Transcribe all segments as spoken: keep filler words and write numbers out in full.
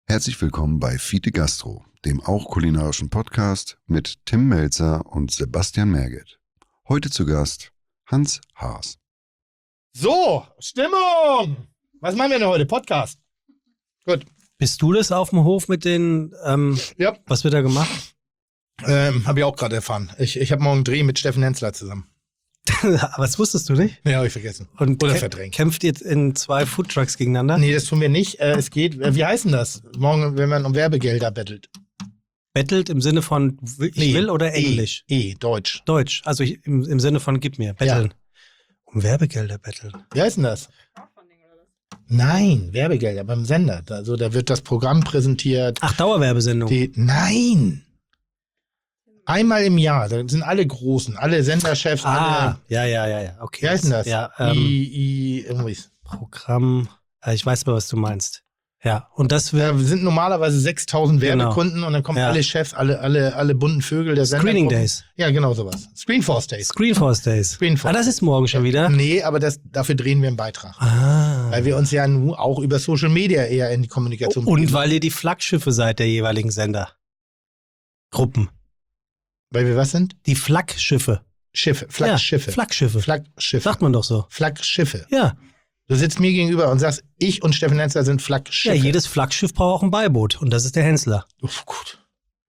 Herzlich willkommen bei Fiete Gastro, dem auch kulinarischen Podcast mit Tim Melzer und Sebastian Merget. Heute zu Gast Hans Haas. So, Stimmung! Was machen wir denn heute? Podcast. Gut. Bist du das auf dem Hof mit den, ähm, Ja. was wird da gemacht? Ähm, habe ich auch gerade erfahren. Ich, ich habe morgen einen Dreh mit Steffen Hensler zusammen. Aber das wusstest du nicht? Ja, habe ich vergessen. Und Oder kä- verdrängt. kämpft ihr in zwei Foodtrucks gegeneinander? Nee, das tun wir nicht. Äh, es geht, äh, wie heißt denn das? Morgen, wenn man um Werbegelder bettelt. Bettelt im Sinne von ich Nee, will oder Englisch? E, e Deutsch. Deutsch, also ich, im, im Sinne von gib mir, betteln. Um Werbegelder betteln. Wie heißt denn das? Nein, Werbegelder beim Sender. Also da wird das Programm präsentiert. Ach, Dauerwerbesendung. Die, nein! Einmal im Jahr, da sind alle Großen, alle Senderchefs, ah, alle. ja, ja, ja, ja, okay. Wie heißt denn das? Ja, ähm, I, I, irgendwie. Programm, äh, ich weiß mal, was du meinst. Ja, und das wird Da sind normalerweise sechstausend Genau. Werbekunden und dann kommen Ja. alle Chefs, alle, alle, alle bunten Vögel der Sender. Screening Days. Ja, genau sowas. Screenforce Days. Screenforce Days. Screenforce Ah, das ist morgen schon wieder? Nee, aber das, dafür drehen wir einen Beitrag. Ah. Weil wir uns ja nun auch über Social Media eher in die Kommunikation Und begeben. weil ihr die Flaggschiffe seid der jeweiligen Sender. Gruppen. Weil wir was sind? Die Flaggschiffe. Schiffe, Flaggschiffe. Ja, Flaggschiffe. Flaggschiffe. Sagt man doch so. Flaggschiffe. Ja. Du sitzt mir gegenüber und sagst, ich und Steffen Hensler sind Ja, Flaggschiffe. jedes Flaggschiff braucht auch ein Beiboot. Und das ist der Hensler. Uff, gut.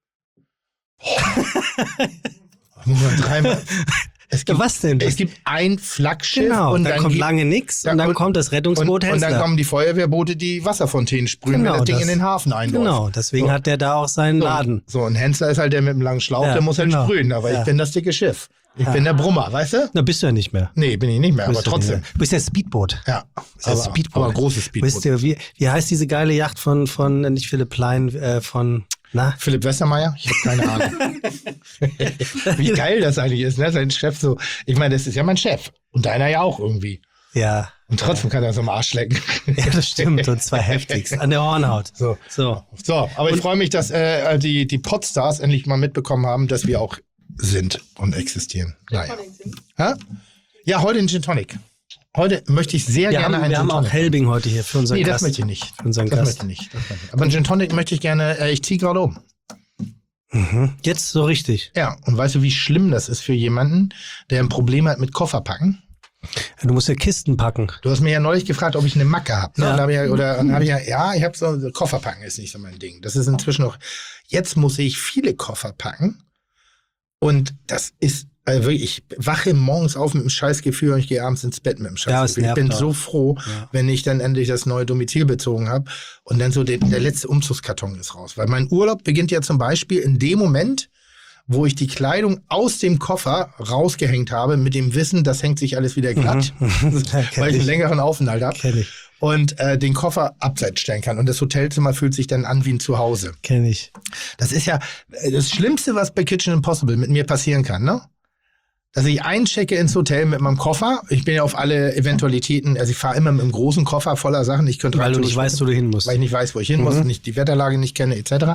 Muss man dreimal. Es gibt, Was denn? es gibt ein Flaggschiff Genau, und dann, dann kommt gibt- lange nix dann- und dann und- kommt das Rettungsboot und, und Hensler. dann kommen die Feuerwehrboote, die Wasserfontänen sprühen, Genau, wenn das Ding das- in den Hafen einläuft. Genau, deswegen So. hat der da auch seinen So, Laden. So, und Hensler ist halt der mit dem langen Schlauch, Ja, der muss halt genau. sprühen, aber Ja. ich bin das dicke Schiff. Ich Ja. bin der Brummer, weißt du? Na, bist du ja nicht mehr. Nee, bin ich nicht mehr, aber Bist du trotzdem. nicht mehr. Du bist der Speedboot. Ja, Bist der aber, Speedboot. aber großes Speedboot. Wisst ihr, wie, wie heißt diese geile Yacht von, von äh, nicht Philipp Plein, äh, von, na? Philipp Westermeier? Ich habe keine Ahnung. Wie geil das eigentlich ist, ne? Sein Chef so, ich meine, das ist ja mein Chef. Und deiner ja auch irgendwie. Ja. Und trotzdem kann er so am Arsch lecken. Ja, das stimmt. Und zwar heftigst. An der Hornhaut. So. So. So, aber ich freue mich, dass äh, die, die Podstars endlich mal mitbekommen haben, dass wir auch sind und existieren. Naja. Ja? Ja, heute ein Gin Tonic. Heute möchte ich sehr Wir gerne haben, einen wir Gin haben auch Tonic. Helbing heute hier für unseren Nee, das Gast. möchte ich nicht. Für unseren Das Gast. möchte ich nicht. Das möchte ich nicht. Aber einen Gin Tonic möchte ich gerne, äh, ich ziehe gerade um. Mhm. Jetzt so richtig. Ja, und weißt du, wie schlimm das ist für jemanden, der ein Problem hat mit Kofferpacken? Du musst ja Kisten packen. Du hast mir ja neulich gefragt, ob ich eine Macke habe. Ne? Ja. Und hab ich ja, oder dann habe ich ja, ja, ich habe so, Kofferpacken ist nicht so mein Ding. Das ist inzwischen noch, jetzt muss ich viele Koffer packen. Und das ist, also wirklich, ich wache morgens auf mit einem Scheißgefühl und ich gehe abends ins Bett mit einem Ja, es Scheißgefühl. ich nervt bin auch. so froh, Ja. wenn ich dann endlich das neue Domizil bezogen habe und dann so der, der letzte Umzugskarton ist raus. Weil mein Urlaub beginnt ja zum Beispiel in dem Moment, wo ich die Kleidung aus dem Koffer rausgehängt habe, mit dem Wissen, das hängt sich alles wieder glatt, Ja, kenn weil ich einen ich. längeren Aufenthalt habe. Kenn ich. Und äh, den Koffer abseits stellen kann. Und das Hotelzimmer fühlt sich dann an wie ein Zuhause. Kenn ich. Das ist ja äh, das Schlimmste, was bei Kitchen Impossible mit mir passieren kann, ne? Dass ich einchecke ins Hotel mit meinem Koffer. Ich bin ja auf alle Eventualitäten, also ich fahre immer mit einem großen Koffer voller Sachen. Ich könnte Weil rein du nicht theoretisch- weißt, wo du hin musst. weil ich nicht weiß, wo ich hin muss, Mhm. nicht die Wetterlage nicht kenne, et cetera.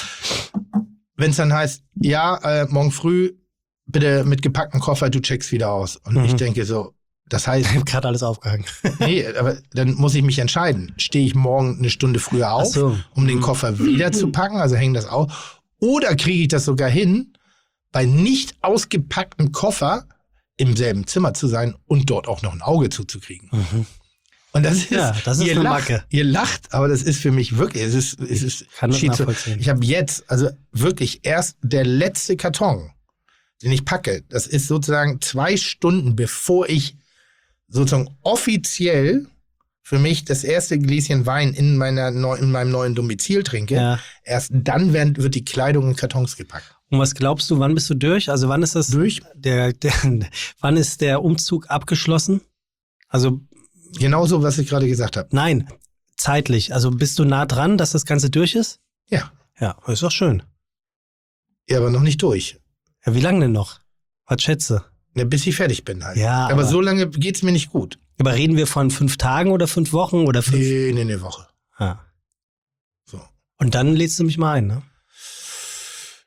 Wenn es dann heißt, ja, äh, morgen früh bitte mit gepacktem Koffer, du checkst wieder aus. Und Mhm. ich denke so, das heißt, Ich hab gerade alles aufgehangen. nee, aber dann muss ich mich entscheiden. Stehe ich morgen eine Stunde früher auf, Ach so. um den Koffer wieder zu packen, also hängen das auf. Oder kriege ich das sogar hin, bei nicht ausgepacktem Koffer im selben Zimmer zu sein und dort auch noch ein Auge zuzukriegen. Mhm. Und das ist, Ja, das ist ihr eine lacht, Macke. Ihr lacht, aber das ist für mich wirklich, es ist, es ist Kann das schizo- nachvollziehen. Ich habe jetzt, also wirklich erst der letzte Karton, den ich packe, das ist sozusagen zwei Stunden, bevor ich sozusagen offiziell für mich das erste Gläschen Wein in, meiner neu, in meinem neuen Domizil trinke. Ja. Erst dann werden, wird die Kleidung in Kartons gepackt. Und was glaubst du, wann bist du durch? Also wann ist das Durch? Der, der, wann ist der Umzug abgeschlossen? Also Genauso, was ich gerade gesagt habe. nein, zeitlich. Also bist du nah dran, dass das Ganze durch ist? Ja. Ja, ist doch schön. Ja, aber noch nicht durch. Ja, wie lange denn noch? Was schätze? Ne, bis ich fertig bin halt. Ja, aber, aber- so lange geht's mir nicht gut. Aber reden wir von fünf Tagen oder fünf Wochen oder fünf? Nee, nee, eine Woche. Ah. So. Und dann lädst du mich mal ein, ne?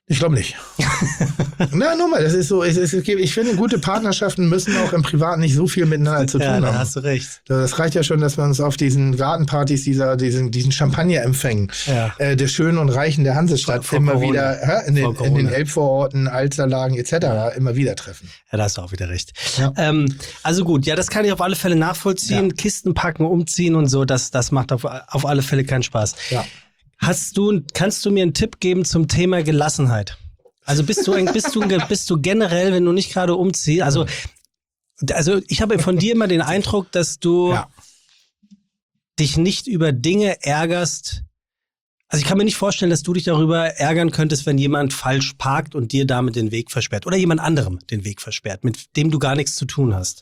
Ich glaube nicht. Na, nur mal, das ist so, es ist, ich finde, gute Partnerschaften müssen auch im Privaten nicht so viel miteinander zu tun ja, haben. da hast du recht. Das reicht ja schon, dass wir uns auf diesen Gartenpartys, dieser, diesen, diesen Champagner-Empfängen Ja. äh, der Schönen und Reichen der Hansestadt Vor- vor immer Corona. wieder hä, in, den, Vor in den Corona. Elbvororten, Alsterlagen et cetera immer wieder treffen. Ja, da hast du auch wieder recht. Ja. Ähm, also gut, ja, das kann ich auf alle Fälle nachvollziehen. Ja. Kisten packen, umziehen und so, das, das macht auf, auf alle Fälle keinen Spaß. Ja. Hast du, kannst du mir einen Tipp geben zum Thema Gelassenheit? Also bist du, ein- bist du, bist du generell, wenn du nicht gerade umziehst, also, also ich habe von dir immer den Eindruck, dass du Ja. dich nicht über Dinge ärgerst. Also ich kann mir nicht vorstellen, dass du dich darüber ärgern könntest, wenn jemand falsch parkt und dir damit den Weg versperrt. Oder jemand anderem den Weg versperrt, mit dem du gar nichts zu tun hast.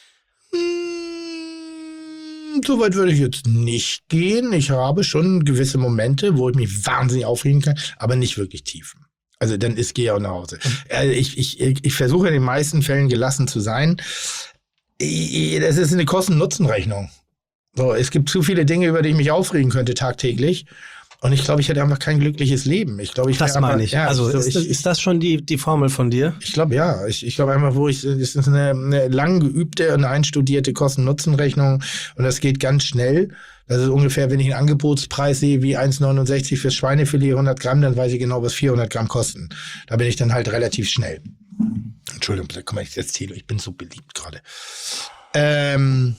Hm, so weit würde ich jetzt nicht gehen. Ich habe schon gewisse Momente, wo ich mich wahnsinnig aufregen kann, aber nicht wirklich tief. Also dann ist gehe ich auch nach Hause. Äh, Ich, ich, ich versuche in den meisten Fällen gelassen zu sein. Ich- Das ist eine Kosten-Nutzen-Rechnung. So, es gibt zu viele Dinge, über die ich mich aufregen könnte tagtäglich. Und ich glaube, ich hätte einfach kein glückliches Leben. Ich glaube, ich Das wäre meine einfach- ich. Ja, also so, ist, ich, das, ist das schon die, die Formel von dir? Ich glaube, ja. Ich, ich glaube einfach, wo ich, das ist eine, eine lang geübte und einstudierte Kosten-Nutzen-Rechnung und das geht ganz schnell. Das ist ungefähr, wenn ich einen Angebotspreis sehe wie eins neunundsechzig fürs Schweinefilet hundert Gramm, dann weiß ich genau, was vierhundert Gramm kosten. Da bin ich dann halt relativ schnell. Entschuldigung, bitte, komm mal, ich erzähle, ich bin so beliebt gerade. Ähm,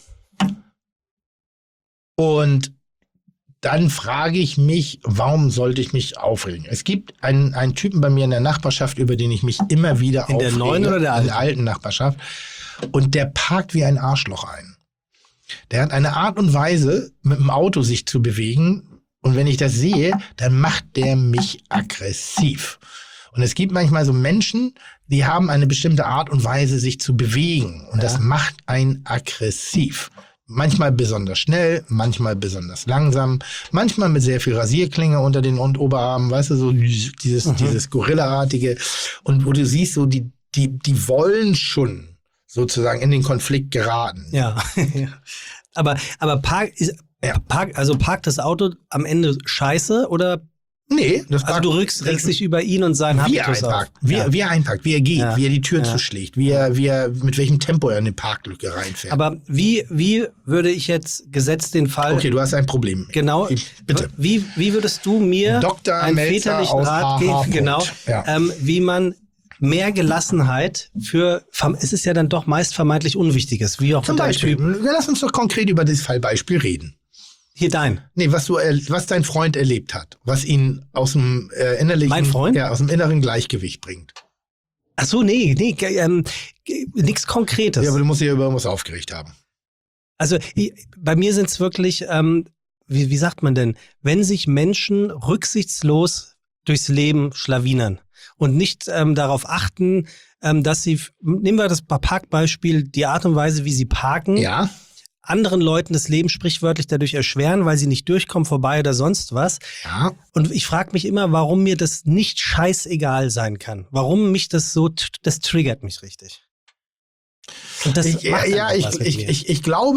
und dann frage ich mich, warum sollte ich mich aufregen? Es gibt einen, einen Typen bei mir in der Nachbarschaft, über den ich mich immer wieder In der aufrege. neuen oder der In der alten? alten Nachbarschaft. Und der parkt wie ein Arschloch ein. Der hat eine Art und Weise, mit dem Auto sich zu bewegen. Und wenn ich das sehe, dann macht der mich aggressiv. Und es gibt manchmal so Menschen, die haben eine bestimmte Art und Weise, sich zu bewegen. Und das Ja. macht einen aggressiv. Manchmal besonders schnell, manchmal besonders langsam, manchmal mit sehr viel Rasierklinge unter den und Oberarmen, weißt du, so dieses, Mhm. dieses Gorilla-artige. Und wo du siehst, so die, die, die wollen schon sozusagen in den Konflikt geraten. Ja. aber aber park, ist, Ja. park, also parkt das Auto am Ende scheiße oder Nee, das also du rückst, regst dich über ihn und seinen wie er Habitus auf. einpackt, wie, Ja. er- wie er einpackt, wie er geht, Ja. wie er die Tür Ja. zuschlägt, wie er, wie er, mit welchem Tempo er in eine Parklücke reinfährt. Aber wie, wie würde ich jetzt gesetzt den Fall, okay, du hast ein Problem. genau, Bitte. Wie, wie würdest du mir Doktor einen Melzer väterlichen aus Rat H H. geben, genau, Ja. ähm, wie man mehr Gelassenheit für, es ist ja dann doch meist vermeintlich Unwichtiges, wie auch Zum mit deinem Beispiel, Typ. lass uns doch konkret über dieses Fallbeispiel reden. Hier dein. Nee, was du, er- was dein Freund erlebt hat, was ihn aus dem äh, innerlichen, Mein Freund? ja, aus dem inneren Gleichgewicht bringt. Ach so, nee, nee, ge- ähm, ge- nichts Konkretes. Ja, aber du musst dich ja über irgendwas aufgeregt haben. Also ich, bei mir sind es wirklich, ähm, wie, wie sagt man denn, wenn sich Menschen rücksichtslos durchs Leben schlawinern und nicht ähm, darauf achten, ähm, dass sie, nehmen wir das Parkbeispiel, die Art und Weise, wie sie parken, Ja, anderen Leuten das Leben sprichwörtlich dadurch erschweren, weil sie nicht durchkommen, vorbei oder sonst was. ja. Und ich frage mich immer, warum mir das nicht scheißegal sein kann. Warum mich das so, t- das triggert mich richtig. Und das Ich, ja, macht ja einfach ich, was mit ich, mir. ich, ich glaube,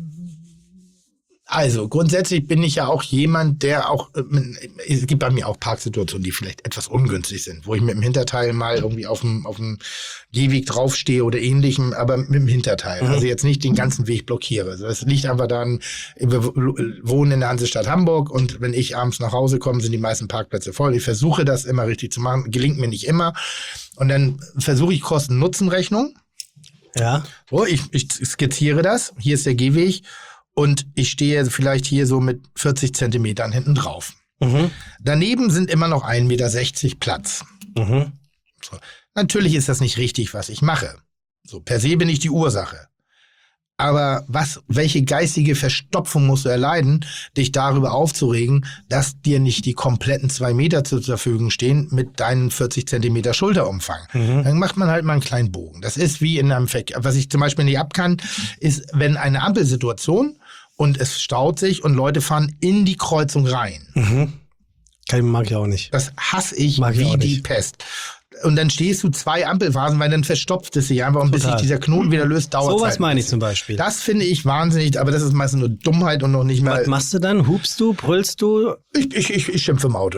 also grundsätzlich bin ich ja auch jemand, der auch, äh, es gibt bei mir auch Parksituationen, die vielleicht etwas ungünstig sind, wo ich mit dem Hinterteil mal irgendwie auf dem, auf dem Gehweg draufstehe oder ähnlichem, aber mit dem Hinterteil. Mhm. Also jetzt nicht den ganzen Weg blockiere. Also das liegt einfach daran, wir wohnen in der Hansestadt Hamburg und wenn ich abends nach Hause komme, sind die meisten Parkplätze voll. Ich versuche das immer richtig zu machen, gelingt mir nicht immer. Und dann versuche ich Kosten-Nutzen-Rechnung. Ja. So, ich, ich skizziere das. Hier ist der Gehweg. Und ich stehe vielleicht hier so mit vierzig Zentimetern hinten drauf. Mhm. Daneben sind immer noch ein Meter sechzig Platz. Mhm. So. Natürlich ist das nicht richtig, was ich mache. So, per se bin ich die Ursache. Aber was, welche geistige Verstopfung musst du erleiden, dich darüber aufzuregen, dass dir nicht die kompletten zwei Meter zur Verfügung stehen mit deinen vierzig Zentimeter Schulterumfang? Mhm. Dann macht man halt mal einen kleinen Bogen. Das ist wie in einem Verkehr. Was ich zum Beispiel nicht ab kann, ist, wenn eine Ampelsituation und es staut sich und Leute fahren in die Kreuzung rein. Mhm. Kann, mag ich auch nicht. Das hasse ich Mag ich auch wie die nicht. Pest. Und dann stehst du zwei Ampelphasen, weil dann verstopft es sich einfach und bis sich Total. dieser Knoten wieder löst, dauert es Sowas halt ein meine ich bisschen. zum Beispiel. Das finde ich wahnsinnig, aber das ist meistens nur Dummheit und noch nicht mal. Was machst du dann? Hupst du? Brüllst du? Ich, ich, ich, ich schimpfe im Auto, ja.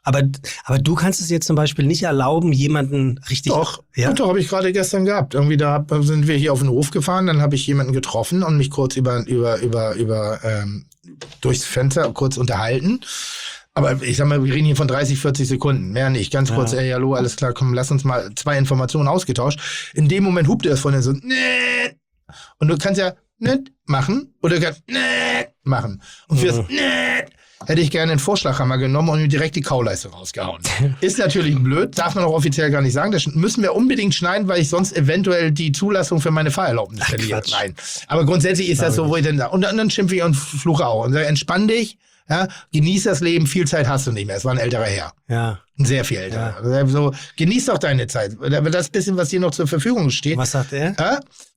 Aber, aber du kannst es jetzt zum Beispiel nicht erlauben, jemanden richtig... Doch, ja? doch, habe ich gerade gestern gehabt. Irgendwie da sind wir hier auf den Hof gefahren, dann habe ich jemanden getroffen und mich kurz über, über, über, über ähm, durchs Fenster kurz unterhalten. Aber ich sag mal, wir reden hier von dreißig, vierzig Sekunden, mehr nicht. Ganz kurz, Ja. ey, hallo, alles klar, komm, lass uns mal zwei Informationen ausgetauscht. In dem Moment hupte er von der so, nee. Und du kannst ja nicht machen oder du kannst nee machen. Und fürs Mhm. nee hätte ich gerne einen Vorschlaghammer genommen und ihm direkt die Kauleiste rausgehauen. Ist natürlich blöd, darf man auch offiziell gar nicht sagen. Das müssen wir unbedingt schneiden, weil ich sonst eventuell die Zulassung für meine Fahrerlaubnis Ach, verliere. Quatsch. Nein. Aber grundsätzlich ist das so, wo ich dann sage, und dann, dann schimpfe ich und fluche auch. Und sage, entspann dich, ja, genieß das Leben, viel Zeit hast du nicht mehr. Es war ein älterer Herr. Ja. Ein sehr viel älterer. Also so, genieß doch deine Zeit. Aber das bisschen, was dir noch zur Verfügung steht. Was sagt er? Ja?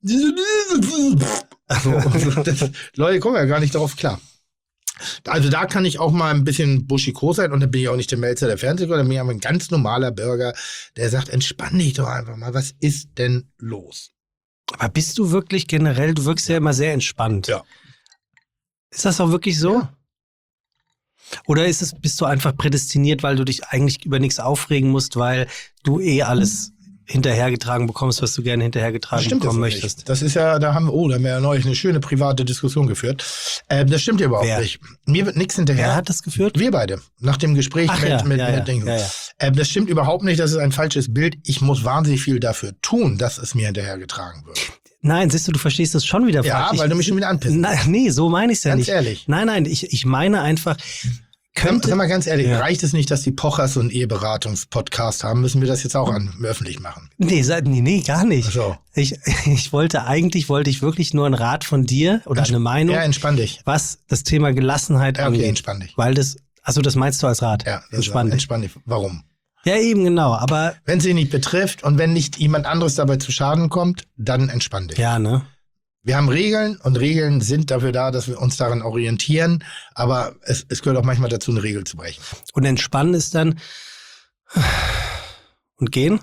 Also, das, Leute kommen ja gar nicht darauf klar. Also da kann ich auch mal ein bisschen buschikos sein und dann bin ich auch nicht der Melzer der Fernsehgucker, dann bin ich aber ein ganz normaler Bürger, der sagt, entspann dich doch einfach mal, was ist denn los? Aber bist du wirklich generell, du wirkst ja immer sehr entspannt. Ja. Ist das auch wirklich so? Ja. Oder ist es, bist du einfach prädestiniert, weil du dich eigentlich über nichts aufregen musst, weil du eh alles hinterhergetragen bekommst, was du gerne hinterhergetragen Das stimmt bekommen ja so möchtest? nicht. Das ist ja, da haben wir, oh, da haben wir ja neulich eine schöne private Diskussion geführt. Ähm, das stimmt ja überhaupt Wer? nicht. Mir wird nichts hinterher. Wer hat das geführt? Wir beide. Nach dem Gespräch Ach mit, ja, mit, ja, mit ja, Dingen. ja, ja. Ähm, das stimmt überhaupt nicht. Das ist ein falsches Bild. Ich muss wahnsinnig viel dafür tun, dass es mir hinterhergetragen wird. Nein, siehst du, du verstehst das schon wieder Ja, falsch. weil Ich- du mich schon wieder anpisst. Nein, nee, so meine ich es ja Ganz nicht. ehrlich. Nein, nein, ich, ich meine einfach, Sag, könnte... sag mal ganz ehrlich, Ja. reicht es nicht, dass die Pochers so einen Eheberatungs-Podcast haben? Müssen wir das jetzt auch an, öffentlich machen? Nee, sa- nee, nee, gar nicht. Ach so. Ich, ich wollte eigentlich, wollte ich wirklich nur einen Rat von dir oder eine Meinung, Ja, entspann dich. was das Thema Gelassenheit Ja, okay, angeht. entspann dich. Weil das, also das meinst du als Rat? Ja, das Entspann dich. entspann dich. Warum? Ja, eben genau, aber Wenn sie nicht betrifft und wenn nicht jemand anderes dabei zu Schaden kommt, dann entspann dich. ja, ne? Wir haben Regeln und Regeln sind dafür da, dass wir uns daran orientieren, aber es, es gehört auch manchmal dazu, eine Regel zu brechen. Und entspannen ist dann und gehen?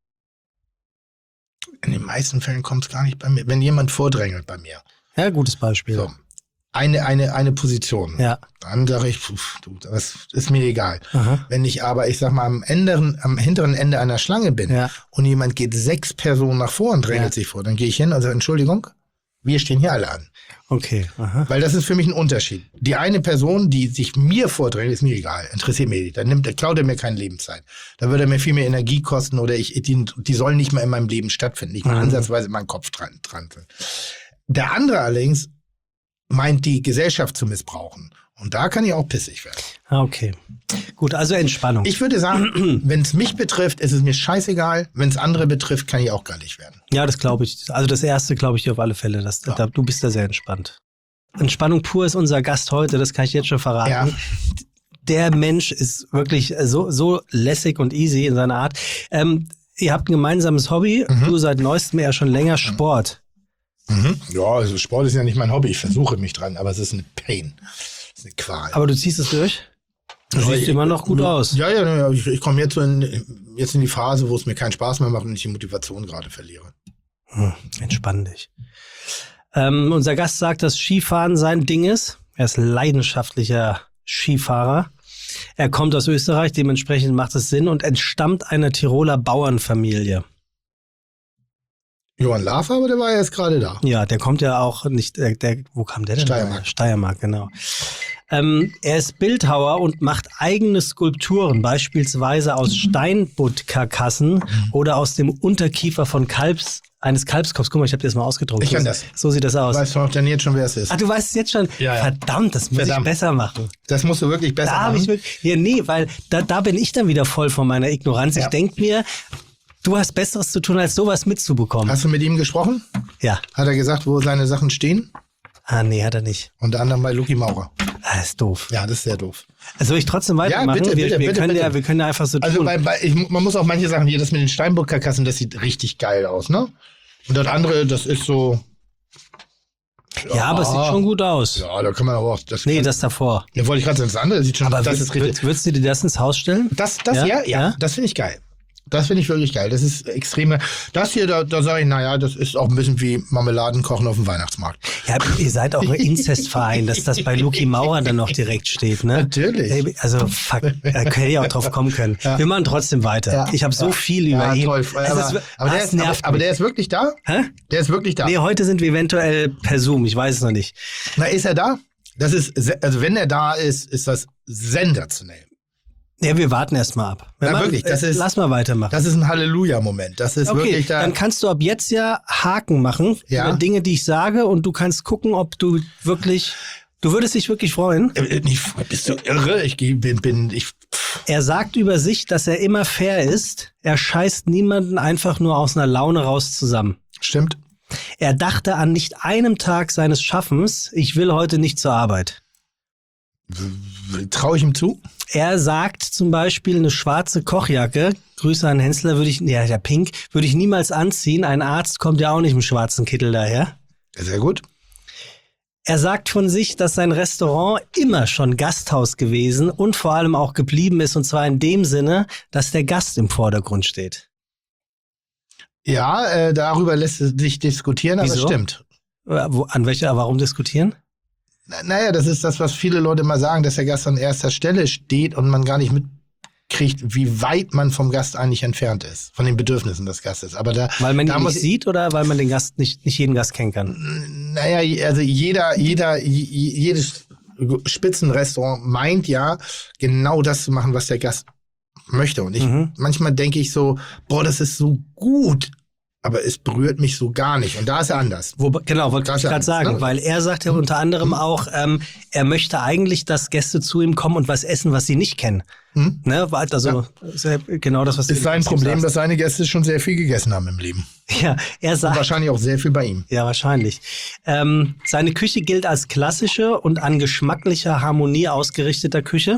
In den meisten Fällen kommt es gar nicht bei mir. Wenn jemand vordrängelt bei mir, Ja, gutes Beispiel. so, eine, eine, eine Position, Ja. dann sage ich, pf, du, das ist mir egal. Aha. Wenn ich aber, ich sag mal, am, Ende, am hinteren Ende einer Schlange bin Ja. und jemand geht sechs Personen nach vor und drängelt Ja. sich vor, dann gehe ich hin und sage, Entschuldigung, wir stehen hier alle an. Okay. Aha. Weil das ist für mich ein Unterschied. Die eine Person, die sich mir vordrängt, ist mir egal, interessiert mich nicht. Dann nimmt, der klaut er mir keine Lebenszeit. Dann würde er mir viel mehr Energie kosten oder ich, die, die sollen nicht mehr in meinem Leben stattfinden, nicht mal Mhm. ansatzweise in meinen Kopf dran, dran sind. Der andere allerdings meint, die Gesellschaft zu missbrauchen. Und da kann ich auch pissig werden. Ah, okay. Gut, also Entspannung. Ich würde sagen, wenn es mich betrifft, ist es mir scheißegal. Wenn es andere betrifft, kann ich auch gallig werden. Ja, das glaube ich. Also das erste glaube ich dir auf alle Fälle. Dass, Ja. da, du bist da sehr entspannt. Entspannung pur ist unser Gast heute, das kann ich jetzt schon verraten. Ja. Der Mensch ist wirklich so, so lässig und easy in seiner Art. Ähm, ihr habt ein gemeinsames Hobby. Mhm. Du seit neuestem ja schon länger Sport. Mhm. Ja, also Sport ist ja nicht mein Hobby. Ich versuche mich dran, aber es ist eine Pain. Es ist eine Qual. Aber du ziehst es durch? Du Ja, siehst ich- immer noch gut aus. Ja, ja, ja, ich, ich komme jetzt, so in, jetzt in die Phase, wo es mir keinen Spaß mehr macht und ich die Motivation gerade verliere. Hm, entspann dich. Ähm, unser Gast sagt, dass Skifahren sein Ding ist. Er ist leidenschaftlicher Skifahrer. Er kommt aus Österreich, dementsprechend macht es Sinn und entstammt einer Tiroler Bauernfamilie. Johann Lafer, aber der war ja jetzt gerade da. Ja, der kommt ja auch nicht, der, der wo kam der denn? Steiermark. her? Steiermark, genau. Ähm, er ist Bildhauer und macht eigene Skulpturen, beispielsweise aus Steinbuttkarkassen oder aus dem Unterkiefer von Kalbs, eines Kalbskopfs. Guck mal, ich habe dir das mal ausgedruckt. Ich kann so, das. So sieht das aus. Weißt du auch denn jetzt schon, wer es ist? Ah, du weißt es jetzt schon? Ja, ja. Verdammt, das muss Verdammt. ich besser machen. Das musst du wirklich besser Da habe ich machen. wirklich, ja, nee, weil da, da bin ich dann wieder voll von meiner Ignoranz. Ja. Ich denke mir, du hast Besseres zu tun, als sowas mitzubekommen. Hast du mit ihm gesprochen? Ja. Hat er gesagt, wo seine Sachen stehen? Ah, nee, hat er nicht. Unter anderem bei Luki Maurer. Ah, ist doof. Ja, das ist sehr doof. Also soll ich trotzdem weitermachen? bitte, wir, bitte, wir, bitte, können bitte. Ja, wir können ja einfach so Also tun. bei, bei, ich, man muss auch manche Sachen, hier das mit den Steinbuttkarkassen, das sieht richtig geil aus, ne? Und das andere, das ist so... ja, aber es sieht schon gut aus. Ja, da kann man aber auch... Das Nee, kann, das davor. ja, wollte ich gerade sagen, das andere sieht schon... Aber das würd, ist richtig. würd, würdest du dir das ins Haus stellen? Das, das, Ja? ja, ja, Ja? das finde ich geil. Das finde ich wirklich geil. Das ist extreme. Das hier, da, da sage ich, naja, das ist auch ein bisschen wie Marmeladenkochen auf dem Weihnachtsmarkt. Ja, ihr seid auch ein Inzestverein, dass das bei Luki Maurer dann noch direkt steht, ne? Natürlich. Also, fuck, da hätte ich auch drauf kommen können. Ja. Wir machen trotzdem weiter. Ja. Ich habe so ja. viel über ja, ihn. Toll. Aber, ist, aber, der ist, aber, aber der ist wirklich da? Hä? Der ist wirklich da. Nee, heute sind wir eventuell per Zoom, ich weiß es noch nicht. Na, ist er da? Das ist, also wenn er da ist, ist das sensationell. Ja, wir warten erst mal ab. Na, man, wirklich, das ist, lass mal weitermachen. Das ist ein Halleluja-Moment. Das ist okay, wirklich da. Dann kannst du ab jetzt ja Haken machen ja. über Dinge, die ich sage, und du kannst gucken, ob du wirklich, du würdest dich wirklich freuen. Äh, bist du irre? Ich bin, bin, ich. Er sagt über sich, dass er immer fair ist. Er scheißt niemanden einfach nur aus einer Laune raus zusammen. Stimmt. Er dachte an nicht einem Tag seines Schaffens, ich will heute nicht zur Arbeit. Traue ich ihm zu? Er sagt zum Beispiel, eine schwarze Kochjacke, Grüße an Hensler, würde ich, ja, der Pink, würde ich niemals anziehen. Ein Arzt kommt ja auch nicht im schwarzen Kittel daher. Sehr gut. Er sagt von sich, dass sein Restaurant immer schon Gasthaus gewesen und vor allem auch geblieben ist, und zwar in dem Sinne, dass der Gast im Vordergrund steht. Ja, äh, darüber lässt sich diskutieren, aber Wieso? Stimmt. Wo, an welcher, warum diskutieren? Na, naja, das ist das, was viele Leute mal sagen, dass der Gast an erster Stelle steht und man gar nicht mitkriegt, wie weit man vom Gast eigentlich entfernt ist, von den Bedürfnissen des Gastes. Aber da, weil man ihn da nicht muss, sieht oder weil man den Gast nicht, nicht jeden Gast kennen kann? Naja, also jeder, jeder, jedes Spitzenrestaurant meint ja, genau das zu machen, was der Gast möchte. Und ich mhm. manchmal denke ich so, boah, das ist so gut, aber es berührt mich so gar nicht. Und da ist er anders. Wo, genau, wollte ich gerade sagen, ne? Weil er sagt ja unter anderem mhm. auch, ähm, er möchte eigentlich, dass Gäste zu ihm kommen und was essen, was sie nicht kennen. Mhm. Ne? Also ja. Ist ja genau das, was ist sein Problem, sagst. Dass seine Gäste schon sehr viel gegessen haben im Leben. Ja, er sagt. Und wahrscheinlich auch sehr viel bei ihm. Ja, wahrscheinlich. Ähm, seine Küche gilt als klassische und an geschmacklicher Harmonie ausgerichteter Küche.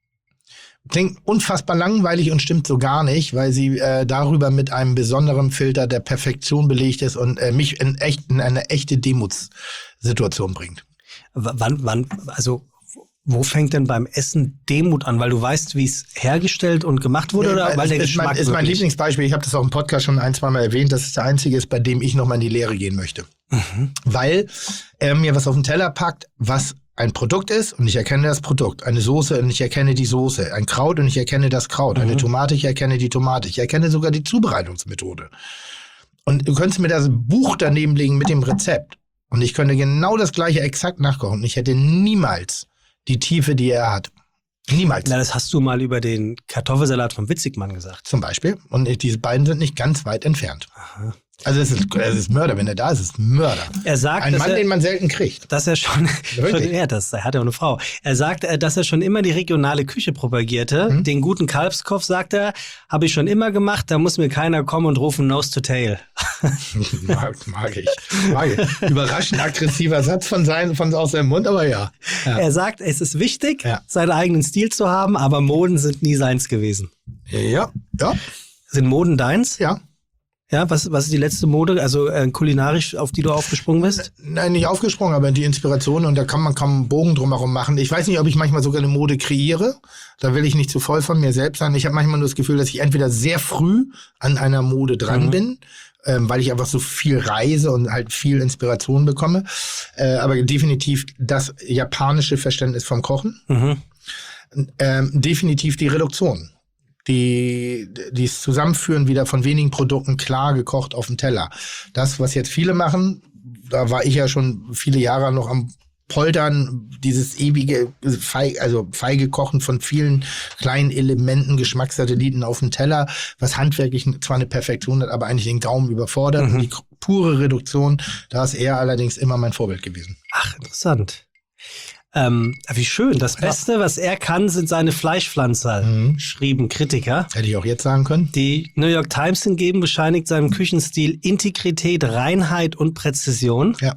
Klingt unfassbar langweilig und stimmt so gar nicht, weil sie äh, darüber mit einem besonderen Filter der Perfektion belegt ist und äh, mich in, echt, in eine echte Demutssituation bringt. W- wann, wann, also wo fängt denn beim Essen Demut an? Weil du weißt, wie es hergestellt und gemacht wurde, oder? Ja, weil der ist Geschmack mein, ist mein Lieblingsbeispiel. Ich habe das auch im Podcast schon ein, zwei Mal erwähnt. Das ist der einzige, ist, bei dem ich nochmal in die Lehre gehen möchte. Mhm. Weil er mir was auf den Teller packt, was ein Produkt ist und ich erkenne das Produkt. Eine Soße und ich erkenne die Soße. Ein Kraut und ich erkenne das Kraut. Mhm. Eine Tomate, ich erkenne die Tomate. Ich erkenne sogar die Zubereitungsmethode. Und du könntest mir das Buch daneben legen mit dem Rezept. Und ich könnte genau das gleiche exakt nachkochen. Und ich hätte niemals die Tiefe, die er hat. Niemals. Na, das hast du mal über den Kartoffelsalat von Witzigmann gesagt. Zum Beispiel. Und diese beiden sind nicht ganz weit entfernt. Aha. Also es ist, es ist Mörder, wenn er da ist, es ist Mörder. Er sagt, ein Mann, er, den man selten kriegt. Dass er schon, schon ja, das er hat ja auch eine Frau. Er sagt, dass er schon immer die regionale Küche propagierte. Mhm. Den guten Kalbskopf, sagt er, habe ich schon immer gemacht. Da muss mir keiner kommen und rufen Nose to Tail. mag, mag ich, mag ich. Überraschend aggressiver Satz von sein, von aus seinem Mund, aber ja. ja. Er sagt, es ist wichtig, ja. seinen eigenen Stil zu haben, aber Moden sind nie seins gewesen. Ja, ja. Sind Moden deins? Ja. Ja, was, was ist die letzte Mode, also äh, kulinarisch, auf die du aufgesprungen bist? Nein, nicht aufgesprungen, aber die Inspiration, und da kann man kaum einen Bogen drumherum machen. Ich weiß nicht, ob ich manchmal sogar eine Mode kreiere. Da will ich nicht zu voll von mir selbst sein. Ich habe manchmal nur das Gefühl, dass ich entweder sehr früh an einer Mode dran mhm. bin, ähm, weil ich einfach so viel reise und halt viel Inspiration bekomme. Äh, aber definitiv das japanische Verständnis vom Kochen. Mhm. Ähm, definitiv die Reduktion. Die, die Zusammenführen wieder von wenigen Produkten klar gekocht auf dem Teller. Das, was jetzt viele machen, da war ich ja schon viele Jahre noch am Poltern, dieses ewige, feig, also feige Kochen von vielen kleinen Elementen, Geschmackssatelliten auf dem Teller, was handwerklich zwar eine Perfektion hat, aber eigentlich den Gaumen überfordert. Mhm. Und die pure Reduktion, da ist er allerdings immer mein Vorbild gewesen. Ach, interessant. Ähm, wie schön. Das Beste, was er kann, sind seine Fleischpflanzer, mhm. schrieben Kritiker. Hätte ich auch jetzt sagen können. Die New York Times hingegen bescheinigt seinem Küchenstil Integrität, Reinheit und Präzision. Ja.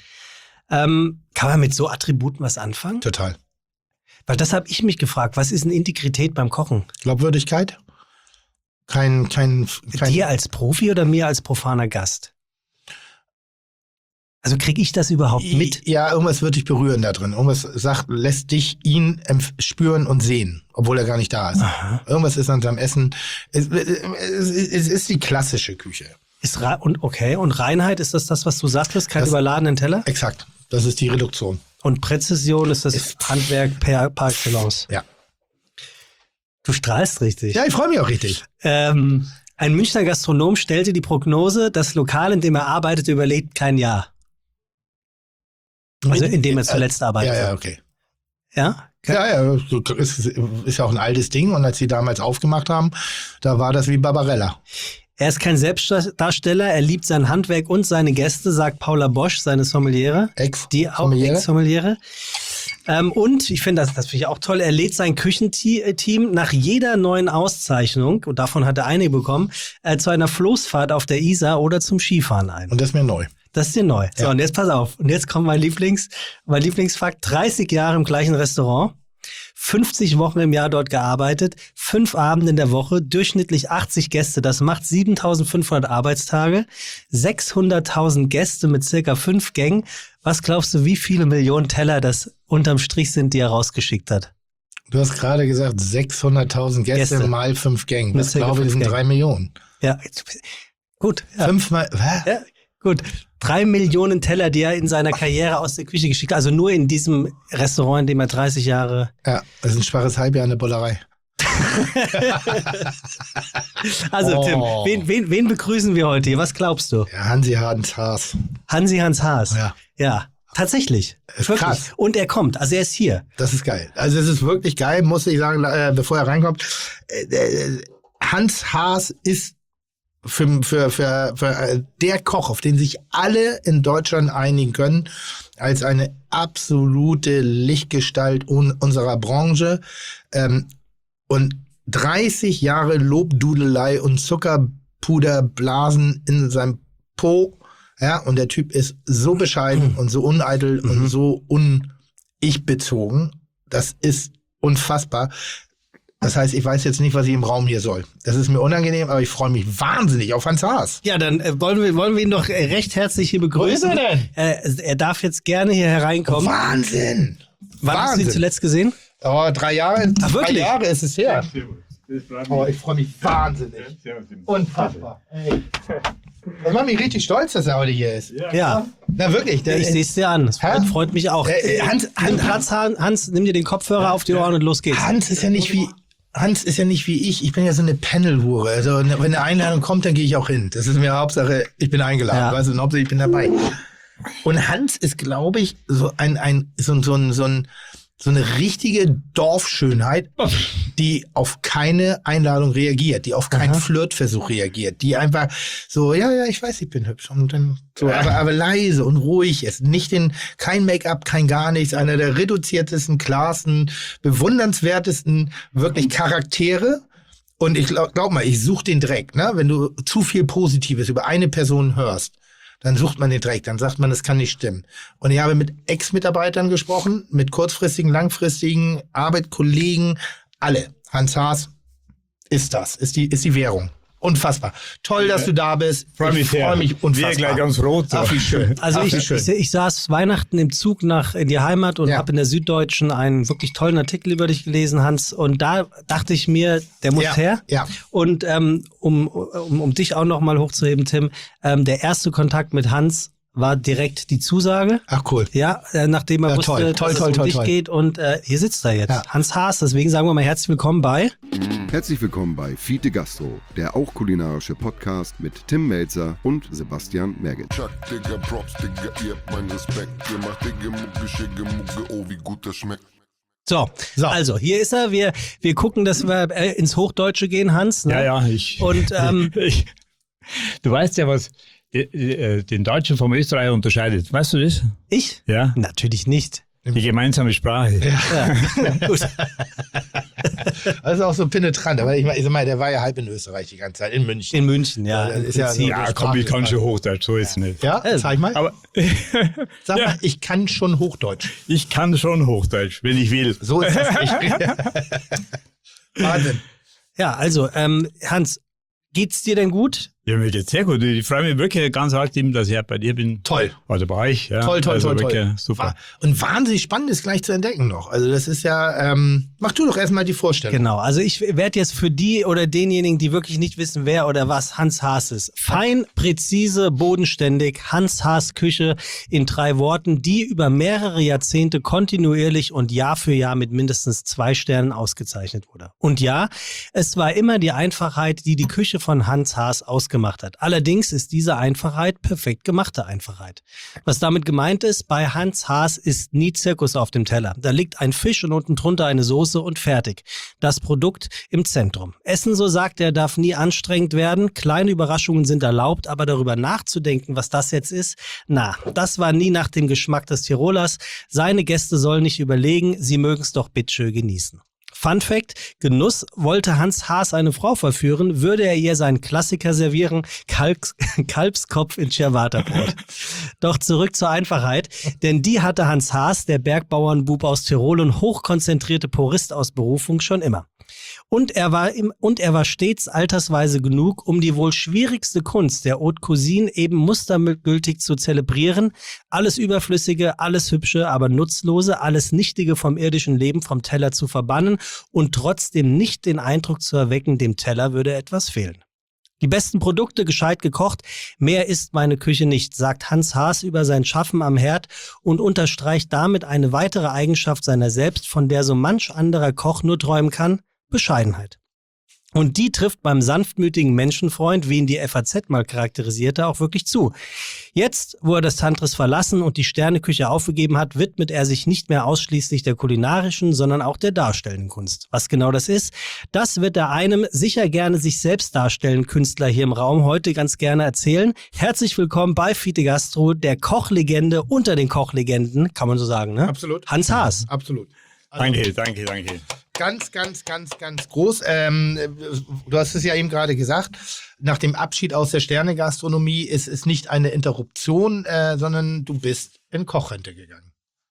Ähm, kann man mit so Attributen was anfangen? Total. Weil das habe ich mich gefragt. Was ist eine Integrität beim Kochen? Glaubwürdigkeit? Kein, kein, kein Dir als Profi oder mir als profaner Gast? Also kriege ich das überhaupt mit? Ja, irgendwas wird dich berühren da drin. Irgendwas sagt, lässt dich ihn empf- spüren und sehen, obwohl er gar nicht da ist. Aha. Irgendwas ist an seinem Essen. Es, es, es ist die klassische Küche. Ist Re- und okay, und Reinheit, ist das das, was du sagtest? Kein Das- überladenen Teller? Exakt. Das ist die Reduktion. Und Präzision ist das Ist- Handwerk per, par excellence. Ja. Du strahlst richtig. Ja, ich freue mich auch richtig. Ähm, ein Münchner Gastronom stellte die Prognose, das Lokal, in dem er arbeitete, überlebt kein Jahr. Also in dem er zuletzt arbeitete. Ja, ja, okay. Ja? Ja, ja, so ist, ist ja auch ein altes Ding. Und als sie damals aufgemacht haben, da war das wie Barbarella. Er ist kein Selbstdarsteller, er liebt sein Handwerk und seine Gäste, sagt Paula Bosch, seine Sommeliere. Ex Die auch Sommeliere. Ex-Sommeliere. Ähm, und ich finde, das, das finde ich auch toll, er lädt sein Küchenteam nach jeder neuen Auszeichnung, und davon hat er einige bekommen, äh, zu einer Floßfahrt auf der Isar oder zum Skifahren ein. Und das ist mir neu. Das ist dir neu. So, Ja. und jetzt pass auf. Und jetzt kommt mein Lieblings, mein Lieblingsfakt. dreißig Jahre im gleichen Restaurant, fünfzig Wochen im Jahr dort gearbeitet, fünf Abende in der Woche, durchschnittlich achtzig Gäste. Das macht siebentausendfünfhundert Arbeitstage, sechshunderttausend Gäste mit circa fünf Gängen. Was glaubst du, wie viele Millionen Teller das unterm Strich sind, die er rausgeschickt hat? Du hast gerade gesagt, sechshunderttausend Gäste, Gäste. mal fünf Gängen. Mit Das circa glaube ich, fünf sind Gängen. drei Millionen. Ja, gut. Ja. Fünfmal, hä? Ja, gut. Drei Millionen Teller, die er in seiner Karriere aus der Küche geschickt hat. Also nur in diesem Restaurant, in dem er dreißig Jahre... Ja, das ist ein schwaches Halbjahr in der Bullerei. Also Oh. Tim, wen, wen, wen begrüßen wir heute hier? Was glaubst du? Ja, Hansi Hadens Haas. Hansi Hans Haas. Ja. Ja, tatsächlich. Ist Wirklich. krass. Und er kommt, also er ist hier. Das ist geil. Also es ist wirklich geil, muss ich sagen, äh, bevor er reinkommt. Äh, äh, Hans Haas ist für, für, für, für äh, der Koch, auf den sich alle in Deutschland einigen können, als eine absolute Lichtgestalt un unserer Branche. Ähm, und dreißig Jahre Lobdudelei und Zuckerpuderblasen in seinem Po. Ja, und der Typ ist so bescheiden und so uneitel Mhm. und so un-ich-bezogen. Das ist unfassbar. Das heißt, ich weiß jetzt nicht, was ich im Raum hier soll. Das ist mir unangenehm, aber ich freue mich wahnsinnig auf Hans Haas. Ja, dann äh, wollen, wir, wollen wir ihn doch äh, recht herzlich hier begrüßen. Wo ist er denn? Äh, er darf jetzt gerne hier hereinkommen. Wahnsinn! Wann hast du ihn Wahnsinn. zuletzt gesehen? Oh, drei Jahre, Ach, drei wirklich? Jahre ist es her. Das freut Oh, mich. ich freue mich wahnsinnig. Sehr, sehr. Unfassbar. Ey. Das macht mich richtig stolz, dass er heute hier ist. Ja, Na wirklich. Der, ich sehe es dir an. Das Hä? freut, freut mich auch. Äh, äh, Hans- Nimm Hans- Platz, Han- Hans, nimm dir den Kopfhörer auf die Ohren und los geht's. Hans ist ja nicht wie Hans ist ja nicht wie ich. Ich bin ja so eine Panel-Hure. Also wenn eine Einladung kommt, dann gehe ich auch hin. Das ist mir Hauptsache, ich bin eingeladen. Ja. Weißt du, und Hauptsache ich bin dabei. Und Hans ist, glaube ich, so ein ein so, so, ein- so, ein, so eine richtige Dorfschönheit, die auf keine Einladung reagiert, die auf keinen Aha. Flirtversuch reagiert, die einfach so, ja, ja, ich weiß, ich bin hübsch und dann so, aber, aber leise und ruhig ist. Nicht den, kein Make-up, kein gar nichts, einer der reduziertesten, klarsten, bewundernswertesten, wirklich Charaktere. Und ich glaub, glaub mal, ich suche den Dreck, ne? Wenn du zu viel Positives über eine Person hörst, dann sucht man den Dreck, dann sagt man, das kann nicht stimmen. Und ich habe mit Ex-Mitarbeitern gesprochen, mit kurzfristigen, langfristigen Arbeitskollegen, alle. Hans Haas ist das, ist die, ist die Währung. Unfassbar. Toll, dass du da bist. Freu mich ich sehr. freue mich unfassbar. Wir gleich ganz rot. Ach, wie schön. Also Ach, ich, wie schön. ich, ich saß Weihnachten im Zug nach in die Heimat und Ja. habe in der Süddeutschen einen wirklich tollen Artikel über dich gelesen, Hans. Und da dachte ich mir, der muss Ja, her. ja. Und ähm, um, um, um dich auch noch mal hochzuheben, Tim, ähm, der erste Kontakt mit Hans war direkt die Zusage. Ach, cool. Ja, äh, nachdem er Ja, wusste, toll, toll, dass toll, es um toll, dich toll. geht. Und äh, hier sitzt er jetzt, Ja. Hans Haas. Deswegen sagen wir mal herzlich willkommen bei... Herzlich willkommen bei Fiete Gastro, der auch kulinarische Podcast mit Tim Melzer und Sebastian Merget. Chuck, Digga, Props, Digga, ihr habt meinen Respekt. Ihr macht Digga, Mucke, Schicke, Mucke, oh, wie gut das schmeckt. So, So. also hier ist er. Wir, wir gucken, dass wir äh, ins Hochdeutsche gehen, Hans. Ne? Ja, ja, ich. Und ähm, ich, du weißt ja, was äh, äh, den Deutschen vom Österreicher unterscheidet. Weißt du das? ich? Ja. Natürlich nicht. Die gemeinsame Sprache. Ja, gut. Das ist auch so penetrant. Aber ich meine, ich meine, der war ja halb in Österreich die ganze Zeit, in München. In München, ja. Ja, das ist ja so- Ja, komm, ich kann schon Hochdeutsch, so ist es nicht. Ja, zeig mal. Aber Sag ja. mal, ich kann schon Hochdeutsch. ich kann schon Hochdeutsch, wenn ich will. So ist das nicht. Wahnsinn. Ja, also, ähm, Hans, geht's dir denn gut? Ja, mir geht's sehr gut. Ich freue mich wirklich ganz arg, dass ich bei dir bin. Toll. Oder bei euch. Ja. Toll, toll, also toll, wirklich toll. Super. Und wahnsinnig spannend ist gleich zu entdecken noch. Also das ist ja, ähm, mach du doch erstmal die Vorstellung. Genau, also ich werde jetzt für die oder denjenigen, die wirklich nicht wissen, wer oder was Hans Haas ist. Fein, präzise, bodenständig, Hans Haas Küche in drei Worten, die über mehrere Jahrzehnte kontinuierlich und Jahr für Jahr mit mindestens zwei Sternen ausgezeichnet wurde. Und ja, es war immer die Einfachheit, die die Küche von Hans Haas ausgemacht hat. Allerdings ist diese Einfachheit perfekt gemachte Einfachheit. Was damit gemeint ist, bei Hans Haas ist nie Zirkus auf dem Teller. Da liegt ein Fisch und unten drunter eine Soße und fertig. Das Produkt im Zentrum. Essen, so sagt er, darf nie anstrengend werden. Kleine Überraschungen sind erlaubt, aber darüber nachzudenken, was das jetzt ist, na, das war nie nach dem Geschmack des Tirolers. Seine Gäste sollen nicht überlegen, sie mögen es doch bitteschön genießen. Fun Fact, Genuss: Wollte Hans Haas eine Frau verführen, würde er ihr seinen Klassiker servieren, Kalbs, Kalbskopf in Ciabatta-Brot. Doch zurück zur Einfachheit, denn die hatte Hans Haas, der Bergbauernbub aus Tirol und hochkonzentrierte Purist aus Berufung, schon immer. Und er war im, und er war stets altersweise genug, um die wohl schwierigste Kunst der Haute Cuisine eben mustergültig zu zelebrieren. Alles Überflüssige, alles Hübsche, aber Nutzlose, alles Nichtige vom irdischen Leben vom Teller zu verbannen und trotzdem nicht den Eindruck zu erwecken, dem Teller würde etwas fehlen. Die besten Produkte, gescheit gekocht, mehr ist meine Küche nicht, sagt Hans Haas über sein Schaffen am Herd und unterstreicht damit eine weitere Eigenschaft seiner selbst, von der so manch anderer Koch nur träumen kann: Bescheidenheit. Und die trifft beim sanftmütigen Menschenfreund, wie ihn die F A Z mal charakterisierte, auch wirklich zu. Jetzt, wo er das Tantris verlassen und die Sterneküche aufgegeben hat, widmet er sich nicht mehr ausschließlich der kulinarischen, sondern auch der darstellenden Kunst. Was genau das ist, das wird er einem sicher gerne sich selbst darstellenden Künstler hier im Raum heute ganz gerne erzählen. Herzlich willkommen bei Fide Gastro, der Kochlegende unter den Kochlegenden, kann man so sagen, ne? Absolut. Hans Haas. Absolut. Also Danke, danke, danke. Ganz, ganz, ganz, ganz groß. Ähm, du hast es ja eben gerade gesagt, nach dem Abschied aus der Sternegastronomie ist es nicht eine Interruption, äh, sondern du bist in Kochrente gegangen.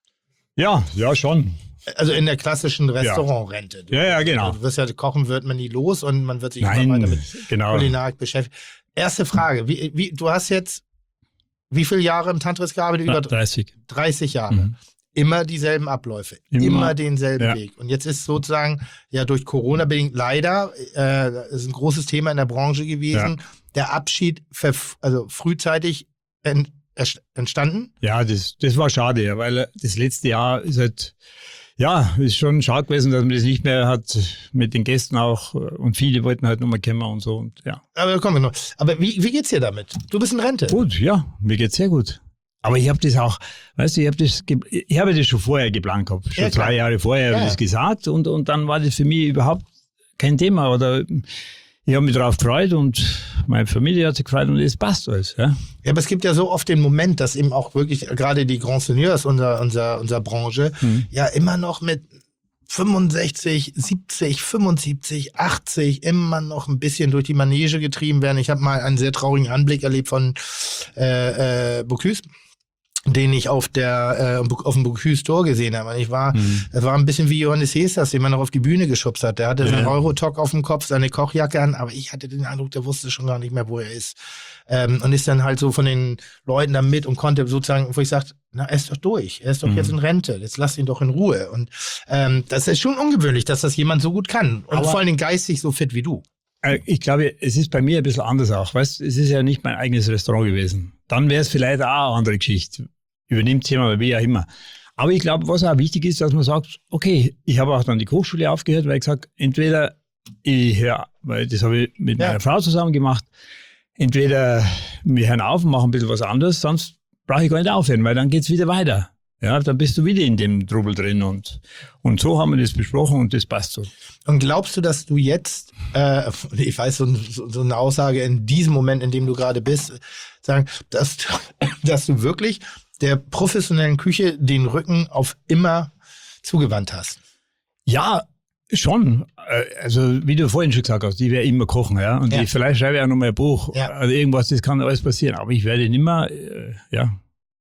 Ja, ja, schon. Also in der klassischen Restaurantrente. Du, Ja, ja, genau. Du wirst ja kochen, wird man nie los und man wird sich Nein, immer weiter mit genau. Kulinarik beschäftigen. Erste Frage, wie, wie, du hast jetzt wie viele Jahre im Tantris gearbeitet? Über dreißig. dreißig Jahre. Mhm. Immer dieselben Abläufe, immer, Immer. denselben Ja. Weg. Und jetzt ist sozusagen, ja durch Corona bedingt leider, äh, das ist ein großes Thema in der Branche gewesen, Ja. der Abschied verf- also frühzeitig ent- entstanden. Ja, das, das war schade, ja, weil das letzte Jahr ist halt, ja, ist schon schade gewesen, dass man das nicht mehr hat mit den Gästen auch, und viele wollten halt nochmal kommen und so, und ja. Aber da kommen wir noch. Aber wie, wie geht's dir damit? Du bist in Rente. Gut, ja, mir geht's sehr gut. Aber ich habe das auch, weißt du, ich habe das, ge- ich habe das schon vorher geplant gehabt, schon Ja, klar. zwei Jahre vorher habe Ja, ich ja. das gesagt, und, und dann war das für mich überhaupt kein Thema, oder ich habe mich darauf gefreut und meine Familie hat sich gefreut und es passt alles. Ja. Ja, aber es gibt ja so oft den Moment, dass eben auch wirklich gerade die Grand Seigneurs unserer, unserer, unserer Branche Mhm. ja immer noch mit fünfundsechzig, siebzig, fünfundsiebzig, achtzig immer noch ein bisschen durch die Manege getrieben werden. Ich habe mal einen sehr traurigen Anblick erlebt von äh, äh, Bocuse, den ich auf der äh, auf dem Bocuse Tor gesehen habe. Und ich war, Mhm. es war ein bisschen wie Johannes Jesus, den man noch auf die Bühne geschubst hat. Der hatte so einen Ja. Eurotalk auf dem Kopf, seine Kochjacke an, aber ich hatte den Eindruck, der wusste schon gar nicht mehr, wo er ist. Ähm, und ist dann halt so von den Leuten da mit und konnte sozusagen, wo ich sagte, na, er ist doch durch, er ist doch Mhm. jetzt in Rente, jetzt lasst ihn doch in Ruhe. Und ähm, das ist schon ungewöhnlich, dass das jemand so gut kann. Und Aber- vor allen Dingen geistig so fit wie du. Äh, Ich glaube, es ist bei mir ein bisschen anders auch. Weißt, es ist ja nicht mein eigenes Restaurant gewesen. Dann wäre es vielleicht auch eine andere Geschichte. Übernimmt jemand, wie auch immer. Aber ich glaube, was auch wichtig ist, dass man sagt, okay, ich habe auch dann die Kochschule aufgehört, weil ich gesagt, entweder ich höre, weil das habe ich mit Ja. meiner Frau zusammen gemacht, entweder wir hören auf und machen ein bisschen was anderes, sonst brauche ich gar nicht aufhören, weil dann geht's wieder weiter. Ja, dann bist du wieder in dem Trubel drin, und, und so haben wir das besprochen und das passt so. Und glaubst du, dass du jetzt, äh, ich weiß, so, so, so eine Aussage in diesem Moment, in dem du gerade bist, sagen, dass, dass du wirklich der professionellen Küche den Rücken auf immer zugewandt hast? Ja, schon. Äh, Also, wie du vorhin schon gesagt hast, ich werde immer kochen, ja. Und Ja. ich, vielleicht schreibe ich auch noch mal ein Buch. Ja. Also irgendwas, das kann alles passieren. Aber ich werde nicht mehr, äh, ja,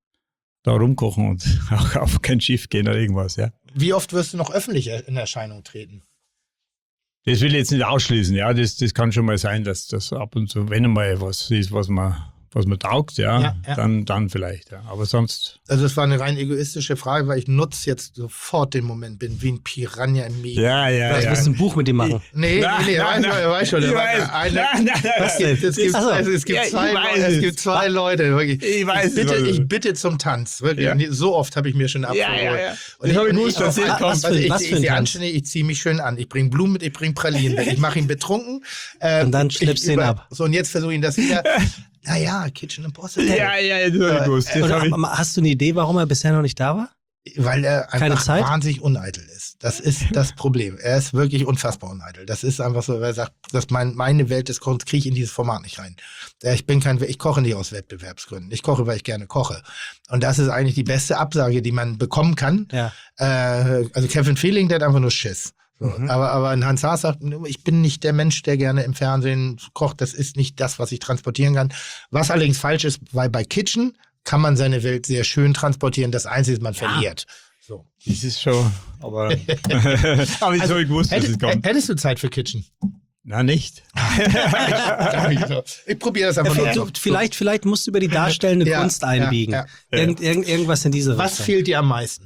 da rumkochen und auch auf kein Schiff gehen oder irgendwas, ja. Wie oft wirst du noch öffentlich in Erscheinung treten? Das will ich jetzt nicht ausschließen, ja. Das, das kann schon mal sein, dass das ab und zu, wenn einmal was ist, was man, was man taugt, ja, Ja, ja. Dann, dann vielleicht, ja. Aber sonst. Also es war eine rein egoistische Frage, weil ich nutze jetzt sofort den Moment, bin wie ein Piranha im Meer. Ja, ja, Vielleicht ja. musst du ein Buch mit ihm machen. Nee, Nein, nee, nee, nein, weiß, nein. schon, weiß schon. Ich aber weiß. Eine, Nein, nein, nein. es gibt, es gibt, Ach so. also es gibt Ja, ich zwei, weiß Leute, es es. gibt zwei Leute. Wirklich. Ich weiß ich, bitte, es. ich bitte zum Tanz. Wirklich. Ja. So oft habe ich mir schon abgeholt. Ja, ja, ja. Und Das hab ich und gewusst, dass auf- das was kommt. für, was ich, Was ich, für ein ich, Tanz? anständig, ich ziehe mich schön an. Ich bringe Blumen mit, ich bringe Pralinen mit. Ich mache ihn betrunken. Äh, Und dann ich- schleppst du ihn über- ab. So, und jetzt versuche ich ihn das wieder. Naja, Kitchen Impossible. Ja, ja, ja, das hab ich gewusst. Das Und, hab ich. aber hast du eine Idee, warum er bisher noch nicht da war? Weil er Keine einfach Zeit? wahnsinnig uneitel ist. Das ist das Problem. Er ist wirklich unfassbar uneitel. Das ist einfach so, weil er sagt, dass mein, meine Welt des Kochens kriege ich in dieses Format nicht rein. Ja, Ich bin kein, ich koche nicht aus Wettbewerbsgründen. Ich koche, weil ich gerne koche. Und das ist eigentlich die beste Absage, die man bekommen kann. Ja. Äh, also Kevin Feeling, der hat einfach nur Schiss. So. Mhm. Aber, aber ein Hans Haas sagt, ich bin nicht der Mensch, der gerne im Fernsehen kocht. Das ist nicht das, was ich transportieren kann. Was allerdings falsch ist, weil bei Kitchen kann man seine Welt sehr schön transportieren. Das Einzige ist, man verliert. So. Das ist schon, aber. aber ich Also, habe gewusst, dass es Hättest, kommt. hättest du Zeit für Kitchen? Na, nicht. Ich probiere das einfach Ja, nur. du, vielleicht, vielleicht musst du über die darstellende Ja, Kunst ja, einbiegen. ja. Irgend, irgend, irgendwas in diese Was Richtung. fehlt dir am meisten?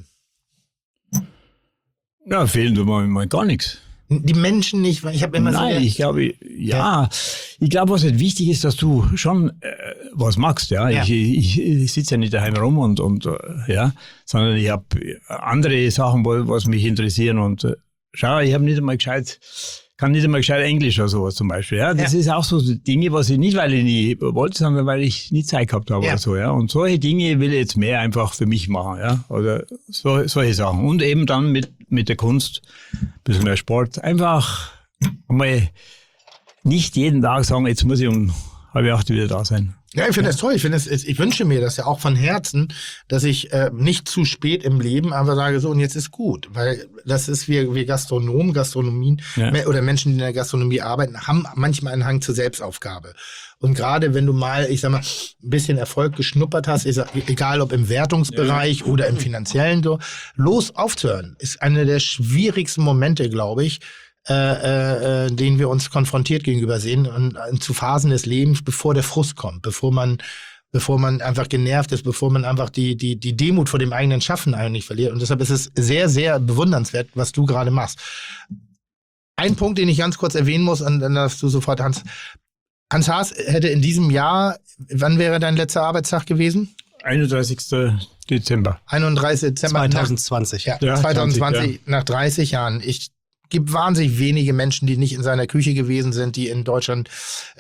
Ja, fehlen tut mir mal gar nichts. Die Menschen nicht, weil ich habe immer Nein, so. ich glaube, ja, ich glaube, was halt wichtig ist, dass du schon äh, was magst, ja. Ja. Ich, ich, ich sitze ja nicht daheim rum und, und äh, ja, sondern ich habe andere Sachen, wo- was mich interessieren und äh, schau, ich habe nicht einmal gescheit, kann nicht einmal gescheit Englisch oder sowas zum Beispiel, ja. Das Ja. ist auch so Dinge, was ich nicht, weil ich nicht wollte, sondern weil ich nie Zeit gehabt habe Ja. oder so, ja. Und solche Dinge will ich jetzt mehr einfach für mich machen, ja. Oder so, solche Sachen. Und eben dann mit, mit der Kunst, ein bisschen mehr Sport. Einfach mal nicht jeden Tag sagen, jetzt muss ich um halb acht wieder da sein. Ja, ich finde das toll. Ich finde es, ich wünsche mir das ja auch von Herzen, dass ich äh, nicht zu spät im Leben einfach sage, so und jetzt ist gut, weil das ist wir, wir Gastronomen, Gastronomien Ja. me- oder Menschen, die in der Gastronomie arbeiten, haben manchmal einen Hang zur Selbstaufgabe. Und gerade wenn du mal, ich sag mal, ein bisschen Erfolg geschnuppert hast, ich sag, egal ob im Wertungsbereich oder im finanziellen, so los aufzuhören, ist einer der schwierigsten Momente, glaube ich. Äh, äh, denen wir uns konfrontiert gegenüber sehen und äh, zu Phasen des Lebens, bevor der Frust kommt, bevor man, bevor man einfach genervt ist, bevor man einfach die, die, die Demut vor dem eigenen Schaffen eigentlich verliert. Und deshalb ist es sehr, sehr bewundernswert, was du gerade machst. Ein Punkt, den ich ganz kurz erwähnen muss, und dann darfst du sofort, Hans. Hans Haas hätte in diesem Jahr, wann wäre dein letzter Arbeitstag gewesen? einunddreißigsten Dezember. einunddreißigsten Dezember. zwanzig zwanzig. Ja, Ja, zwanzig zwanzig, zwanzig, nach dreißig Jahren. Ich gibt wahnsinnig wenige Menschen, die nicht in seiner Küche gewesen sind, die in Deutschland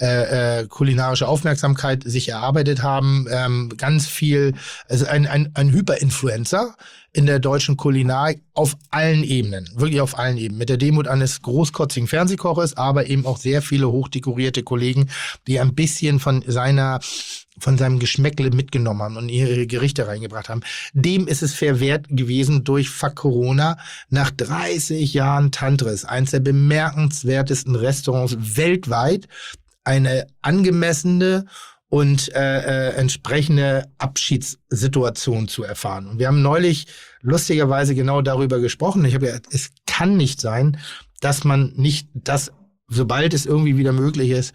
äh, äh, kulinarische Aufmerksamkeit sich erarbeitet haben. Ähm, ganz viel, also ein, ein, ein Hyperinfluencer in der deutschen Kulinarik auf allen Ebenen, wirklich auf allen Ebenen. Mit der Demut eines großkotzigen Fernsehkoches, aber eben auch sehr viele hochdekorierte Kollegen, die ein bisschen von seiner von seinem Geschmäckle mitgenommen haben und ihre Gerichte reingebracht haben. Dem ist es verwehrt gewesen durch Fuck Corona nach dreißig Jahren Tantris, eins der bemerkenswertesten Restaurants weltweit, eine angemessene und äh, äh, entsprechende Abschiedssituation zu erfahren. Und wir haben neulich lustigerweise genau darüber gesprochen. Ich habe ja, es kann nicht sein, dass man nicht das, sobald es irgendwie wieder möglich ist,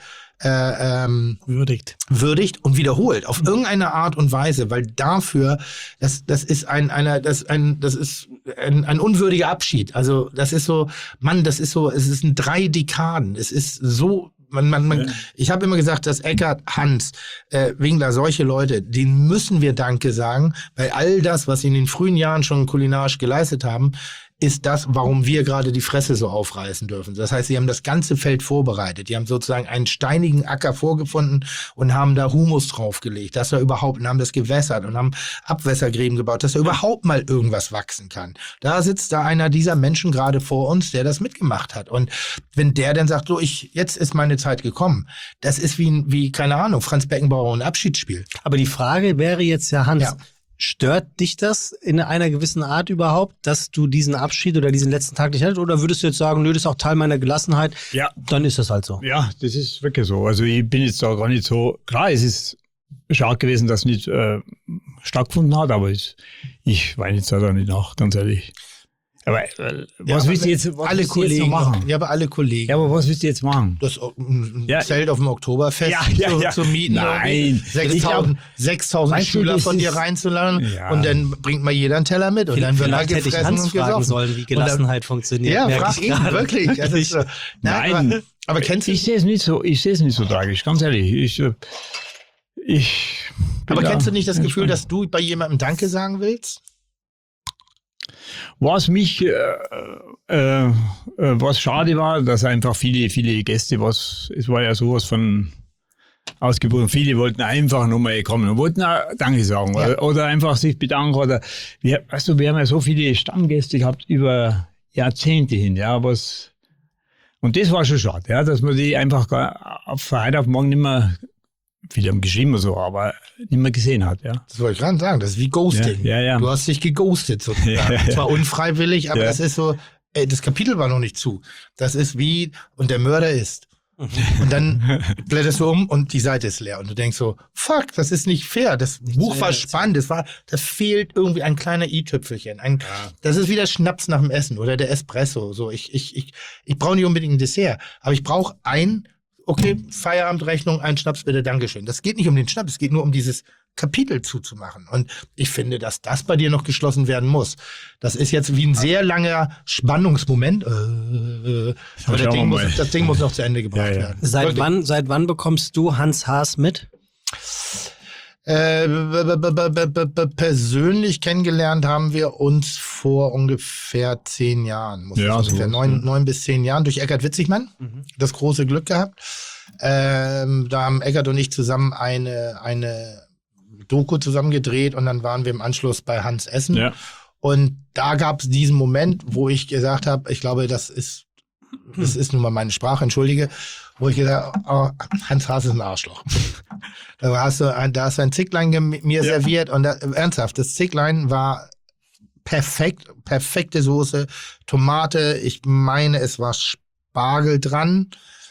äh, ähm, Würdigt. würdigt und wiederholt auf irgendeine Art und Weise, weil dafür das das ist ein einer das ein das ist ein, ein unwürdiger Abschied. Also das ist so, Mann, das ist so, es ist ein drei Dekaden. Es ist so man, man, man, Ja. ich habe immer gesagt, dass Eckart, Hans, äh, Winkler, solche Leute, denen müssen wir Danke sagen, weil all das, was sie in den frühen Jahren schon kulinarisch geleistet haben, ist das, warum wir gerade die Fresse so aufreißen dürfen. Das heißt, sie haben das ganze Feld vorbereitet. Die haben sozusagen einen steinigen Acker vorgefunden und haben da Humus draufgelegt, dass er überhaupt, und haben das gewässert und haben Abwässergräben gebaut, dass da überhaupt mal irgendwas wachsen kann. Da sitzt da einer dieser Menschen gerade vor uns, der das mitgemacht hat. Und wenn der dann sagt, so, ich, jetzt ist meine Zeit gekommen, das ist wie, wie keine Ahnung, Franz Beckenbauer ein Abschiedsspiel. Aber die Frage wäre jetzt ja, Hans, Ja. stört dich das in einer gewissen Art überhaupt, dass du diesen Abschied oder diesen letzten Tag nicht hattest? Oder würdest du jetzt sagen, nö, das ist auch Teil meiner Gelassenheit, Ja. dann ist das halt so. Ja, das ist wirklich so. Also ich bin jetzt da gar nicht so, klar, es ist schade gewesen, dass es nicht äh, stattgefunden hat, aber ich, ich weine jetzt da nicht nach, ganz ehrlich. Aber äh, was Ja, willst du jetzt, was alle willst du jetzt Kollegen noch machen? Ja, aber alle Kollegen. Ja, aber was willst du jetzt machen? Das ein Ja, Zelt auf dem Oktoberfest Ja, ja, ja. Zu, zu mieten. Nein. sechstausend, sechstausend Weißt du, Schüler das von dir ist- reinzuladen Ja. und dann bringt mal jeder einen Teller mit und dann wird mal Vielleicht hätte ich gefressen Hans und fragen gesoffen. sollen, wie Gelassenheit funktioniert. Ja, merke frag ich ihn, gerade. wirklich. Das ist, so- Nein, Nein. Aber, aber kennst du, Ich sehe es nicht so, ich sehe es nicht so tragisch, ganz ehrlich. Ich, äh, ich bin aber da kennst du nicht das Gefühl, entspannt. dass du bei jemandem Danke sagen willst? Was mich, äh, äh, äh, was schade war, dass einfach viele, viele Gäste, was, es war ja sowas von ausgebucht. Viele wollten einfach nur mal kommen und wollten auch Danke sagen Ja. oder, oder einfach sich bedanken oder, wir, weißt du, wir haben ja so viele Stammgäste gehabt über Jahrzehnte hin, ja, was, und das war schon schade, ja, dass man die einfach gar, von heute auf morgen nicht mehr, viele haben geschrieben und so, aber nicht mehr gesehen hat, ja. Das wollte ich gerade sagen. Das ist wie Ghosting. Ja, ja, ja. Du hast dich geghostet sozusagen. Ja, ja. Zwar unfreiwillig, aber Ja. das ist so, ey, das Kapitel war noch nicht zu. Das ist wie, und der Mörder ist. Und dann blätterst du um und die Seite ist leer. Und du denkst so, fuck, das ist nicht fair. Das Buch war spannend. Das war, das fehlt irgendwie ein kleiner i-Tüpfelchen. Ein, Das ist wie der Schnaps nach dem Essen oder der Espresso. So, ich, ich, ich, ich brauche nicht unbedingt ein Dessert, aber ich brauche ein, okay, Feierabendrechnung, ein Schnaps bitte, Dankeschön. Das geht nicht um den Schnaps, es geht nur um dieses Kapitel zuzumachen. Und ich finde, dass das bei dir noch geschlossen werden muss. Das ist jetzt wie ein sehr langer Spannungsmoment. Äh, äh, aber das Schauen Ding, wir muss, mal. das Ding muss noch zu Ende gebracht Ja, ja. werden. Seit Wirklich. wann, seit wann bekommst du Hans Haas mit? Äh, b- b- b- b- b- b- persönlich kennengelernt haben wir uns vor ungefähr zehn Jahren. Muss Ja, das ungefähr sowas, neun, ja. neun bis zehn Jahren durch Eckart Witzigmann. Das große Glück gehabt. Ähm, da haben Eckart und ich zusammen eine, eine Doku zusammen gedreht und dann waren wir im Anschluss bei Hans Essen. Ja. Und da gab es diesen Moment, wo ich gesagt habe, ich glaube, das ist, das ist nun mal meine Sprache, entschuldige, wo ich gesagt habe, oh, Hans Haas ist ein Arschloch. Da hast du ein, da hast du ein Zicklein gem- mir Ja. serviert und da, ernsthaft, das Zicklein war perfekt, perfekte Soße, Tomate, ich meine, es war Spargel dran.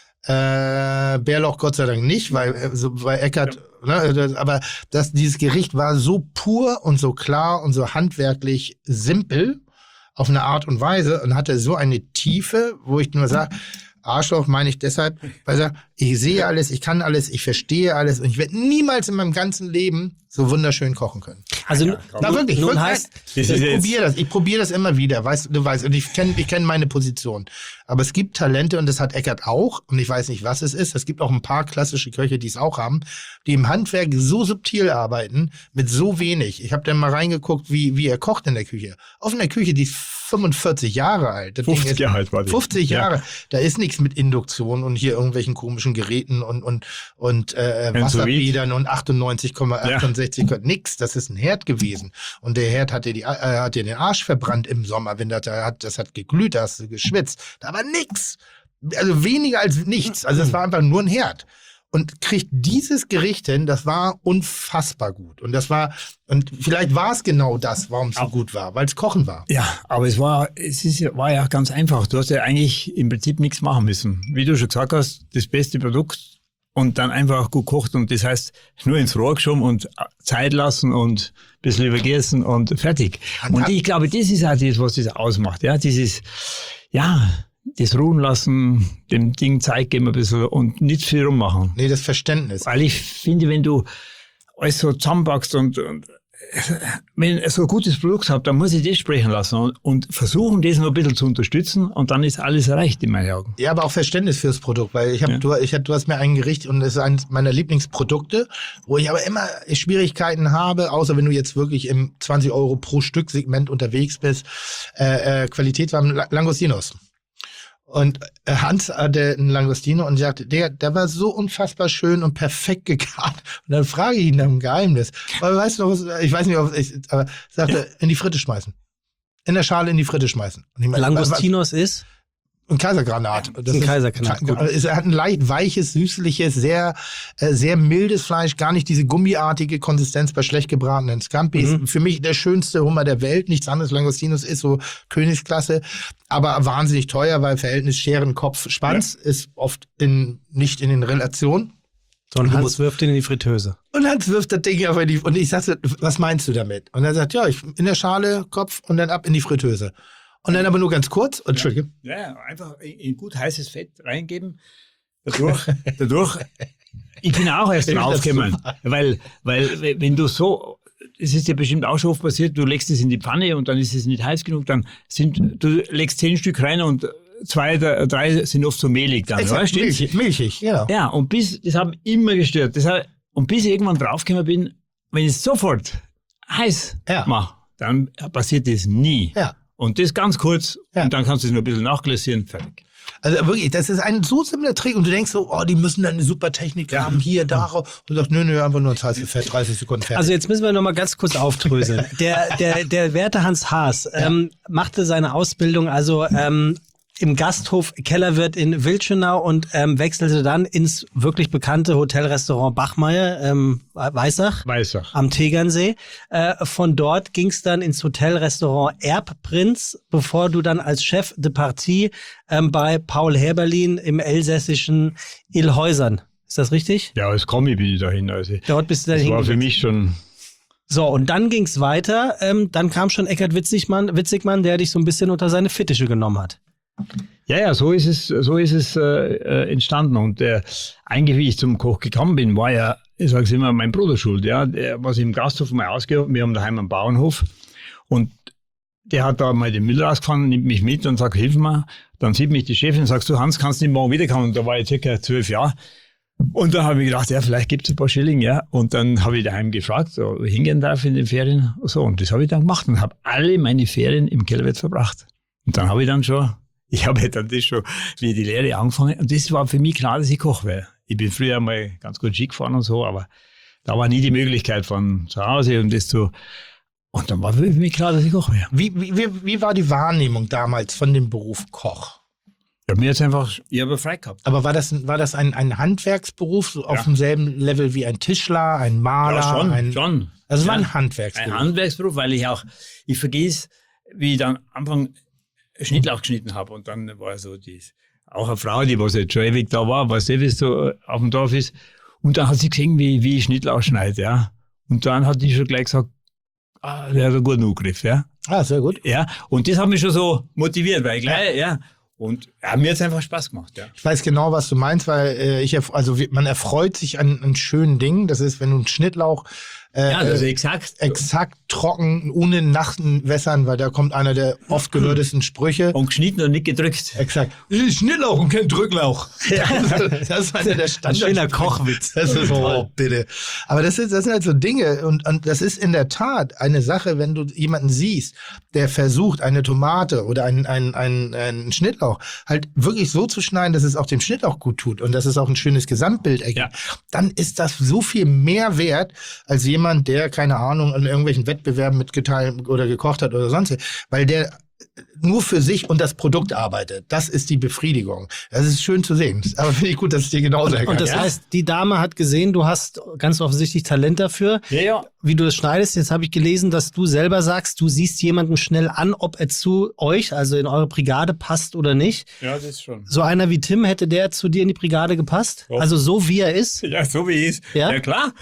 Äh, Bärlauch Gott sei Dank nicht, weil, äh, so, weil Eckart, ne, das, aber das, dieses Gericht war so pur und so klar und so handwerklich simpel auf eine Art und Weise und hatte so eine Tiefe, wo ich nur sage, Arschloch meine ich deshalb, weil ich sage, ich sehe alles, ich kann alles, ich verstehe alles und ich werde niemals in meinem ganzen Leben so wunderschön kochen können. Also Na wirklich, nun wirklich. heißt, Das ich ist jetzt- probiere das, ich probiere das immer wieder, weißt du, weißt, und ich kenne ich kenn meine Position. Aber es gibt Talente und das hat Eckart auch und ich weiß nicht, was es ist. Es gibt auch ein paar klassische Köche, die es auch haben, die im Handwerk so subtil arbeiten, mit so wenig. Ich habe dann mal reingeguckt, wie, wie er kocht in der Küche. Auf einer Küche, die ist fünfundvierzig Jahre alt. Das Ding fünfzig ist Jahre alt war die. fünfzig Ja. Jahre. Da ist nichts mit Induktion und hier irgendwelchen komischen Geräten und, und, und äh, Ein Sous-Vide. Wasserbiedern und achtundneunzig Komma achtundsechzig. Nix. Das ist ein Herd gewesen. Und der Herd hat dir, die, äh, hat dir den Arsch verbrannt im Sommer. Wenn das, da hat, das hat geglüht, da hast du geschwitzt. Da war nix. Also weniger als nichts. Also es war einfach nur ein Herd. Und kriegt dieses Gericht hin, das war unfassbar gut. Und das war, und vielleicht war es genau das, warum es so gut war, weil es Kochen war. Ja, aber es war, es ist, ja- war ja ganz einfach. Du hast ja eigentlich im Prinzip nichts machen müssen. Wie du schon gesagt hast, das beste Produkt und dann einfach gut kocht. Und das heißt, nur ins Rohr geschoben und Zeit lassen und ein bisschen übergessen und fertig. Und ich glaube, das ist auch das, was das ausmacht. Ja, dieses, ja, das ruhen lassen, dem Ding Zeit geben ein bisschen und nicht viel rummachen. Nee, das Verständnis. Weil ich finde, wenn du alles so zusammenpackst und, und wenn ihr so ein gutes Produkt habt, dann muss ich das sprechen lassen und, und versuchen, das noch ein bisschen zu unterstützen und dann ist alles erreicht in meinen Augen. Ja, aber auch Verständnis fürs Produkt, weil ich habe, Ja. du, ich hab, du hast mir ein Gericht und es ist eines meiner Lieblingsprodukte, wo ich aber immer Schwierigkeiten habe, außer wenn du jetzt wirklich im zwanzig Euro pro Stück Segment unterwegs bist. Äh, äh, Qualität war La- Langostinos. Und äh, Hans hatte einen Langostino und sagte, der, der war so unfassbar schön und perfekt gegart. Und dann frage ich ihn nach dem Geheimnis. Aber weißt du noch was, ich weiß nicht, ob ich, aber sagte, in die Fritte schmeißen. In der Schale in die Fritte schmeißen. Und ich meine, Langostinos ist? ein Kaisergranat. Das Ein ist- Kaisergranat, Ka- gut. Es hat ein leicht weiches, süßliches, sehr, äh, sehr mildes Fleisch, gar nicht diese gummiartige Konsistenz bei schlecht gebratenen Scampis. Mhm. Für mich der schönste Hummer der Welt. Nichts anderes. Langostinos ist so Königsklasse, aber wahnsinnig teuer, weil Verhältnis Scheren, Kopf, Schwanz ist oft in, nicht in den Relationen. Sondern Hans- Hans wirft ihn in die Fritteuse. Und Hans wirft das Ding auf in die, und ich sagte, was meinst du damit? Und er sagt, ja, ich, in der Schale, Kopf und dann ab in die Fritteuse. Und dann aber nur ganz kurz. Entschuldige. Ja, ja, einfach in, in gut heißes Fett reingeben. Dadurch, dadurch. Ich bin auch erst draufgekommen, weil, weil wenn du so, es ist ja bestimmt auch schon oft passiert, du legst es in die Pfanne und dann ist es nicht heiß genug, dann sind, du legst zehn Stück rein und zwei, drei sind oft so mehlig dann, weißt du? Milchig, milchig, genau. Ja, und bis, das hat mich immer gestört. Das hat, und bis ich irgendwann draufgekommen bin, wenn ich es sofort heiß Ja. mache, dann passiert das nie. Ja. Und das ganz kurz, Ja. und dann kannst du es nur ein bisschen nachglacieren, fertig. Also wirklich, das ist ein so simpler Trick und du denkst so, oh, die müssen dann eine super Technik Ja. haben, hier, darauf. Und du sagst, nö, nö, einfach nur ins heiße Fett, dreißig Sekunden fertig. Also jetzt müssen wir noch mal ganz kurz aufdröseln. Der, der, der werte Hans Haas ähm, machte seine Ausbildung also ähm, im Gasthof Kellerwirt in Wilchenau und ähm, wechselte dann ins wirklich bekannte Hotelrestaurant Bachmeier, ähm, Weissach, Weissach. am Tegernsee. Äh, von dort ging es dann ins Hotelrestaurant Erbprinz, bevor du dann als Chef de Partie ähm, bei Paul Herberlin im elsässischen Illhäusern. Ist das richtig? Ja, als Kommi bin ich dahin. Also, Dort bist du dann das war für hingegangen. mich schon. So, und dann ging's weiter. Ähm, dann kam schon Eckhard Witzigmann, Witzigmann, der dich so ein bisschen unter seine Fittiche genommen hat. Ja, ja, so ist es, so ist es äh, äh, entstanden. Und äh, eigentlich, wie ich zum Koch gekommen bin, war ja, ich sage es immer, mein Bruder schuld. Ja, der, was im Gasthof mal ausgehoben, wir haben daheim einen Bauernhof und der hat da mal den Müll rausgefahren, nimmt mich mit und sagt, hilf mir. Dann sieht mich die Chefin und sagt, du Hans, kannst du nicht morgen wiederkommen? Und da war ich circa zwölf Jahre. Und da habe ich gedacht, ja, vielleicht gibt es ein paar Schilling, ja. Und dann habe ich daheim gefragt, ob ich hingehen darf in den Ferien. So, und das habe ich dann gemacht und habe alle meine Ferien im Kellerwirt verbracht. Und dann habe ich dann schon, ich habe dann das schon, wie die Lehre angefangen. Und das war für mich klar, dass ich Koch wäre. Ich bin früher mal ganz gut Ski gefahren und so, aber da war nie die Möglichkeit von zu Hause und das zu. Und dann war für mich klar, dass ich Koch wäre. Wie, wie, wie, wie war die Wahrnehmung damals von dem Beruf Koch? Ich habe mir jetzt einfach, ich habe frei gehabt. Aber war das, war das ein, ein Handwerksberuf, so auf Ja. demselben Level wie ein Tischler, ein Maler? Ja, schon, ein, schon. Also es war Ja. ein Handwerksberuf. Ein Handwerksberuf, weil ich auch, ich vergesse, wie ich dann am Anfang Schnittlauch geschnitten habe und dann war so die, auch eine Frau, die was jetzt schon ewig da war, was eh, wie es so auf dem Dorf ist. Und dann hat sie gesehen, wie, wie ich Schnittlauch schneide, ja. Und dann hat die schon gleich gesagt, ah, der hat einen guten Angriff, ja. Ah, sehr gut. Ja. Und das hat mich schon so motiviert, weil gleich, ja. Und ja, mir hat es einfach Spaß gemacht, ja. Ich weiß genau, was du meinst, weil äh, ich, erf- also wie- man erfreut sich an, an schönen Dingen. Das ist, wenn du einen Schnittlauch äh, Ja, also äh, exakt. exakt trocken, ohne nachten wässern, weil da kommt einer der oft gehörtesten Sprüche. Und geschnitten und nicht gedrückt. Exakt. Äh, Schnittlauch und kein Drücklauch. Das, das ist einer der Ein Standard. schöner Kochwitz. Das ist oh, bitte. Aber das, ist, das sind halt so Dinge und, und das ist in der Tat eine Sache, wenn du jemanden siehst, der versucht, eine Tomate oder einen, einen, einen, einen Schnittlauch halt wirklich so zu schneiden, dass es auch dem Schnittlauch gut tut und dass es auch ein schönes Gesamtbild ergibt, Ja. dann ist das so viel mehr wert als jemand, der, keine Ahnung, an irgendwelchen Wettbewerben mitgeteilt oder gekocht hat oder sonst, weil der nur für sich und das Produkt arbeitet. Das ist die Befriedigung. Das ist schön zu sehen. Aber finde ich gut, dass es dir genauso ergangen Und das ist. heißt, die Dame hat gesehen, du hast ganz offensichtlich Talent dafür, Ja, ja. wie du das schneidest. Jetzt habe ich gelesen, dass du selber sagst, du siehst jemanden schnell an, ob er zu euch, also in eure Brigade, passt oder nicht. Ja, das ist schon. So einer wie Tim, hätte der zu dir in die Brigade gepasst? Doch. Also so wie er ist? Ja, so wie es ist. Ja? Ja, klar.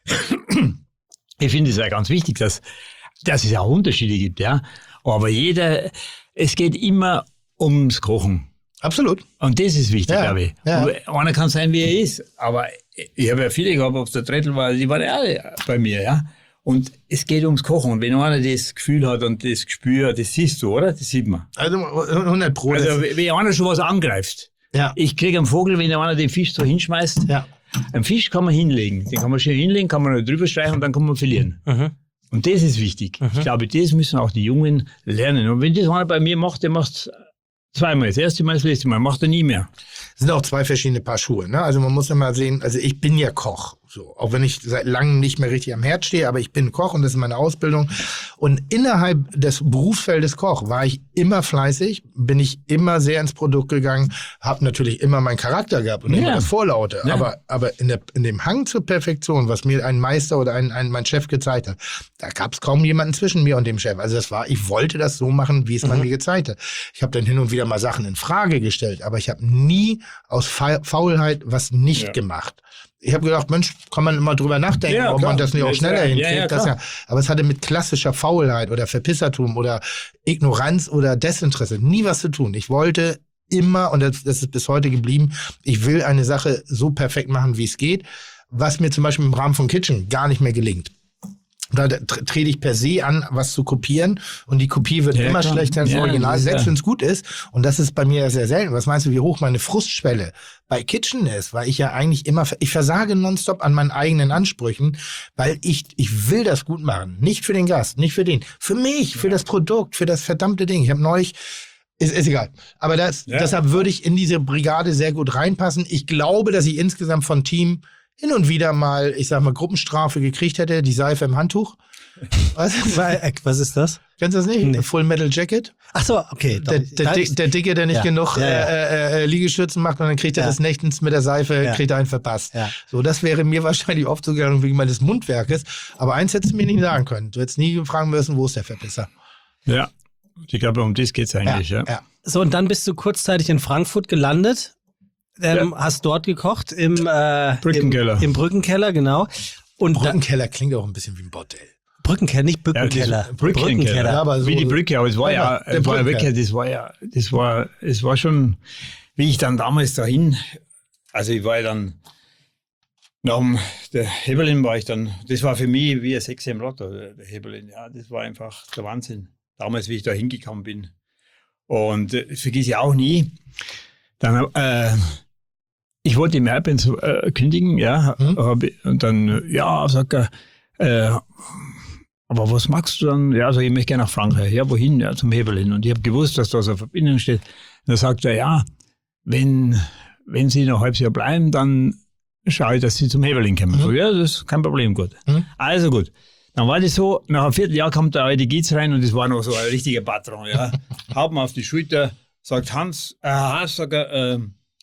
Ich finde es ja ganz wichtig, dass, dass es auch Unterschiede gibt, ja. Aber jeder, es geht immer ums Kochen. Absolut. Und das ist wichtig, Ja, glaube ich. ja. Und einer kann sein, wie er ist. Aber ich habe ja viele gehabt, ob es der Trettel war, die waren ja alle bei mir, ja. Und es geht ums Kochen. Und wenn einer das Gefühl hat und das Gespür, das siehst du, oder? Das sieht man. Also hundert Pro. Also, das- wenn einer schon was angreift. ja. Ich kriege einen Vogel, wenn einer den Fisch so hinschmeißt. Ja. Einen Fisch kann man hinlegen. Den kann man schön hinlegen, kann man noch drüber streichen und dann kann man verlieren. Mhm. Und das ist wichtig. Ich glaube, das müssen auch die Jungen lernen. Und wenn das einer bei mir macht, der macht es zweimal. Das erste Mal, das letzte Mal. Macht er nie mehr. Es sind auch zwei verschiedene Paar Schuhe. Ne? Also man muss immer sehen, also ich bin ja Koch. So, auch wenn ich seit langem nicht mehr richtig am Herd stehe, aber ich bin Koch und das ist meine Ausbildung. Und innerhalb des Berufsfeldes Koch war ich immer fleißig, bin ich immer sehr ins Produkt gegangen, habe natürlich immer meinen Charakter gehabt und Ja. immer das Vorlaute. Ja. Aber, aber in, der, in dem Hang zur Perfektion, was mir ein Meister oder ein, ein, mein Chef gezeigt hat, da gab es kaum jemanden zwischen mir und dem Chef. Also das war, ich wollte das so machen, wie es man mir gezeigt hat. Ich habe dann hin und wieder mal Sachen in Frage gestellt, aber ich habe nie aus Fa Faulheit was nicht Ja. gemacht. ich habe gedacht, Mensch, kann man immer drüber nachdenken, Ja, ob klar. man das nicht auch Ja, schneller ja, hinkriegt. ja, das klar. ja, aber es hatte mit klassischer Faulheit oder Verpissertum oder Ignoranz oder Desinteresse nie was zu tun. Ich wollte immer, und das, das ist bis heute geblieben, ich will eine Sache so perfekt machen, wie es geht, was mir zum Beispiel im Rahmen von Kitchen gar nicht mehr gelingt. Da tr- trete ich per se an, was zu kopieren und die Kopie wird Ja, immer klar. schlechter als das Ja, Original, das ist selbst ja- wenn es gut ist. Und das ist bei mir ja sehr selten. Was meinst du, wie hoch meine Frustschwelle bei Kitchen ist? Weil ich ja eigentlich immer, ich versage nonstop an meinen eigenen Ansprüchen, weil ich, ich will das gut machen. Nicht für den Gast, nicht für den. Für mich, für das Produkt, für das verdammte Ding. Ich habe neulich, ist, ist egal. Aber das, Ja. deshalb würde ich in diese Brigade sehr gut reinpassen. Ich glaube, dass ich insgesamt von Team hin und wieder mal, ich sag mal, Gruppenstrafe gekriegt hätte, die Seife im Handtuch. Was? Was ist das? Kennst du das nicht? Nee. Full Metal Jacket. Ach so, okay. Der, doch. der, Da Dick- ist- der Dicke, der nicht Ja. genug Ja, ja. Äh, äh, Liegestützen macht und dann kriegt er Ja. des Nächtens mit der Seife, Ja. kriegt er einen verpasst. Ja. So, das wäre mir wahrscheinlich oft so gegangen wegen meines Mundwerkes. Aber eins hättest du mir nicht sagen können. Du hättest nie fragen müssen, wo ist der Verpisser? Ja, ich glaube, um das geht es eigentlich. Ja, ja. So, und dann bist du kurzzeitig in Frankfurt gelandet. Ähm, Hast dort gekocht im, äh, Brückenkeller. Im, im Brückenkeller, genau. Und da, Brückenkeller klingt auch ein bisschen wie ein Bordell. Brückenkeller, nicht Brückenkeller. Ja, das- Brückenkeller. Ja, aber so- Wie die Brücke, aber es war ja, Ja, der es war ja Brückenkeller. wirklich, das war ja, das war, es war schon, wie ich dann damals dahin, also ich war ja dann, nach dem, der Hebelin war ich dann, das war für mich wie ein Sechs im Lotto, der der Hebelin, ja, das war einfach der Wahnsinn. Damals, wie ich da hingekommen bin. Und äh, das vergesse ich auch nie. Dann, äh, ich wollte im Airpens äh, kündigen, ja, Hm. hab ich- und dann, ja, sagt er, äh, aber was magst du dann? Ja, also ich möchte gerne nach Frankreich. Ja, wohin? Ja, zum Hebelin. Und ich habe gewusst, dass da so eine Verbindung steht. Und dann sagt er, ja, wenn, wenn Sie noch ein halbes Jahr bleiben, dann schaue ich, dass Sie zum Hebelin kommen. Mhm. So, ja, das ist kein Problem, gut. Mhm. Also gut. Dann war das so, nach einem Vierteljahr kommt der alte Gietz rein und das war noch so ein richtiger Patron, ja. Haut mir auf die Schulter, sagt Hans, äh, Hans, sagt er, äh,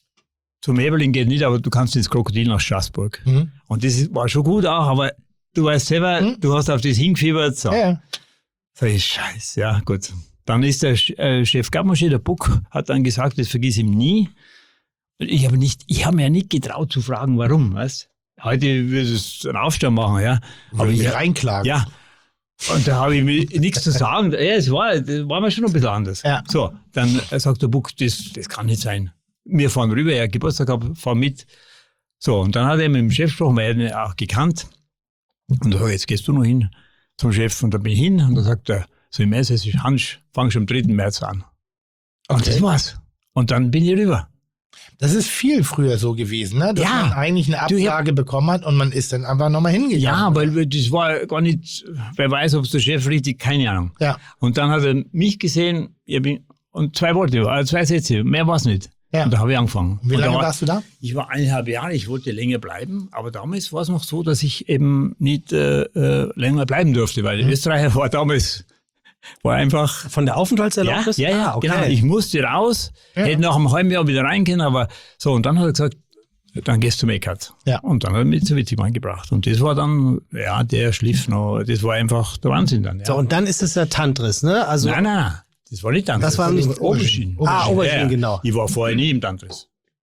zum Hebelin geht nicht, aber du kannst ins Krokodil nach Straßburg. Mhm. Und das ist- war schon gut auch, aber du weißt selber, Mhm. du hast auf das hingefiebert. So. Ja, ja. Sag ich, scheiße, ja gut. Dann ist der Sch- äh, Chef Gabmarsche, der Buck, hat dann gesagt, das vergiss ihm nie. Und ich habe nicht, ich habe mir ja nicht getraut zu fragen, warum, weißt? Heute würde es einen Aufstand machen, ja. Aber Aber ich ich, reinklagen. ja. Und da habe ich mir nichts zu sagen. Ja, es war, das war mir schon ein bisschen anders. Ja. So, dann äh, sagt der Buck, das, das kann nicht sein. Wir fahren rüber, er hat Geburtstag gehabt, fahren mit. So, und dann hat er mit dem Chef gesprochen, weil er ihn auch gekannt. Und da sag ich, jetzt gehst du noch hin zum Chef. Und da bin ich hin und dann sagt er, so im Elsässisch, Hans, fang schon am dritten März an. Und Okay. das war's. Und dann bin ich rüber. Das ist viel früher so gewesen, ne? Dass Ja. man eigentlich eine Du, ich hab- Absage bekommen hat und man ist dann einfach nochmal hingegangen. Ja, weil das war gar nicht, wer weiß, ob es der Chef richtig, keine Ahnung. Ja. Und dann hat er mich gesehen, ich bin, und zwei Worte, also zwei Sätze, mehr war es nicht. Ja. Und da habe ich angefangen. Wie Und lange da war, warst du da? Ich war eineinhalb Jahre, ich wollte länger bleiben, aber damals war es noch so, dass ich eben nicht äh, äh, länger bleiben durfte, weil Mhm. Österreich war damals, war einfach... Von der Aufenthaltserlaubnis? Ja, ja, ja, Ah, okay. genau. Ich musste raus, Ja. hätte nach einem halben Jahr wieder rein können, aber so, und dann hat er gesagt, dann gehst du zum Eckhardt. Ja. Und dann hat er mich zu Wittigmann gebracht. Und das war dann, ja, der schliff noch, das war einfach der Wahnsinn dann. Ja. So, und dann ist es der Tantris, ne? Also, nein, nein, nein, das war nicht Tantris. Das war nicht Aubergine. Ah, Aubergine, Ja, ja. genau. Ich war vorher nie im Tantris.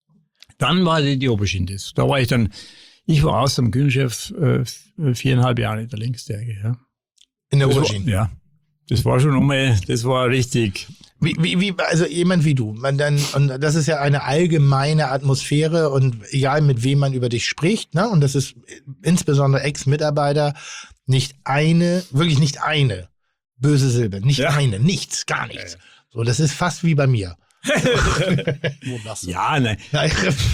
Dann war die, die Aubergine das. Da war ich dann, ich war außer dem Küchenchef äh, viereinhalb Jahre der Längstjährige. Ja. In der Das war, Aubergine. ja. Das war schon einmal, das war richtig. Wie, wie, wie, also jemand wie du, man dann, und das ist ja eine allgemeine Atmosphäre und egal mit wem man über dich spricht, ne, und das ist insbesondere Ex-Mitarbeiter, nicht eine, wirklich nicht eine böse Silbe, nicht Ja. eine, nichts, gar nichts. So, das ist fast wie bei mir. Wo lachst du? Ja, nein. Nein.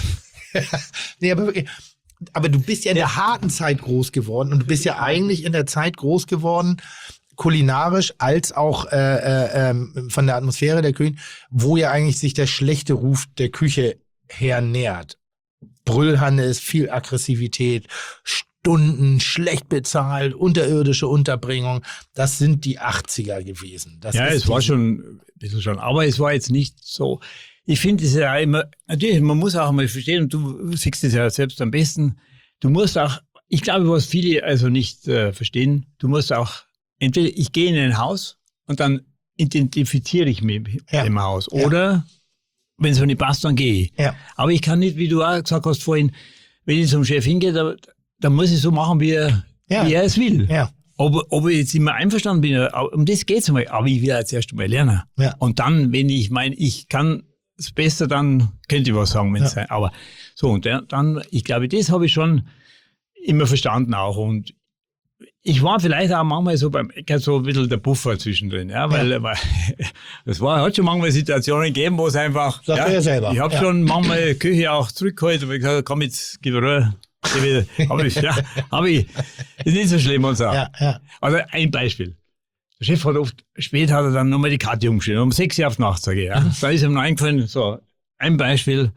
Nee, aber wirklich. Aber du bist ja in der harten Zeit groß geworden und du bist ja eigentlich in der Zeit groß geworden, kulinarisch als auch äh, äh, ähm, von der Atmosphäre der Küche, wo ja eigentlich sich der schlechte Ruf der Küche her nähert. Brüllhannes, viel Aggressivität, Stunden, schlecht bezahlt, unterirdische Unterbringung. Das sind die achtziger gewesen. Das Ja, ist es war die- schon ein bisschen schon, aber es war jetzt nicht so. Ich finde es ja immer, natürlich, man muss auch mal verstehen, und du siehst es ja selbst am besten, du musst auch, ich glaube, was viele also nicht äh, verstehen, du musst auch, entweder ich gehe in ein Haus und dann identifiziere ich mich mit Ja. dem Haus, Ja. oder wenn es mir nicht passt, dann gehe ich. Ja. Aber ich kann nicht, wie du auch gesagt hast vorhin, wenn ich zum Chef hingehe, da, da muss ich so machen, wie er, Ja. wie er es will. Ja. Ob, ob ich jetzt immer einverstanden bin, um das geht's einmal. Aber ich will jetzt erst einmal lernen. Ja. Und dann, wenn ich meine, ich kann es besser, dann könnte ich was sagen, wenn es Ja. sein. Aber so, und der, dann, ich glaube, das habe ich schon immer verstanden auch. Und ich war vielleicht auch manchmal so beim Ecker so ein bisschen der Puffer zwischendrin, ja, weil, ja. weil es war, hat schon manchmal Situationen gegeben, wo es einfach, Sagt ja, er ja selber. ich habe Ja. schon manchmal Küche auch zurückgeholt, weil ich gesagt habe, komm jetzt, gib Ruhe. Habe ich, ja, habe ich, ist nicht so schlimm und so. Ja, ja. Also ein Beispiel. Der Chef hat oft, spät hat er dann nochmal die Karte umgeschrieben, um sechs Uhr auf Nacht, sage ich, ja. Da ist ihm noch eingefallen, so, ein Beispiel,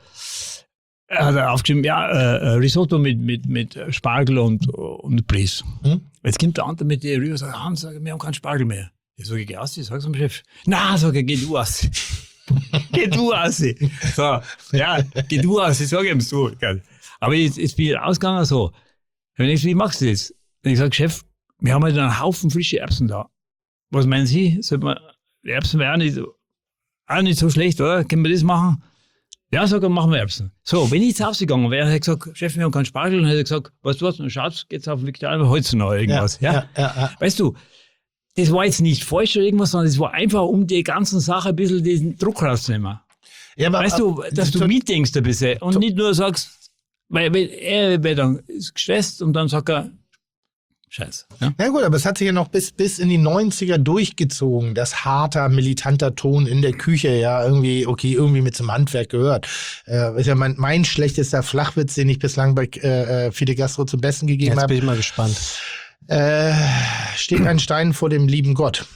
er hat er aufgeschrieben, ja, äh, Risotto mit, mit, mit Spargel und, und Bries. Hm? Jetzt kommt der andere mit dir rüber und sagt, Hans, sag, wir haben keinen Spargel mehr. Ich sage, geh aus, ich sag's dem Chef. Na, sag ich, geh du aus. Geh du aus. So, ja, geh du aus, ich sage ihm so. Aber jetzt, jetzt bin ich ausgegangen so. Wenn ich, wie machst du das? Und ich sage, Chef, wir haben halt einen Haufen frische Erbsen da. Was meinen Sie? Sollte man, die Erbsen wären auch nicht, auch nicht so schlecht, oder? Können wir das machen? Ja, sag, dann machen wir Erbsen. So, wenn ich jetzt rausgegangen wäre, hätte ich gesagt, Chef, wir haben keinen Spargel. Und hätte ich gesagt, weißt du was, dann schaut's, geht's auf Viktualien, holst du noch irgendwas. Ja, ja, ja, ja. Weißt du, das war jetzt nicht falsch oder irgendwas, sondern das war einfach, um die ganzen Sache ein bisschen diesen Druck rauszunehmen. Ja, aber, Weißt du, dass du mitdenkst ein bisschen und nicht nur sagst, weil, weil er wird dann ist gestresst und dann sagt er, Scheiße. Ja? Ja gut, aber es hat sich ja noch bis, bis in die neunziger durchgezogen, das harter, militanter Ton in der Küche, ja, irgendwie, okay, irgendwie mit zum Handwerk gehört. Äh, ist ja mein, mein schlechtester Flachwitz, den ich bislang bei äh, Fide Gastro zum Besten gegeben Jetzt habe. bin ich mal gespannt. Äh, steht ein Stein vor dem lieben Gott.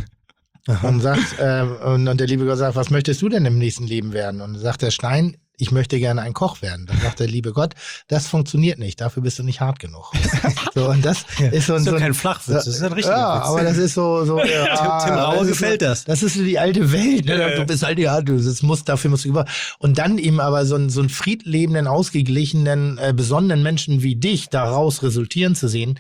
Und sagt, äh, und, und der liebe Gott sagt, was möchtest du denn im nächsten Leben werden? Und dann sagt der Stein, ich möchte gerne ein Koch werden. Dann sagt der liebe Gott, das funktioniert nicht, dafür bist du nicht hart genug. So, und das ist so, Das ist so doch ein, kein Flachwitz, das ist ein richtiger ja, Witz. aber das ist so, so ja, Tim Raue das ist gefällt so, das. Das ist so die alte Welt. Ne? Du bist halt, ja, du, das musst, dafür musst du über. Und dann eben aber so einen, so einen friedlebenden, ausgeglichenen, äh, besonnenen Menschen wie dich daraus resultieren zu sehen,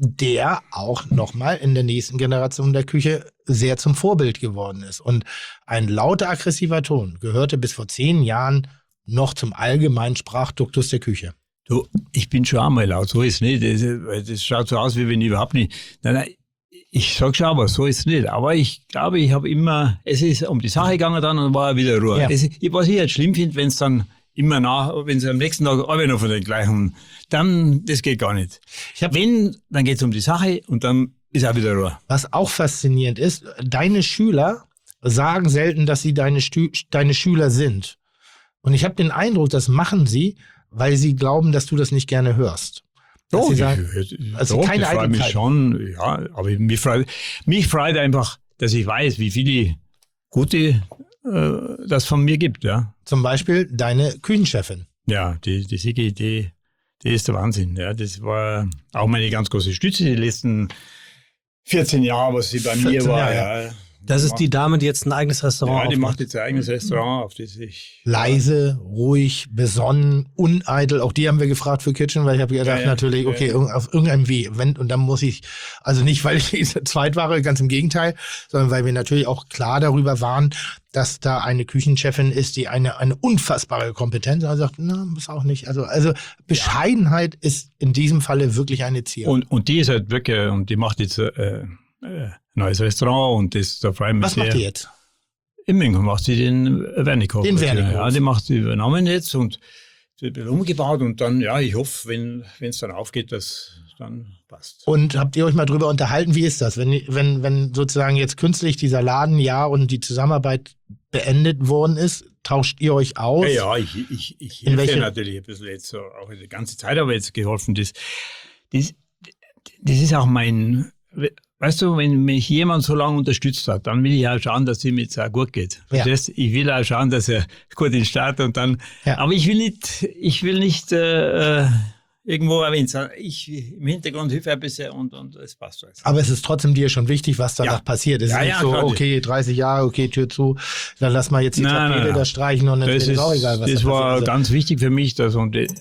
der auch nochmal in der nächsten Generation der Küche sehr zum Vorbild geworden ist. Und ein lauter, aggressiver Ton gehörte bis vor zehn Jahren noch zum allgemeinen Sprachduktus der Küche. Du, ich bin schon einmal laut, so ist es nicht. Das, das schaut so aus, wie wenn ich überhaupt nicht. Nein, nein, ich sag schon, aber so ist es nicht. Aber ich glaube, ich habe immer, es ist um die Sache gegangen dann und war wieder Ruhe. Ja. Es, was ich jetzt schlimm finde, wenn es dann immer nach, wenn es am nächsten Tag alle noch von den gleichen, dann, das geht gar nicht. Ich hab, Wenn, dann geht es um die Sache und dann ist auch wieder Ruhe. Was auch faszinierend ist, deine Schüler sagen selten, dass sie deine, Stü deine Schüler sind. Und ich habe den Eindruck, das machen sie, weil sie glauben, dass du das nicht gerne hörst. Dass Doch, sie sagen, ich, ich, also doch, keine ich freue mich Eitelkeit. schon, ja, aber mich freut, mich freut einfach, dass ich weiß, wie viele gute äh, das von mir gibt, ja. Zum Beispiel deine Küchenchefin. Ja, die, die Sigi, die, die ist der Wahnsinn, ja. Das war auch meine ganz große Stütze die letzten vierzehn Jahre, was sie bei mir vierzehn war, Jahre, ja. Das ist die Dame, die jetzt ein eigenes Restaurant Ja, die aufmacht. macht jetzt ein eigenes Restaurant, auf das ich... Leise, ruhig, besonnen, uneitel. Auch die haben wir gefragt für Kitchen, weil ich habe gedacht, Ja, ja, natürlich, okay, ja. irg- auf irgendeinem Weg. Wenn, und dann muss ich, also nicht, weil ich Zweitware, ganz im Gegenteil, sondern weil wir natürlich auch klar darüber waren, dass da eine Küchenchefin ist, die eine, eine unfassbare Kompetenz hat. Und sagt, na, muss auch nicht. Also, also Bescheidenheit ist in diesem Falle wirklich eine Ziel. Und, und die ist halt wirklich, und die macht jetzt äh, äh, neues Restaurant und das, da freue ich mich Was sehr. macht die jetzt? In München macht sie den Wernikhof. Den Wernikhof. Ja, die macht sie übernommen jetzt und wird ein bisschen umgebaut und dann, ja, ich hoffe, wenn es dann aufgeht, dass dann passt. Und habt ihr euch mal drüber unterhalten, wie ist das, wenn, wenn, wenn sozusagen jetzt künstlich dieser Laden, ja, und die Zusammenarbeit beendet worden ist, tauscht ihr euch aus? Ja, ja, ich, ich, ich In helfe welche- natürlich ein bisschen jetzt so, auch die ganze Zeit habe ich jetzt geholfen. Das, das, das ist auch mein, weißt du, wenn mich jemand so lange unterstützt hat, dann will ich auch schauen, dass es ihm jetzt auch gut geht. Ja. Das, ich will auch schauen, dass er gut in den Start und dann, Ja. aber ich will nicht, ich will nicht äh, äh, irgendwo erwähnt sein. Ich im Hintergrund hilfe ein bisschen und, und es passt alles. Aber es ist trotzdem dir schon wichtig, was danach Ja. passiert. Es Ja, ist nicht ja, so, klar. okay, dreißig Jahre, okay, Tür zu, dann lass mal jetzt die Nein, Tapete nein, nein. da streichen und dann Das, ist es ist, auch egal, was das da war passiert. Also, ganz wichtig für mich, dass, und das,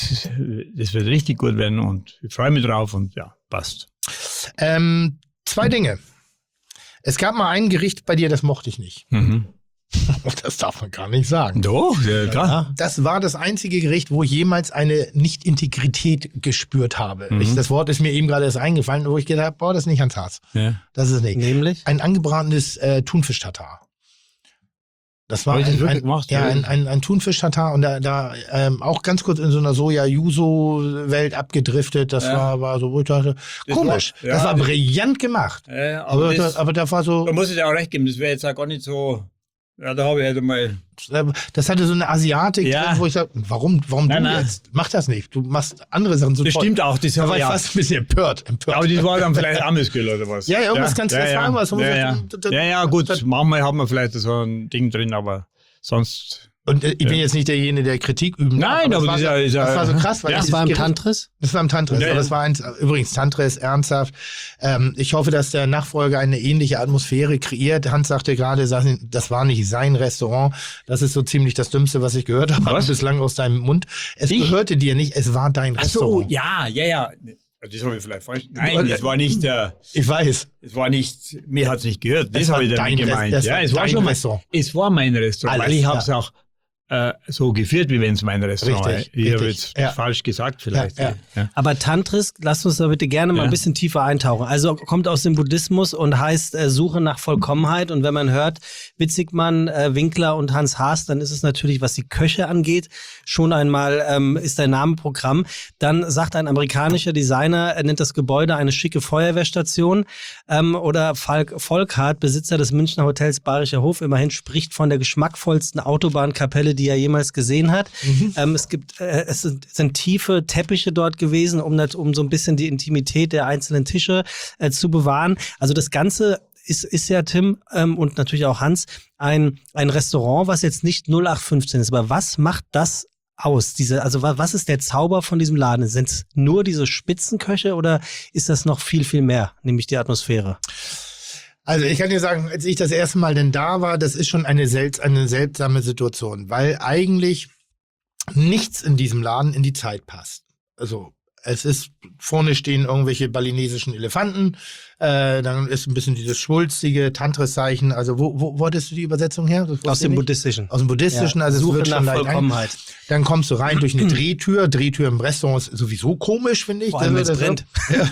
das wird richtig gut werden und ich freue mich drauf und ja, passt. ähm, zwei Dinge. Es gab mal ein Gericht bei dir, das mochte ich nicht. Mhm. Das darf man gar nicht sagen. Doch, ja, klar. Das war das einzige Gericht, wo ich jemals eine Nicht-Integrität gespürt habe. Mhm. Ich, das Wort ist mir eben gerade erst eingefallen, wo ich gedacht habe, boah, das ist nicht Hans Haas. Ja. Das ist nicht. Nämlich? Ein angebratenes äh, Thunfisch-Tatar. Das war Hab ich das ein, wirklich ein, gemacht? ja, Ja. ein, ein, ein Thunfisch-Tatar und da, da ähm, auch ganz kurz in so einer Soja-Yuso-Welt abgedriftet. Das Ja. war, war so, wo ich dachte, Das komisch. war- ja, das war das- brillant gemacht. Äh, aber, Aber, das, da, aber da war so, da muss ich dir auch recht geben, das wäre jetzt auch gar nicht so. Ja, da habe ich halt einmal. das hatte so eine Asiatik Ja. drin, wo ich sage, warum, warum Nein, du nein. jetzt? Mach das nicht. Du machst andere Sachen so Das toll. stimmt auch, das Da war habe ich ich auch. fast ein bisschen empört. empört. Aber das war dann vielleicht Amüsgül oder was. Ja, ja, irgendwas ganz- das war irgendwas, wo man ja, ja. sagt, das- ja, ja, gut. das- Manchmal hat man vielleicht so ein Ding drin, aber sonst. Und äh, ich bin jetzt nicht derjenige, der Kritik üben darf, Nein, aber das, das war, ist ja- ist ja- das war so krass. Weil Ja, dieses Das war im Gericht- Tantris? Das war im Tantris, Ja, aber ja. das war eins, übrigens, Tantris, ernsthaft. Ähm, ich hoffe, dass der Nachfolger eine ähnliche Atmosphäre kreiert. Hans sagte gerade, das war nicht sein Restaurant. Das ist so ziemlich das Dümmste, was ich gehört habe Was? bislang aus deinem Mund. Es Ich? gehörte dir nicht, es war dein Ach so, Restaurant. ja, ja, ja. Das habe ich vielleicht falsch. Nein, das war nicht der. Ich weiß. Es war nicht, mir hat es nicht gehört. Das Es war habe ich dein damit Rest- gemeint. das Ja, war es war dein schon mein, Restaurant. es war mein Restaurant, Alles, weil ich habe es ja. auch äh, so geführt, wie wenn es mein Restaurant Richtig, ist. Ich habe richtig. jetzt Ja. falsch gesagt vielleicht. Ja, ja. Aber Tantris, lasst uns da bitte gerne mal Ja. ein bisschen tiefer eintauchen. Also kommt aus dem Buddhismus und heißt äh, Suche nach Vollkommenheit. Und wenn man hört Witzigmann, äh, Winkler und Hans Haas, dann ist es natürlich, was die Köche angeht, schon einmal ähm, ist der Name Programm. Dann sagt ein amerikanischer Designer, er nennt das Gebäude eine schicke Feuerwehrstation. Ähm, oder Falk Volkhardt, Besitzer des Münchner Hotels Bayerischer Hof, immerhin spricht von der geschmackvollsten Autobahnkapelle, die er jemals gesehen hat. Mhm. Ähm, es gibt, äh, es sind, sind tiefe Teppiche dort gewesen, um, das, um so ein bisschen die Intimität der einzelnen Tische äh, zu bewahren. Also das Ganze ist, ist ja, Tim, ähm, und natürlich auch Hans, ein, ein Restaurant, was jetzt nicht null acht fünfzehn ist. Aber was macht das aus? Diese, also wa- was ist der Zauber von diesem Laden? Sind es nur diese Spitzenköche oder ist das noch viel, viel mehr, nämlich die Atmosphäre? Also ich kann dir sagen, als ich das erste Mal denn da war, das ist schon eine, selts eine seltsame Situation, weil eigentlich nichts in diesem Laden in die Zeit passt. Also es ist, vorne stehen irgendwelche balinesischen Elefanten, äh, dann ist ein bisschen dieses schwulstige Tantris-Zeichen. Also wo, wo, wo hattest du die Übersetzung her? Das wusste Aus ich dem nicht. Buddhistischen. Aus dem Buddhistischen, Ja, also es Suche wird nach schon leicht ein. Vollkommenheit. Dann kommst du rein durch eine Drehtür. Drehtür im Restaurant ist sowieso komisch, finde ich. Vor allem, Das- wenn's das- brennt.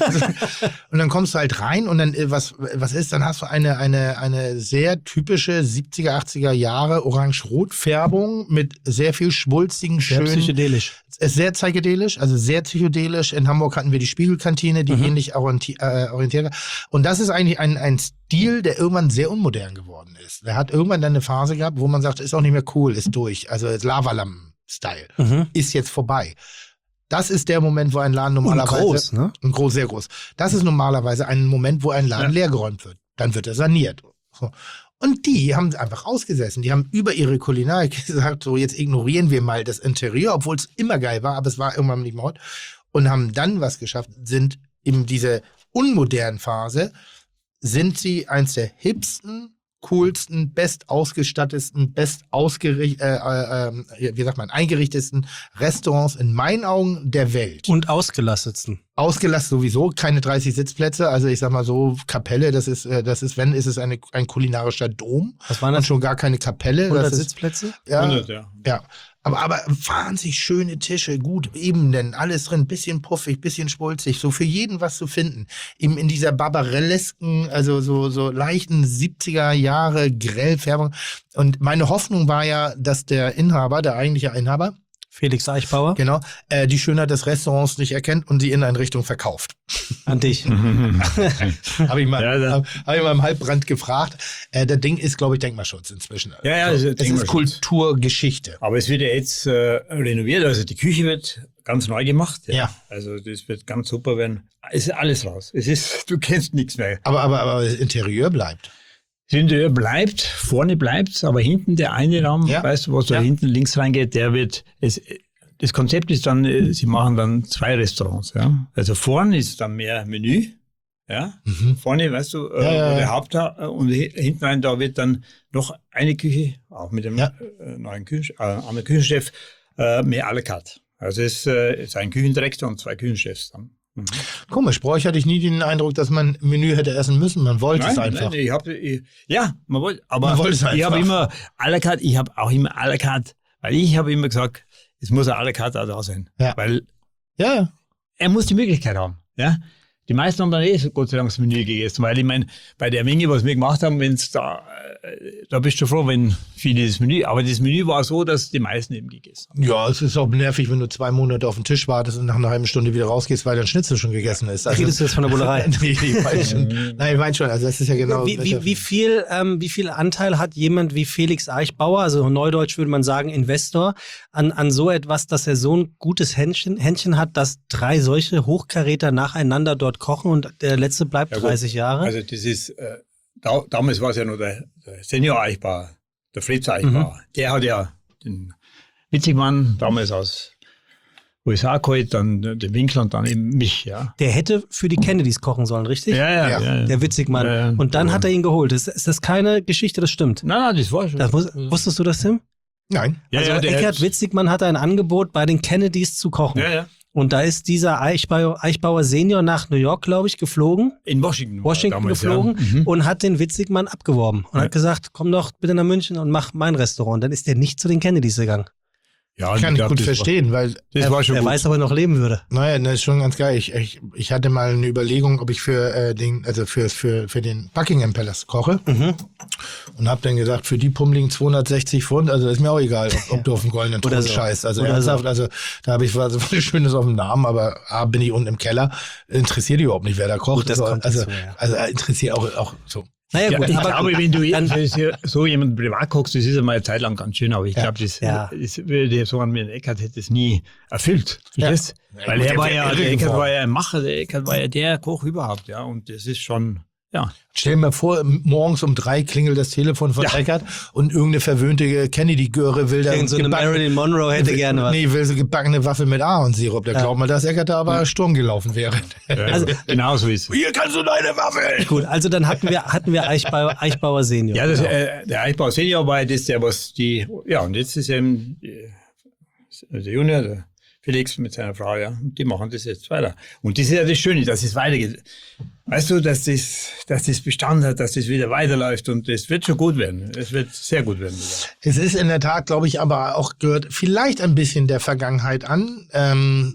Ja. Und dann kommst du halt rein und dann, äh, was, was ist? Dann hast du eine, eine, eine sehr typische siebziger, achtziger Jahre Orange-Rot-Färbung mit sehr viel schwulstigen, Sehr schönen. psychedelisch. Es ist sehr psychedelisch, also sehr psychedelisch. In Hamburg hatten wir die Spiegelkantine, die Mhm. ähnlich orienti äh, orientiert war. Und das ist eigentlich ein, ein Stil, der irgendwann sehr unmodern geworden ist. Der hat irgendwann dann eine Phase gehabt, wo man sagt, ist auch nicht mehr cool, ist durch. Also Lavalampen-Style. Mhm. Ist jetzt vorbei. Das ist der Moment, wo ein Laden Und normalerweise... groß, ne? Und groß, sehr groß. Das ist normalerweise ein Moment, wo ein Laden Ja. leergeräumt wird. Dann wird er saniert. So. Und die haben einfach ausgesessen. Die haben über ihre Kulinarik gesagt, so jetzt ignorieren wir mal das Interieur, obwohl es immer geil war, aber es war irgendwann nicht mehr hot. Und haben dann was geschafft, sind in diese unmodernen Phase, sind sie eins der hipsten, coolsten, bestausgestattetsten, best ausgericht, äh, äh, äh, wie sagt man, eingerichtetsten Restaurants in meinen Augen der Welt. Und ausgelastetsten. Ausgelassen sowieso, keine dreißig Sitzplätze. Also ich sag mal so, Kapelle, das ist, äh, das ist, wenn, ist es eine, ein kulinarischer Dom. Was waren Und das? schon gar keine Kapelle. hundert Das ist, Sitzplätze? ja, hundert, ja. ja. Aber, aber wahnsinnig schöne Tische, gut Ebenen, alles drin, bisschen puffig, bisschen schwulzig, so für jeden was zu finden. Eben in dieser barbarellesken, also so, so leichten siebziger Jahre Grellfärbung. Und meine Hoffnung war ja, dass der Inhaber, der eigentliche Inhaber, Felix Eichbauer, genau, äh, die Schönheit des Restaurants nicht erkennt und die Inneneinrichtung verkauft. an dich. Habe ich mal, Ja, da- hab, hab ich mal im Halbbrand gefragt. Äh, das Ding ist, glaube ich, Denkmalschutz inzwischen. Ja, ja, so, das ist es ist Denkmalschutz. Kulturgeschichte. Aber es wird ja jetzt äh, renoviert, also die Küche wird ganz neu gemacht. Ja. Also das wird ganz super werden. Es ist alles raus. Es ist, du kennst nichts mehr. Aber, aber, aber das Interieur bleibt. Das Interieur bleibt, vorne bleibt's, aber hinten der eine Raum, Ja. weißt du, wo so Ja. hinten links reingeht, der wird, es, das Konzept ist dann, äh, sie machen dann zwei Restaurants, ja. Also vorne ist dann mehr Menü, ja. Mhm. Vorne, weißt du, äh, Ja, ja, wo ja. der Haupt und hi- hinten rein, da wird dann noch eine Küche, auch mit dem Ja. äh, neuen Küchen, äh, anderen Küchenchef, äh, mehr à la carte. Also es äh, ist ein Küchendirektor und zwei Küchenchefs dann. Mhm. Komisch, bei euch hatte ich nie den Eindruck, dass man ein Menü hätte essen müssen. Man wollte Nein, es einfach. Nein, ich hab, ich, ja, man wollte, aber Man wollte es ich habe einfach. immer à la carte, ich habe auch immer à la carte, weil ich habe immer gesagt, es muss ein à la carte auch da sein. Ja. Weil Ja, ja. er muss die Möglichkeit haben. Ja? Die meisten haben dann eh so Gott sei Dank das Menü gegessen, weil ich meine, bei der Menge, was wir gemacht haben, wenn's da, äh, da bist du froh, wenn viele das Menü, aber das Menü war so, dass die meisten eben gegessen haben. Ja, es ist auch nervig, wenn du zwei Monate auf den Tisch wartest und nach einer halben Stunde wieder rausgehst, weil dein Schnitzel schon gegessen ist. Also, Redest du jetzt von der Bullerei? nee, ich meine schon. Nein, ich meine schon. Also das ist ja genau. Wie, wie, wie, viel, ähm, wie viel Anteil hat jemand wie Felix Eichbauer, also neudeutsch würde man sagen Investor, an, an so etwas, dass er so ein gutes Händchen, Händchen hat, dass drei solche Hochkaräter nacheinander dort kochen und der letzte bleibt Ja, gut. dreißig Jahre? Also das ist, äh, da, damals war es ja noch der, der Senior Eichbauer, der Fritz Eichbauer. Mhm. Der hat ja den Witzigmann damals aus U S A geholt, dann den Winkler und dann eben mich, ja. Der hätte für die Kennedys kochen sollen, richtig? Ja, ja, Ja. ja. ja. Der Witzigmann. Ja, ja. Und dann Ja. hat er ihn geholt. Ist, ist das keine Geschichte, das stimmt? Nein, nein, das war schon. Das muss, wusstest du das, Tim? Nein. ja, also ja, der Eckhard hat- Witzigmann hatte ein Angebot, bei den Kennedys zu kochen. Ja, ja. Und da ist dieser Eichbauer, Eichbauer Senior nach New York, glaube ich, geflogen. In Washington. war er Washington damals, geflogen Ja. Mhm. und hat den Witzigmann abgeworben und Ja. hat gesagt, komm doch bitte nach München und mach mein Restaurant. Und dann ist der nicht zu den Kennedys gegangen. Ja, Kann ich glaub, gut das verstehen, weil War, das war schon Er gut. weiß aber noch leben würde. naja, das ist schon ganz geil. Ich, ich, ich hatte mal eine Überlegung, ob ich für äh, den, also für, für, für den Buckingham Palace koche Mhm. und habe dann gesagt, für die pummeligen zweihundertsechzig Pfund, also ist mir auch egal, ob, ob du auf dem goldenen Oder Thron so. scheißt. Also Oder ernsthaft, so. also da habe ich was, was Schönes auf dem Namen, aber A, bin ich unten im Keller, interessiert die überhaupt nicht, wer da kocht. Gut, das also, kommt also, dazu, ja. also äh, interessiert auch, auch so. Naja, Ja, gut, ich aber glaube, wenn du dann- jetzt so jemand privat kochst, das ist einmal eine Zeit lang ganz schön, aber ich Ja. glaube, das, Ja. das würde ich sagen, mit Eckert hätte es nie erfüllt. Verstehst? Ja, Weil gut, er der war wär ja, irre der Eckert geworden. war ja ein Macher, der Eckert war ja der Koch überhaupt, ja, und das ist schon, ja. Stell dir mal vor, morgens um drei klingelt das Telefon von Ja. Eckert und irgendeine verwöhnte Kennedy-Göre will da irgend so eine gebacken- Marilyn Monroe hätte gerne was. Nee, will so gebackene Waffel mit Ahornsirup. Da Ja. glaubt man, dass Eckert da aber Sturm gelaufen wäre. Also- genau so ist es. Hier kannst du deine Waffel! Gut, also dann hatten wir, hatten wir Eichbauer, Eichbauer Senior. Ja, das, äh, der Eichbau Senior war das, der was die, ja, und jetzt ist eben äh, der Junior, der Felix mit seiner Frau, ja, und die machen das jetzt weiter. Und das ist ja das Schöne, dass es weitergeht. Weißt du, dass das, dass das Bestand hat, dass das wieder weiterläuft und das wird schon gut werden. Es wird sehr gut werden. Wieder. Es ist in der Tat, glaube ich, aber auch gehört vielleicht ein bisschen der Vergangenheit an. Ähm,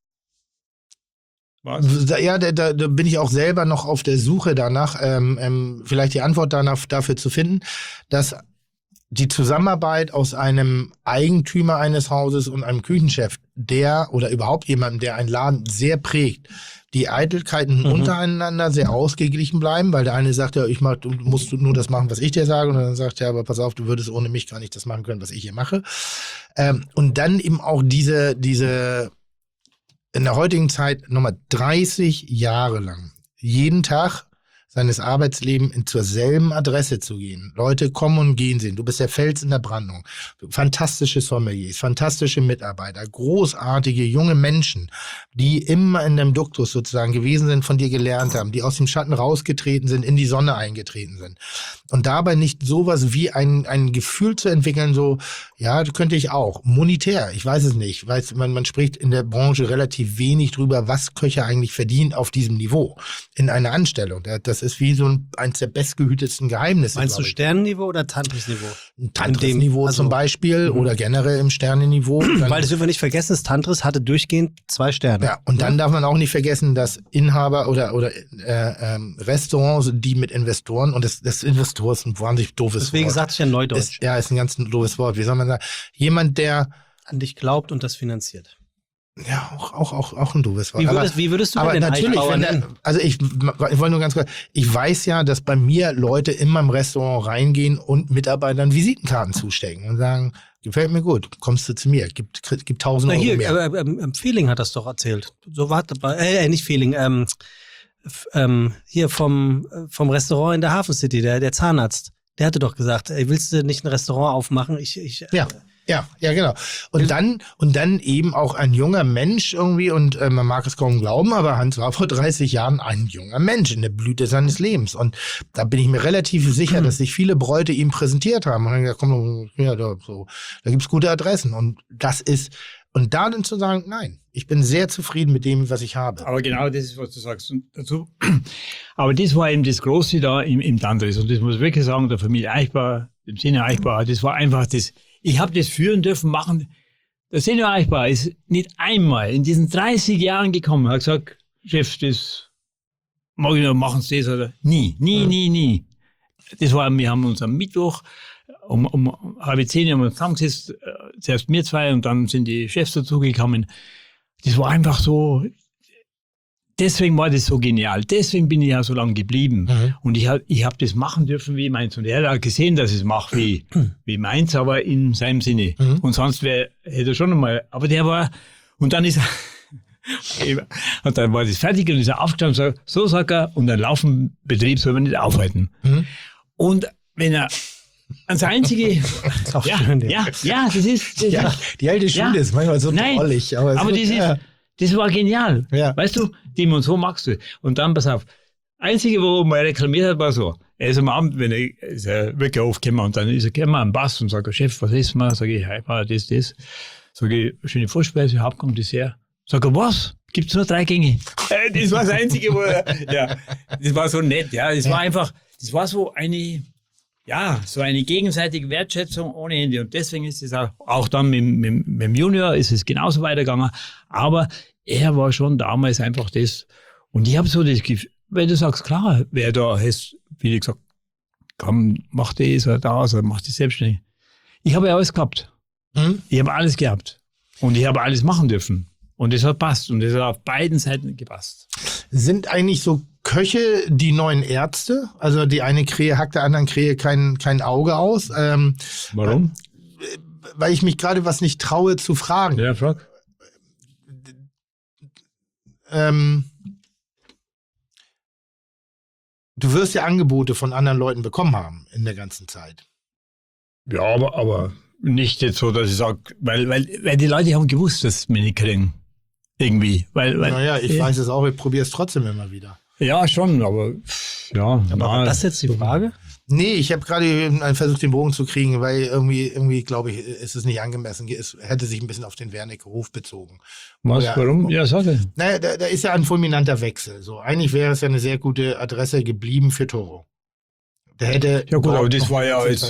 Was? ja, da, da, da bin ich auch selber noch auf der Suche danach, ähm, ähm, vielleicht die Antwort danach, dafür zu finden, dass die Zusammenarbeit aus einem Eigentümer eines Hauses und einem Küchenchef, der oder überhaupt jemandem, der einen Laden sehr prägt, die Eitelkeiten Mhm. untereinander sehr ausgeglichen bleiben, weil der eine sagt, ja, ich mach, du musst nur das machen, was ich dir sage, und dann sagt er, aber pass auf, du würdest ohne mich gar nicht das machen können, was ich hier mache. Ähm, und dann eben auch diese, diese in der heutigen Zeit nochmal dreißig Jahre lang jeden Tag seines Arbeitslebens in zur selben Adresse zu gehen. Leute kommen und gehen sehen. Du bist der Fels in der Brandung. Fantastische Sommeliers, fantastische Mitarbeiter, großartige junge Menschen, die immer in dem Duktus sozusagen gewesen sind, von dir gelernt haben, die aus dem Schatten rausgetreten sind, in die Sonne eingetreten sind. Und dabei nicht sowas wie ein, ein Gefühl zu entwickeln, so, ja, das könnte ich auch. Monetär, ich weiß es nicht. Weiß, man, man spricht in der Branche relativ wenig drüber, was Köche eigentlich verdienen auf diesem Niveau in einer Anstellung. Das ist wie so ein, eins der bestgehütetsten Geheimnisse. Meinst du glaub ich. Sternenniveau oder Tantris-Niveau? Ein Tantris-Niveau also- zum Beispiel Mhm. oder generell im Sternenniveau. Dann- Weil das dürfen wir nicht vergessen, das Tantris hatte durchgehend zwei Sterne. Ja, und dann darf man auch nicht vergessen, dass Inhaber oder, oder äh, ähm, Restaurants, die mit Investoren, und das, das Investor ist ein wahnsinnig doofes Deswegen Wort. sagte ich ja Neudeutsch. Ist, ja, ist ein ganz doofes Wort. Wie soll man sagen? Jemand, der, An dich glaubt und das finanziert. ja, auch, auch, auch, auch ein doofes Wort. Wie Aber- würdest, wie würdest du Aber denn den natürlich, Eichbauer wenn der, nennen? also ich, ich wollte nur ganz kurz, ich weiß ja, dass bei mir Leute in meinem Restaurant reingehen und Mitarbeitern Visitenkarten zustecken und sagen, gefällt mir gut, kommst du zu mir, gibt, gibt tausend Na Euro hier, mehr. äh, ähm, Feeling hat das doch erzählt. So war dabei, äh, nicht Feeling, ähm, f- ähm, hier vom, äh, vom Restaurant in der Hafen City, der, der Zahnarzt. Der hatte doch gesagt, ey, willst du nicht ein Restaurant aufmachen? Ich, ich, äh, Ja. Ja, ja, genau. Und dann, und dann eben auch ein junger Mensch irgendwie, und äh, man mag es kaum glauben, aber Hans war vor dreißig Jahren ein junger Mensch in der Blüte seines Lebens. Und da bin ich mir relativ sicher, dass sich viele Bräute ihm präsentiert haben. Und dann gesagt, komm, ja, da, so, da gibt's gute Adressen. Und das ist, Und da dann zu sagen, nein, ich bin sehr zufrieden mit dem, was ich habe. Aber genau das ist, was du sagst und dazu. Aber das war eben das Große da im, im Tantris. Und das muss ich wirklich sagen, der Familie Eichbar, dem Senior Eichbar, das war einfach das, ich habe das führen dürfen, machen. Der Senior Eichbar ist nicht einmal in diesen dreißig Jahren gekommen, hat gesagt, Chef, das mag ich noch, machen Sie das oder? Nie, nie, ja. nie, nie. Das war, wir haben uns am Mittwoch um, um halb zehn haben wir zusammengesetzt, äh, zuerst wir zwei und dann sind die Chefs dazugekommen. Das war einfach so, deswegen war das so genial, deswegen bin ich ja so lange geblieben. Mhm. Und ich habe ich hab das machen dürfen wie meins. Und er hat auch gesehen, dass ich es mache wie, wie meins, aber in seinem Sinne. Mhm. Und sonst wär, hätte er schon einmal, aber der war, und dann ist er, und dann war das fertig und ist er aufgestanden und sagt, so sagt er, und ein laufenden Betrieb soll man nicht aufhalten. Mhm. Und wenn er, das einzige, das ist auch ja, schön, ja. ja, ja, das ist, das ja, ist, die alte Schule ja, ist manchmal so drollig. Aber, aber das, ja. ist, das war genial. Ja. Weißt du, Tim, und so magst du. Und dann, pass auf, einzige, wo man reklamiert hat, war so, er ist am Abend, wenn er, ist er wirklich aufgekommen und dann ist er gekommen am Bass und sagt, Chef, was ist mal? Sag ich, hey, das, das. Sag ich, schöne Vorspeise, Hauptgang, Dessert. Sag ich, was? Gibt's nur drei Gänge? Das war das Einzige, wo er, ja, das war so nett, ja. Das ja. war einfach, das war so eine, ja, so eine gegenseitige Wertschätzung ohne Ende. Und deswegen ist es auch, auch dann mit, mit, mit dem Junior ist es genauso weitergegangen. Aber er war schon damals einfach das. Und ich habe so das Gefühl, wenn du sagst, klar, wer da ist, wie gesagt, komm, mach das oder das oder mach das selbstständig. Ich habe ja alles gehabt. Hm? Ich habe alles gehabt. Und ich habe alles machen dürfen. Und das hat passt. Und das hat auf beiden Seiten gepasst. Sind eigentlich so Köche die neuen Ärzte? Also die eine Krähe hackt der anderen Krähe kein, kein Auge aus. Ähm, Warum? Weil ich mich gerade was nicht traue zu fragen. Ja, frag. Ähm, du wirst ja Angebote von anderen Leuten bekommen haben in der ganzen Zeit. Ja, aber, aber nicht jetzt so, dass ich sage, weil, weil, weil die Leute haben gewusst, dass wir nicht kriegen. Irgendwie. Weil, weil, naja, ich äh, weiß es auch, ich probiere es trotzdem immer wieder. Ja, schon, aber ja. Aber na, war das jetzt die Frage? Nee, ich habe gerade versucht, den Bogen zu kriegen, weil irgendwie, irgendwie glaube ich, ist es nicht angemessen. Es hätte sich ein bisschen auf den Wernicke-Hof bezogen. Was, Oder, warum? Ja, sag ich. Naja, da, da ist ja ein fulminanter Wechsel. So, eigentlich wäre es ja eine sehr gute Adresse geblieben für Toro. Der hätte ja gut, aber das war ja jetzt,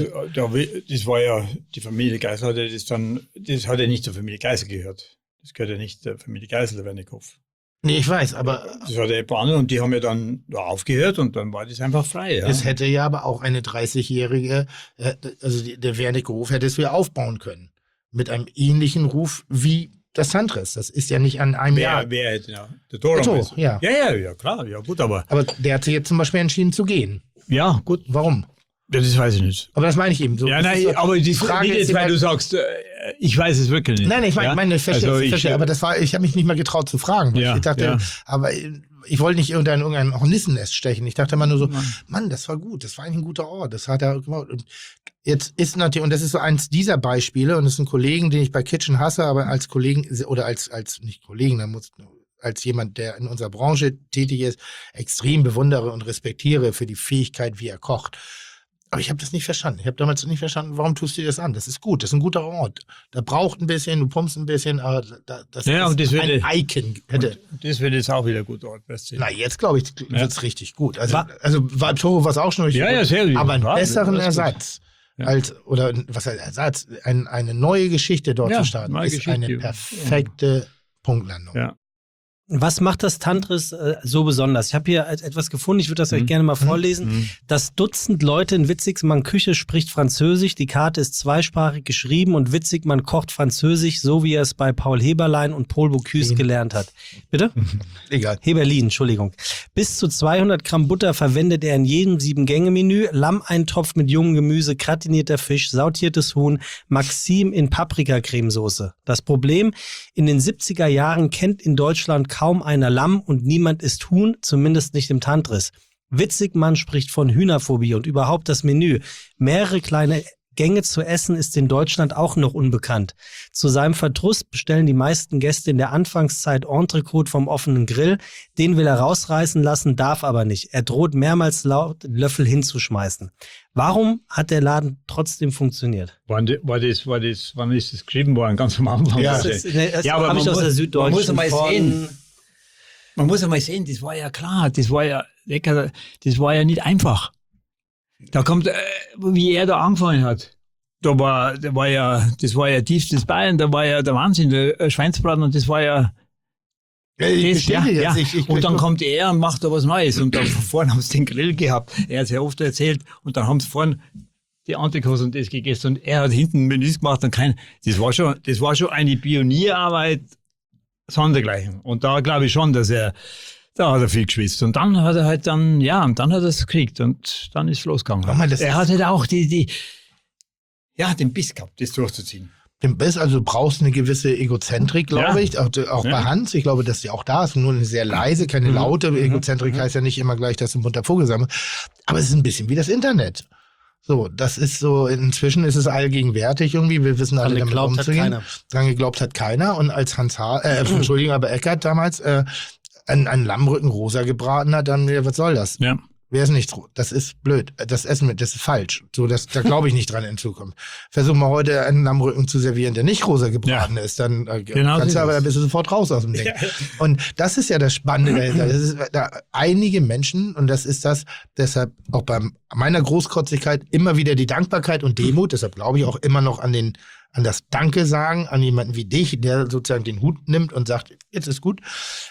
das war ja, die Familie Geisel hatte das dann, das hat ja nicht zur Familie Geisel gehört. Das gehört ja nicht der Familie Geisel, der Wernicke-Hof. Nee, ich weiß, aber... Das war der Bahn und die haben ja dann da aufgehört und dann war das einfach frei. Ja. Es hätte ja aber auch eine dreißigjährige, also der Wernicke-Hof hätte es wieder aufbauen können. Mit einem ähnlichen Ruf wie das Tantris. Das ist ja nicht an einem wer, Jahr. Wer hätte, ja. Der Toro. Der Toro, ja. Ja, ja, ja, klar, ja gut, aber... Aber der hat sich jetzt zum Beispiel entschieden zu gehen. Ja, gut. Warum? Ja, das weiß ich nicht. Aber das meine ich eben so. Ja, nein, so, aber die Frage ist, weil du sagst, äh, ich weiß es wirklich nicht. Nein, nein, ich meine, ja? meine, ich verstehe, also ich verstehe, aber das war, ich habe mich nicht mal getraut zu fragen. Weil ja, ich dachte, ja. aber ich wollte nicht irgendein, irgendein Hornissennest stechen. Ich dachte immer nur so, Mann. Mann, das war gut, das war eigentlich ein guter Ort. Das hat er gemacht. Und jetzt ist natürlich, und das ist so eins dieser Beispiele, und das ist ein Kollegen, den ich bei Kitchen hasse, aber als Kollegen, oder als, als, nicht Kollegen, da muss, als jemand, der in unserer Branche tätig ist, extrem bewundere und respektiere für die Fähigkeit, wie er kocht. Aber ich habe das nicht verstanden. Ich habe damals nicht verstanden, warum tust du dir das an? Das ist gut, das ist ein guter Ort. Da braucht ein bisschen, du pumpst ein bisschen, aber da, das ja, ist das ein würde, Icon. Hätte. Das wird jetzt auch wieder ein guter Ort. Na, jetzt glaube ich, wird es ja. richtig gut. Also, also war Toro war es auch schon richtig ja, gut. Ja, sehr gut. Aber einen ja, besseren Ersatz. Ja. Als, oder was heißt Ersatz? Ein, eine neue Geschichte dort ja, zu starten, ist Geschichte. Eine perfekte ja. Punktlandung. Ja. Was macht das Tantris äh, so besonders? Ich habe hier etwas gefunden, ich würde das mhm. euch gerne mal vorlesen. Mhm. Das Dutzend Leute in Witzigmann Küche spricht Französisch, die Karte ist zweisprachig geschrieben und Witzigmann kocht Französisch, so wie er es bei Paul Heberlein und Paul Bocuse mhm. gelernt hat. Bitte? Egal. Heberlin, Entschuldigung. Bis zu zweihundert Gramm Butter verwendet er in jedem Sieben-Gänge-Menü, Lammeintopf mit jungem Gemüse, gratinierter Fisch, sautiertes Huhn, Maxim in Paprikacremesoße. Das Problem, in den siebziger Jahren kennt in Deutschland kaum einer Lamm und niemand isst Huhn, zumindest nicht im Tantris. Witzigmann spricht von Hühnerphobie und überhaupt das Menü. Mehrere kleine Gänge zu essen ist in Deutschland auch noch unbekannt. Zu seinem Verdruss bestellen die meisten Gäste in der Anfangszeit Entrecote vom offenen Grill. Den will er rausreißen lassen, darf aber nicht. Er droht mehrmals laut, den Löffel hinzuschmeißen. Warum hat der Laden trotzdem funktioniert? War, war das, war das, wann ist das geschrieben worden? Ganz am Anfang. Ja, Das, ist, ne, das Ja, aber habe ich man aus muss- der Süddeutschen. man muss einmal von- sehen. Man muss einmal sehen, das war ja klar, das war ja lecker, das war ja nicht einfach. Da kommt, äh, wie er da angefangen hat, da war, da war ja, das war ja tiefstes Bayern, da war ja der Wahnsinn, der äh, Schweinsbraten und das war ja, Ja, ich das, bestätige ja, jetzt. ja. Ich, ich, Und dann kommt er und macht da was Neues und da vorne haben sie den Grill gehabt, er hat es ja oft erzählt und dann haben sie vorne die Antikos und das gegessen und er hat hinten Menüs gemacht und kein, das war schon, das war schon eine Pionierarbeit sondergleichen. Und da glaube ich schon, dass er, da hat er viel geschwitzt. Und dann hat er halt dann, ja, und dann hat er es gekriegt und dann ist es losgegangen. Nochmal, das er ist- hat halt auch die, die, ja, den Biss gehabt, das durchzuziehen. Den Biss, also du brauchst eine gewisse Egozentrik, glaube Ja. ich, auch, auch Ja. bei Hans. Ich glaube, dass sie auch da ist, nur eine sehr leise, keine Mhm. laute. Mhm. Egozentrik Mhm. heißt ja nicht immer gleich, dass du ein bunter Vogel sammelst. Aber es ist ein bisschen wie das Internet. So, das ist so, inzwischen ist es allgegenwärtig irgendwie, wir wissen alle Dran damit geglaubt hat umzugehen. keiner. Dran geglaubt hat keiner. Und als Hans Haar, äh, Entschuldigung, aber Eckert damals, äh, ein, ein Lammrücken rosa gebraten hat, dann, ja, was soll das? Ja. Wer ist nicht, das ist blöd. Das Essen mit, das ist falsch. So, das, da glaube ich nicht dran in Zukunft. Versuch mal heute einen Lammrücken zu servieren, der nicht rosa gebraten ist, dann äh, Genau kannst so du aber, ist dann es. bist du sofort raus aus dem Ding. Und das ist ja das Spannende dahinter. Das ist, da, einige Menschen, und das ist das, deshalb auch bei meiner Großkotzigkeit immer wieder die Dankbarkeit und Demut, deshalb glaube ich auch immer noch an den, an das Danke sagen, an jemanden wie dich, der sozusagen den Hut nimmt und sagt, jetzt ist gut.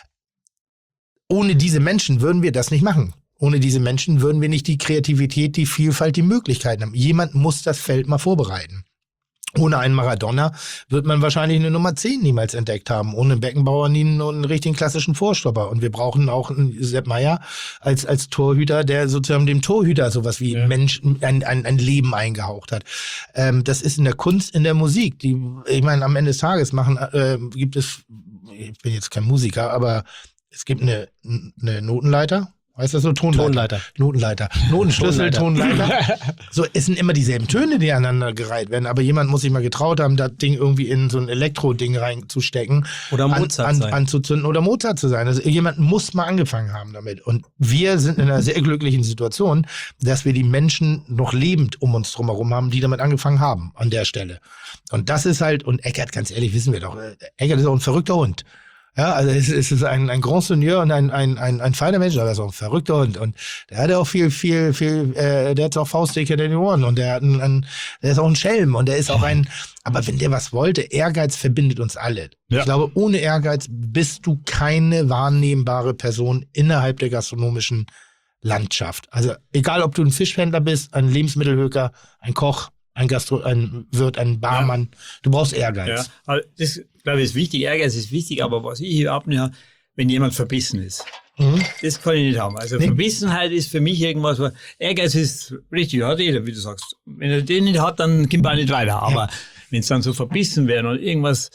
Ohne diese Menschen würden wir das nicht machen. Ohne diese Menschen würden wir nicht die Kreativität, die Vielfalt, die Möglichkeiten haben. Jemand muss das Feld mal vorbereiten. Ohne einen Maradona wird man wahrscheinlich eine Nummer zehn niemals entdeckt haben. Ohne einen Beckenbauer nie einen, einen richtigen klassischen Vorstopper. Und wir brauchen auch einen Sepp Maier als, als Torhüter, der sozusagen dem Torhüter sowas wie Ja. Mensch, ein, ein, ein Leben eingehaucht hat. Ähm, das ist in der Kunst, in der Musik. Die, ich meine, am Ende des Tages machen, äh, gibt es, ich bin jetzt kein Musiker, aber es gibt eine, eine Notenleiter. Heißt das so? Tonleiter. Tonleiter. Notenleiter. Notenschlüssel, Tonleiter. Tonleiter. So, es sind immer dieselben Töne, die aneinander gereiht werden. Aber jemand muss sich mal getraut haben, das Ding irgendwie in so ein Elektro-Ding reinzustecken. Oder Mozart an, an, sein. anzuzünden oder Mozart zu sein. Also jemand muss mal angefangen haben damit. Und wir sind in einer sehr glücklichen Situation, dass wir die Menschen noch lebend um uns drumherum haben, die damit angefangen haben, an der Stelle. Und das ist halt, und Eckert, ganz ehrlich, wissen wir doch, äh, Eckert ist auch ein verrückter Hund. Ja, also es, es ist ein, ein Grand Seigneur und ein, ein, ein, ein feiner Mensch, aber so ein verrückter Hund. Und der hat auch viel, viel, viel, äh, der hat auch Faustdicke in den Ohren und der hat einen, einen, der ist auch ein Schelm und der ist auch ein, aber wenn der was wollte, Ehrgeiz verbindet uns alle. Ja. Ich glaube, ohne Ehrgeiz bist du keine wahrnehmbare Person innerhalb der gastronomischen Landschaft. Also egal, ob du ein Fischhändler bist, ein Lebensmittelhöker, ein Koch, ein Gastro, ein Wirt, ein Barmann, du brauchst Ehrgeiz. Ja, aber das, glaube ich, ist wichtig. Ehrgeiz ist wichtig, aber was ich überhaupt nicht habe, wenn jemand verbissen ist. Mhm. Das kann ich nicht haben. Also Nee. Verbissenheit ist für mich irgendwas, wo- Ehrgeiz ist richtig, hat jeder, wie du sagst. Wenn er den nicht hat, dann kommt er auch nicht weiter. Aber wenn es dann so verbissen werden und irgendwas,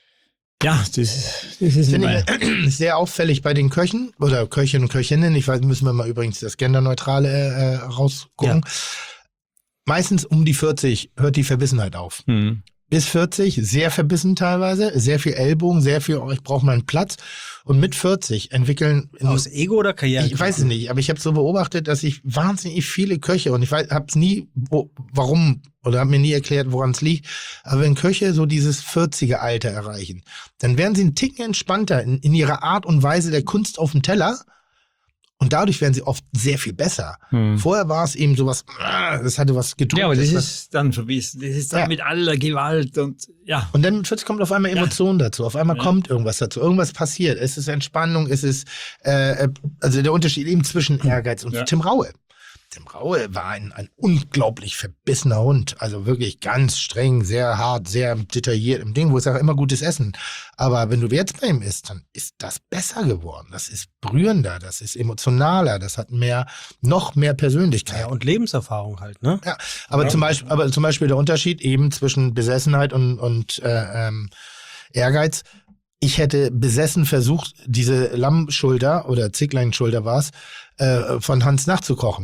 ja, das, das ist nicht Finde mein. ich sehr auffällig bei den Köchen oder Köchinnen und Köchinnen. Ich weiß, müssen wir mal übrigens das Genderneutrale äh, rausgucken. Meistens um die vierzig hört die Verbissenheit auf. Hm. Bis vierzig, sehr verbissen teilweise, sehr viel Ellbogen, sehr viel, oh, ich brauche mal einen Platz. Und mit vierzig entwickeln, Aus Ego oder Karriere? ich weiß es nicht, aber ich habe so beobachtet, dass ich wahnsinnig viele Köche, und ich habe es nie, wo, warum, oder habe mir nie erklärt, woran es liegt, aber wenn Köche so dieses vierziger-Alter erreichen, dann werden sie einen Ticken entspannter in, in ihrer Art und Weise der Kunst auf dem Teller. Und dadurch werden sie oft sehr viel besser. Hm. Vorher war es eben sowas, ah, das hatte was gedrückt. Ja, aber das ist dann verbissen. Das ist dann Ja. mit aller Gewalt und ja. Und dann mit vierzig kommt auf einmal Emotion dazu. Auf einmal Ja. kommt irgendwas dazu. Irgendwas passiert. Es ist Entspannung, es ist, äh, also der Unterschied eben zwischen Ehrgeiz und Ja. Tim Raue. Tim Raue war ein, ein unglaublich verbissener Hund. Also wirklich ganz streng, sehr hart, sehr detailliert im Ding, wo es auch immer gutes Essen. Aber wenn du jetzt bei ihm isst, dann ist das besser geworden. Das ist berührender, das ist emotionaler, das hat mehr, noch mehr Persönlichkeit. Ja, und Lebenserfahrung halt, ne? Ja, aber, Ja. Zum Beispiel, aber zum Beispiel der Unterschied eben zwischen Besessenheit und, und äh, ähm, Ehrgeiz. Ich hätte besessen versucht, diese Lammschulter oder Zickleinschulter war es, äh, von Hans nachzukochen.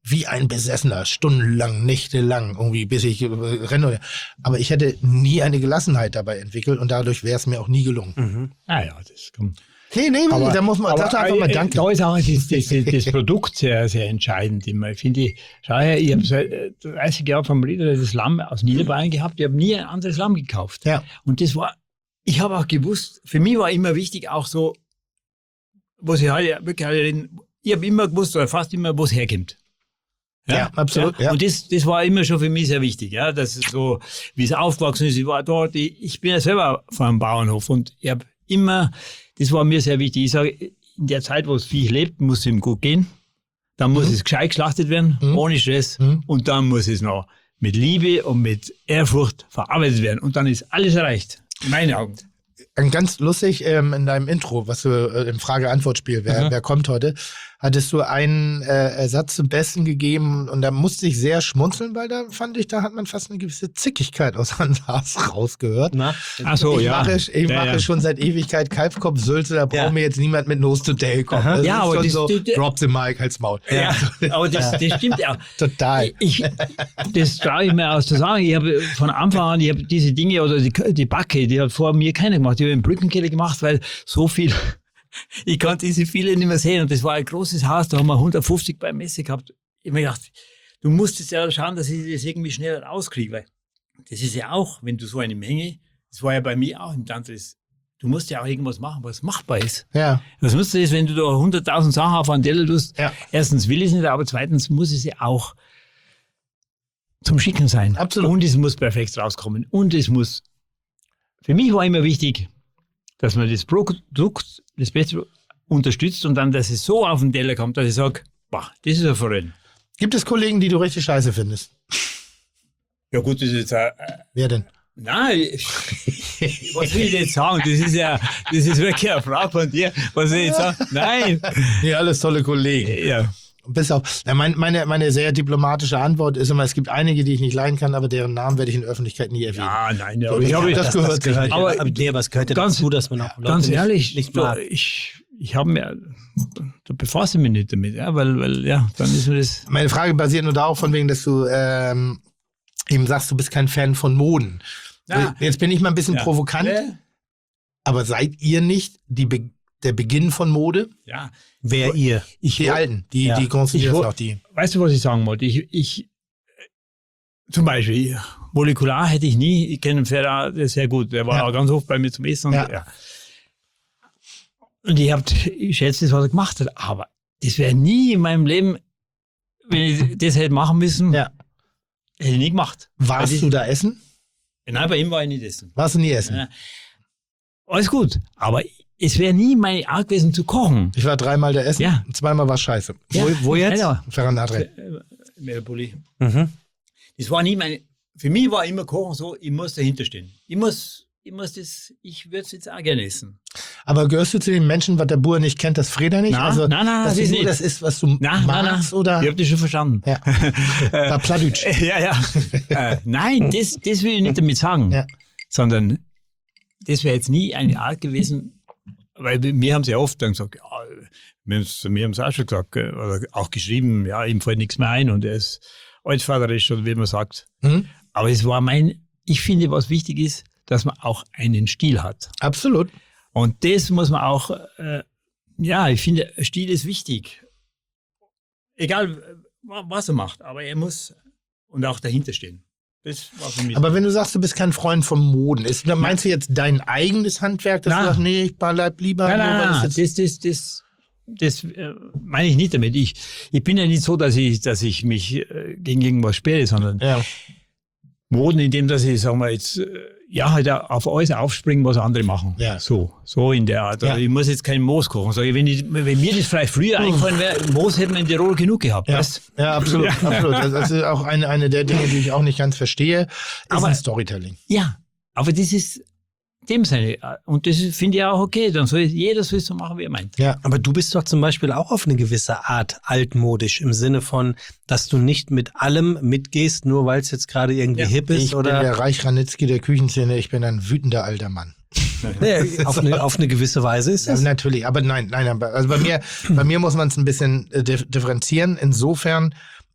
wie ein Besessener, stundenlang, nächtelang, irgendwie, bis ich äh, renne. Aber ich hätte nie eine Gelassenheit dabei entwickelt und dadurch wäre es mir auch nie gelungen. Mhm. Ah ja, das kommt. Nee, nee, Aber, da muss man, aber, sag doch einfach mal äh, Danke. Da ist auch das, das, das Produkt sehr, sehr entscheidend immer. Ich finde, schau her, ich habe seit dreißig Jahren vom Rieder das Lamm aus Niederbayern gehabt. Ich habe nie ein anderes Lamm gekauft. Ja. Und das war, ich habe auch gewusst, für mich war immer wichtig auch so, was ich halt wirklich alle reden, ich habe immer gewusst, oder fast immer, wo es herkommt. Ja, absolut, ja. Und das, das war immer schon für mich sehr wichtig, ja, dass es so, wie es aufgewachsen ist, ich war dort, ich, ich bin ja selber vor einem Bauernhof und ich habe immer, das war mir sehr wichtig. Ich sage, in der Zeit, wo das Viech lebt, muss es ihm gut gehen. Dann muss Mhm. es gescheit geschlachtet werden, Mhm. ohne Stress. Mhm. Und dann muss es noch mit Liebe und mit Ehrfurcht verarbeitet werden. Und dann ist alles erreicht. In meinen Augen. Ganz lustig, ähm, in deinem Intro, was du äh, im Frage-Antwort-Spiel, wer, Mhm. wer kommt heute, hattest du einen äh, Satz zum Besten gegeben und da musste ich sehr schmunzeln, weil da fand ich, da hat man fast eine gewisse Zickigkeit aus Hans Haas rausgehört. Na? Ach so, ich ja. mache, ich ja, mache ja. schon seit Ewigkeit Kalbkopf-Sülze, da braucht Ja. mir jetzt niemand mit Nose to Tail kommen. Aha. Das Ja, ist aber schon das- so, das- das- drop the mic, halt's Maul. Ja, aber das, das stimmt ja. Total. Ich, das traue ich mir aus zu sagen. Ich habe von Anfang an, ich habe diese Dinge oder die, die Backe, die hat vor mir keiner gemacht. Ich habe einen Brückenkeller gemacht, weil so viel, ich konnte diese viele nicht mehr sehen. Und das war ein großes Haus, da haben wir hundertfünfzig beim Messe gehabt. Ich habe mir gedacht, du musst jetzt ja schauen, dass ich das irgendwie schneller rauskriege, weil das ist ja auch, wenn du so eine Menge, das war ja bei mir auch im Tantris, du musst ja auch irgendwas machen, was machbar ist. Ja. Was musst du jetzt, wenn du da hunderttausend Sachen auf einen Teller tust? Ja. Erstens will ich es nicht, aber zweitens muss es ja auch zum Schicken sein. Absolut. Und es muss perfekt rauskommen. Und es muss, für mich war immer wichtig, dass man das Produkt, das Beste unterstützt und dann, dass es so auf den Teller kommt, dass ich sage, boah, das ist ein Forellen. Gibt es Kollegen, die du richtig scheiße findest? Ja gut, das ist jetzt ein, Wer denn? nein, was will ich jetzt sagen? Das ist ja, das ist wirklich eine Frage von dir. Was will ich jetzt sagen? Nein. Nee, alles tolle Kollegen. Ja. Bis auf, na, mein, meine, meine sehr diplomatische Antwort ist immer, es gibt einige, die ich nicht leiden kann, aber deren Namen werde ich in der Öffentlichkeit nie erwähnen. Ja, nein, So, aber ich das- habe, das Das, gehört das gehört sich. ja. Aber- Aber, nee, aber es gehört ja ganz- dazu, dass man auch Leute ganz nicht, ehrlich, nicht so, mag. ich, ich habe mir, da befasse ich mich nicht damit, ja, weil, weil, ja, dann ist mir das, Meine Frage basiert nur darauf, von wegen, dass du ähm, eben sagst, du bist kein Fan von Moden. Ja. Jetzt bin ich mal ein bisschen Ja. provokant, aber seid ihr nicht die Be der Beginn von Mode? ja. Wer ihr? Ich, Die Alten, die, Ja. die Ich konstruieren wo- noch die. weißt du, was ich sagen wollte? Ich, ich, zum Beispiel, Molekular hätte ich nie, ich kenne den Ferrer sehr gut, der war Ja. auch ganz oft bei mir zum Essen. Und, Ja. ja. und ich, hab, ich schätze das, was er gemacht hat, aber das wäre nie in meinem Leben, wenn ich das hätte machen müssen, Ja. hätte ich nie gemacht. Warst Weil du da essen? die- Nein, bei ihm war ich nicht essen. Warst du nie essen? Ja. Alles gut, aber es wäre nie meine Art gewesen zu kochen. Ich war dreimal da essen, Ja. und zweimal war scheiße. Ja. Wo, wo jetzt? Ja, Ferran Adre. Meerpulli. Mhm. Das war nie meine, für mich war immer Kochen so, ich muss dahinter stehen. Ich muss, ich muss das, ich würde es jetzt auch gerne essen. Aber gehörst du zu den Menschen, was der Bauer nicht kennt, das Freda nicht? Nein, also, nein, nein, das, das ist ist nur nicht. das ist, was du Nein, nein, nein. magst, oder? Ich habe das schon verstanden. Ja. War Pladütsch. Ja, ja. äh, nein, das, das will ich nicht damit sagen. Ja. Sondern das wäre jetzt nie eine Art gewesen, weil wir haben es ja oft dann gesagt, ja, wir haben es auch schon gesagt, äh, oder auch geschrieben, ja, ihm fällt nichts mehr ein und er ist altvaterisch oder wie man sagt. Mhm. Aber es war mein, ich finde, was wichtig ist, dass man auch einen Stil hat. Absolut. Und das muss man auch, äh, ja, ich finde, Stil ist wichtig. Egal, äh, was er macht, aber er muss und auch dahinter stehen. Das war für mich. Aber wenn du sagst, du bist kein Freund von Moden, ist, dann meinst du jetzt dein eigenes Handwerk, dass Nein. du sagst, nee, ich bleib lieber. nein, nur, weil nein, nein, das jetzt- das, das, das, das äh, meine ich nicht damit. Ich, ich bin ja nicht so, dass ich, dass ich mich äh, gegen irgendwas sperre, sondern Ja. Moden, indem dass ich, sagen wir jetzt, äh, ja, halt auf alles aufspringen, was andere machen. Ja. So, so in der Art. Ja. Also ich muss jetzt keinen Moos kochen. Sag ich, wenn, ich, wenn mir das vielleicht früher eingefallen wäre, Moos hätten wir in Tirol genug gehabt. Ja, Weißt? ja, absolut, absolut. Das das ist auch eine, eine der Dinge, die ich auch nicht ganz verstehe, ist Aber- ein Storytelling. Ja, aber das ist dem seine. Und das ist- finde ich auch okay. Dann soll jeder soll es so machen, wie er meint. Ja. Aber du bist doch zum Beispiel auch auf eine gewisse Art altmodisch im Sinne von, dass du nicht mit allem mitgehst, nur weil es jetzt gerade irgendwie Ja, hip ist Ich bin oder der Reich Ranitzky der Küchenszene, ich bin ein wütender alter Mann. nee, auf, eine, auf eine gewisse Weise ist Ja, das. natürlich, aber nein, nein, aber also bei mir, bei mir muss man es ein bisschen äh, dif- differenzieren. Insofern,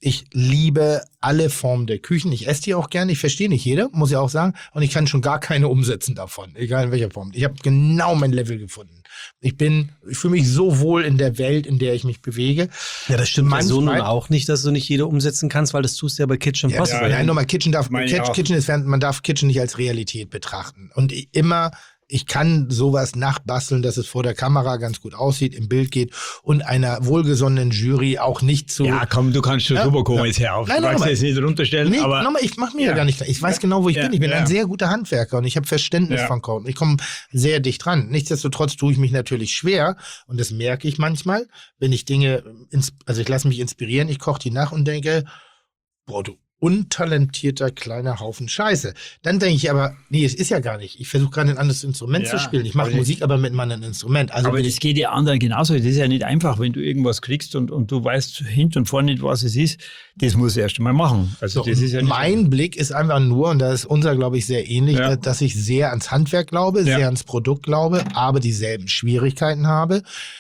Ich liebe alle Formen der Küchen. Ich esse die auch gerne. Ich verstehe nicht jede, muss ich auch sagen. Und ich kann schon gar keine umsetzen davon, egal in welcher Form. Ich habe genau mein Level gefunden. Ich bin, ich fühle mich so wohl in der Welt, in der ich mich bewege. Ja, das stimmt Manchmal, so nun auch nicht, dass du nicht jede umsetzen kannst, weil das tust du ja bei Kitchen ja, Impossible. ja, nochmal, Kitchen darf, Kitchen, Kitchen ist, man darf Kitchen nicht als Realität betrachten. Und immer, ich kann sowas nachbasteln, dass es vor der Kamera ganz gut aussieht, im Bild geht und einer wohlgesonnenen Jury auch nicht zu... Ja, komm, du kannst schon Ja, drüber kommen, ja. jetzt hör auf. Nein, Du magst nein, jetzt nicht runterstellen, Nee, aber... nochmal, ich mache mir ja. Ja. gar nicht klar. Ich weiß genau, wo ich Ja, bin. Ich bin ja. ein sehr guter Handwerker und ich habe Verständnis Ja. von Kochen. Ich komme sehr dicht dran. Nichtsdestotrotz tue ich mich natürlich schwer und das merke ich manchmal, wenn ich Dinge, ins, also ich lasse mich inspirieren, ich koche die nach und denke, boah, du untalentierter kleiner Haufen Scheiße. Dann denke ich aber, nee, es ist ja gar nicht. Ich versuche gerade ein anderes Instrument Ja, zu spielen. Ich mache aber Musik, aber mit einem anderen Instrument. Also aber wenn das ich, geht ja anderen genauso. Das ist ja nicht einfach, wenn du irgendwas kriegst und, und du weißt hinten und vorne nicht, was es ist. Das musst du erst mal machen. Also so, das ist ja nicht mein Blick ist einfach nur, und da ist unser, glaube ich, sehr ähnlich, Ja. dass ich sehr ans Handwerk glaube, Ja. sehr ans Produkt glaube, aber dieselben Schwierigkeiten habe.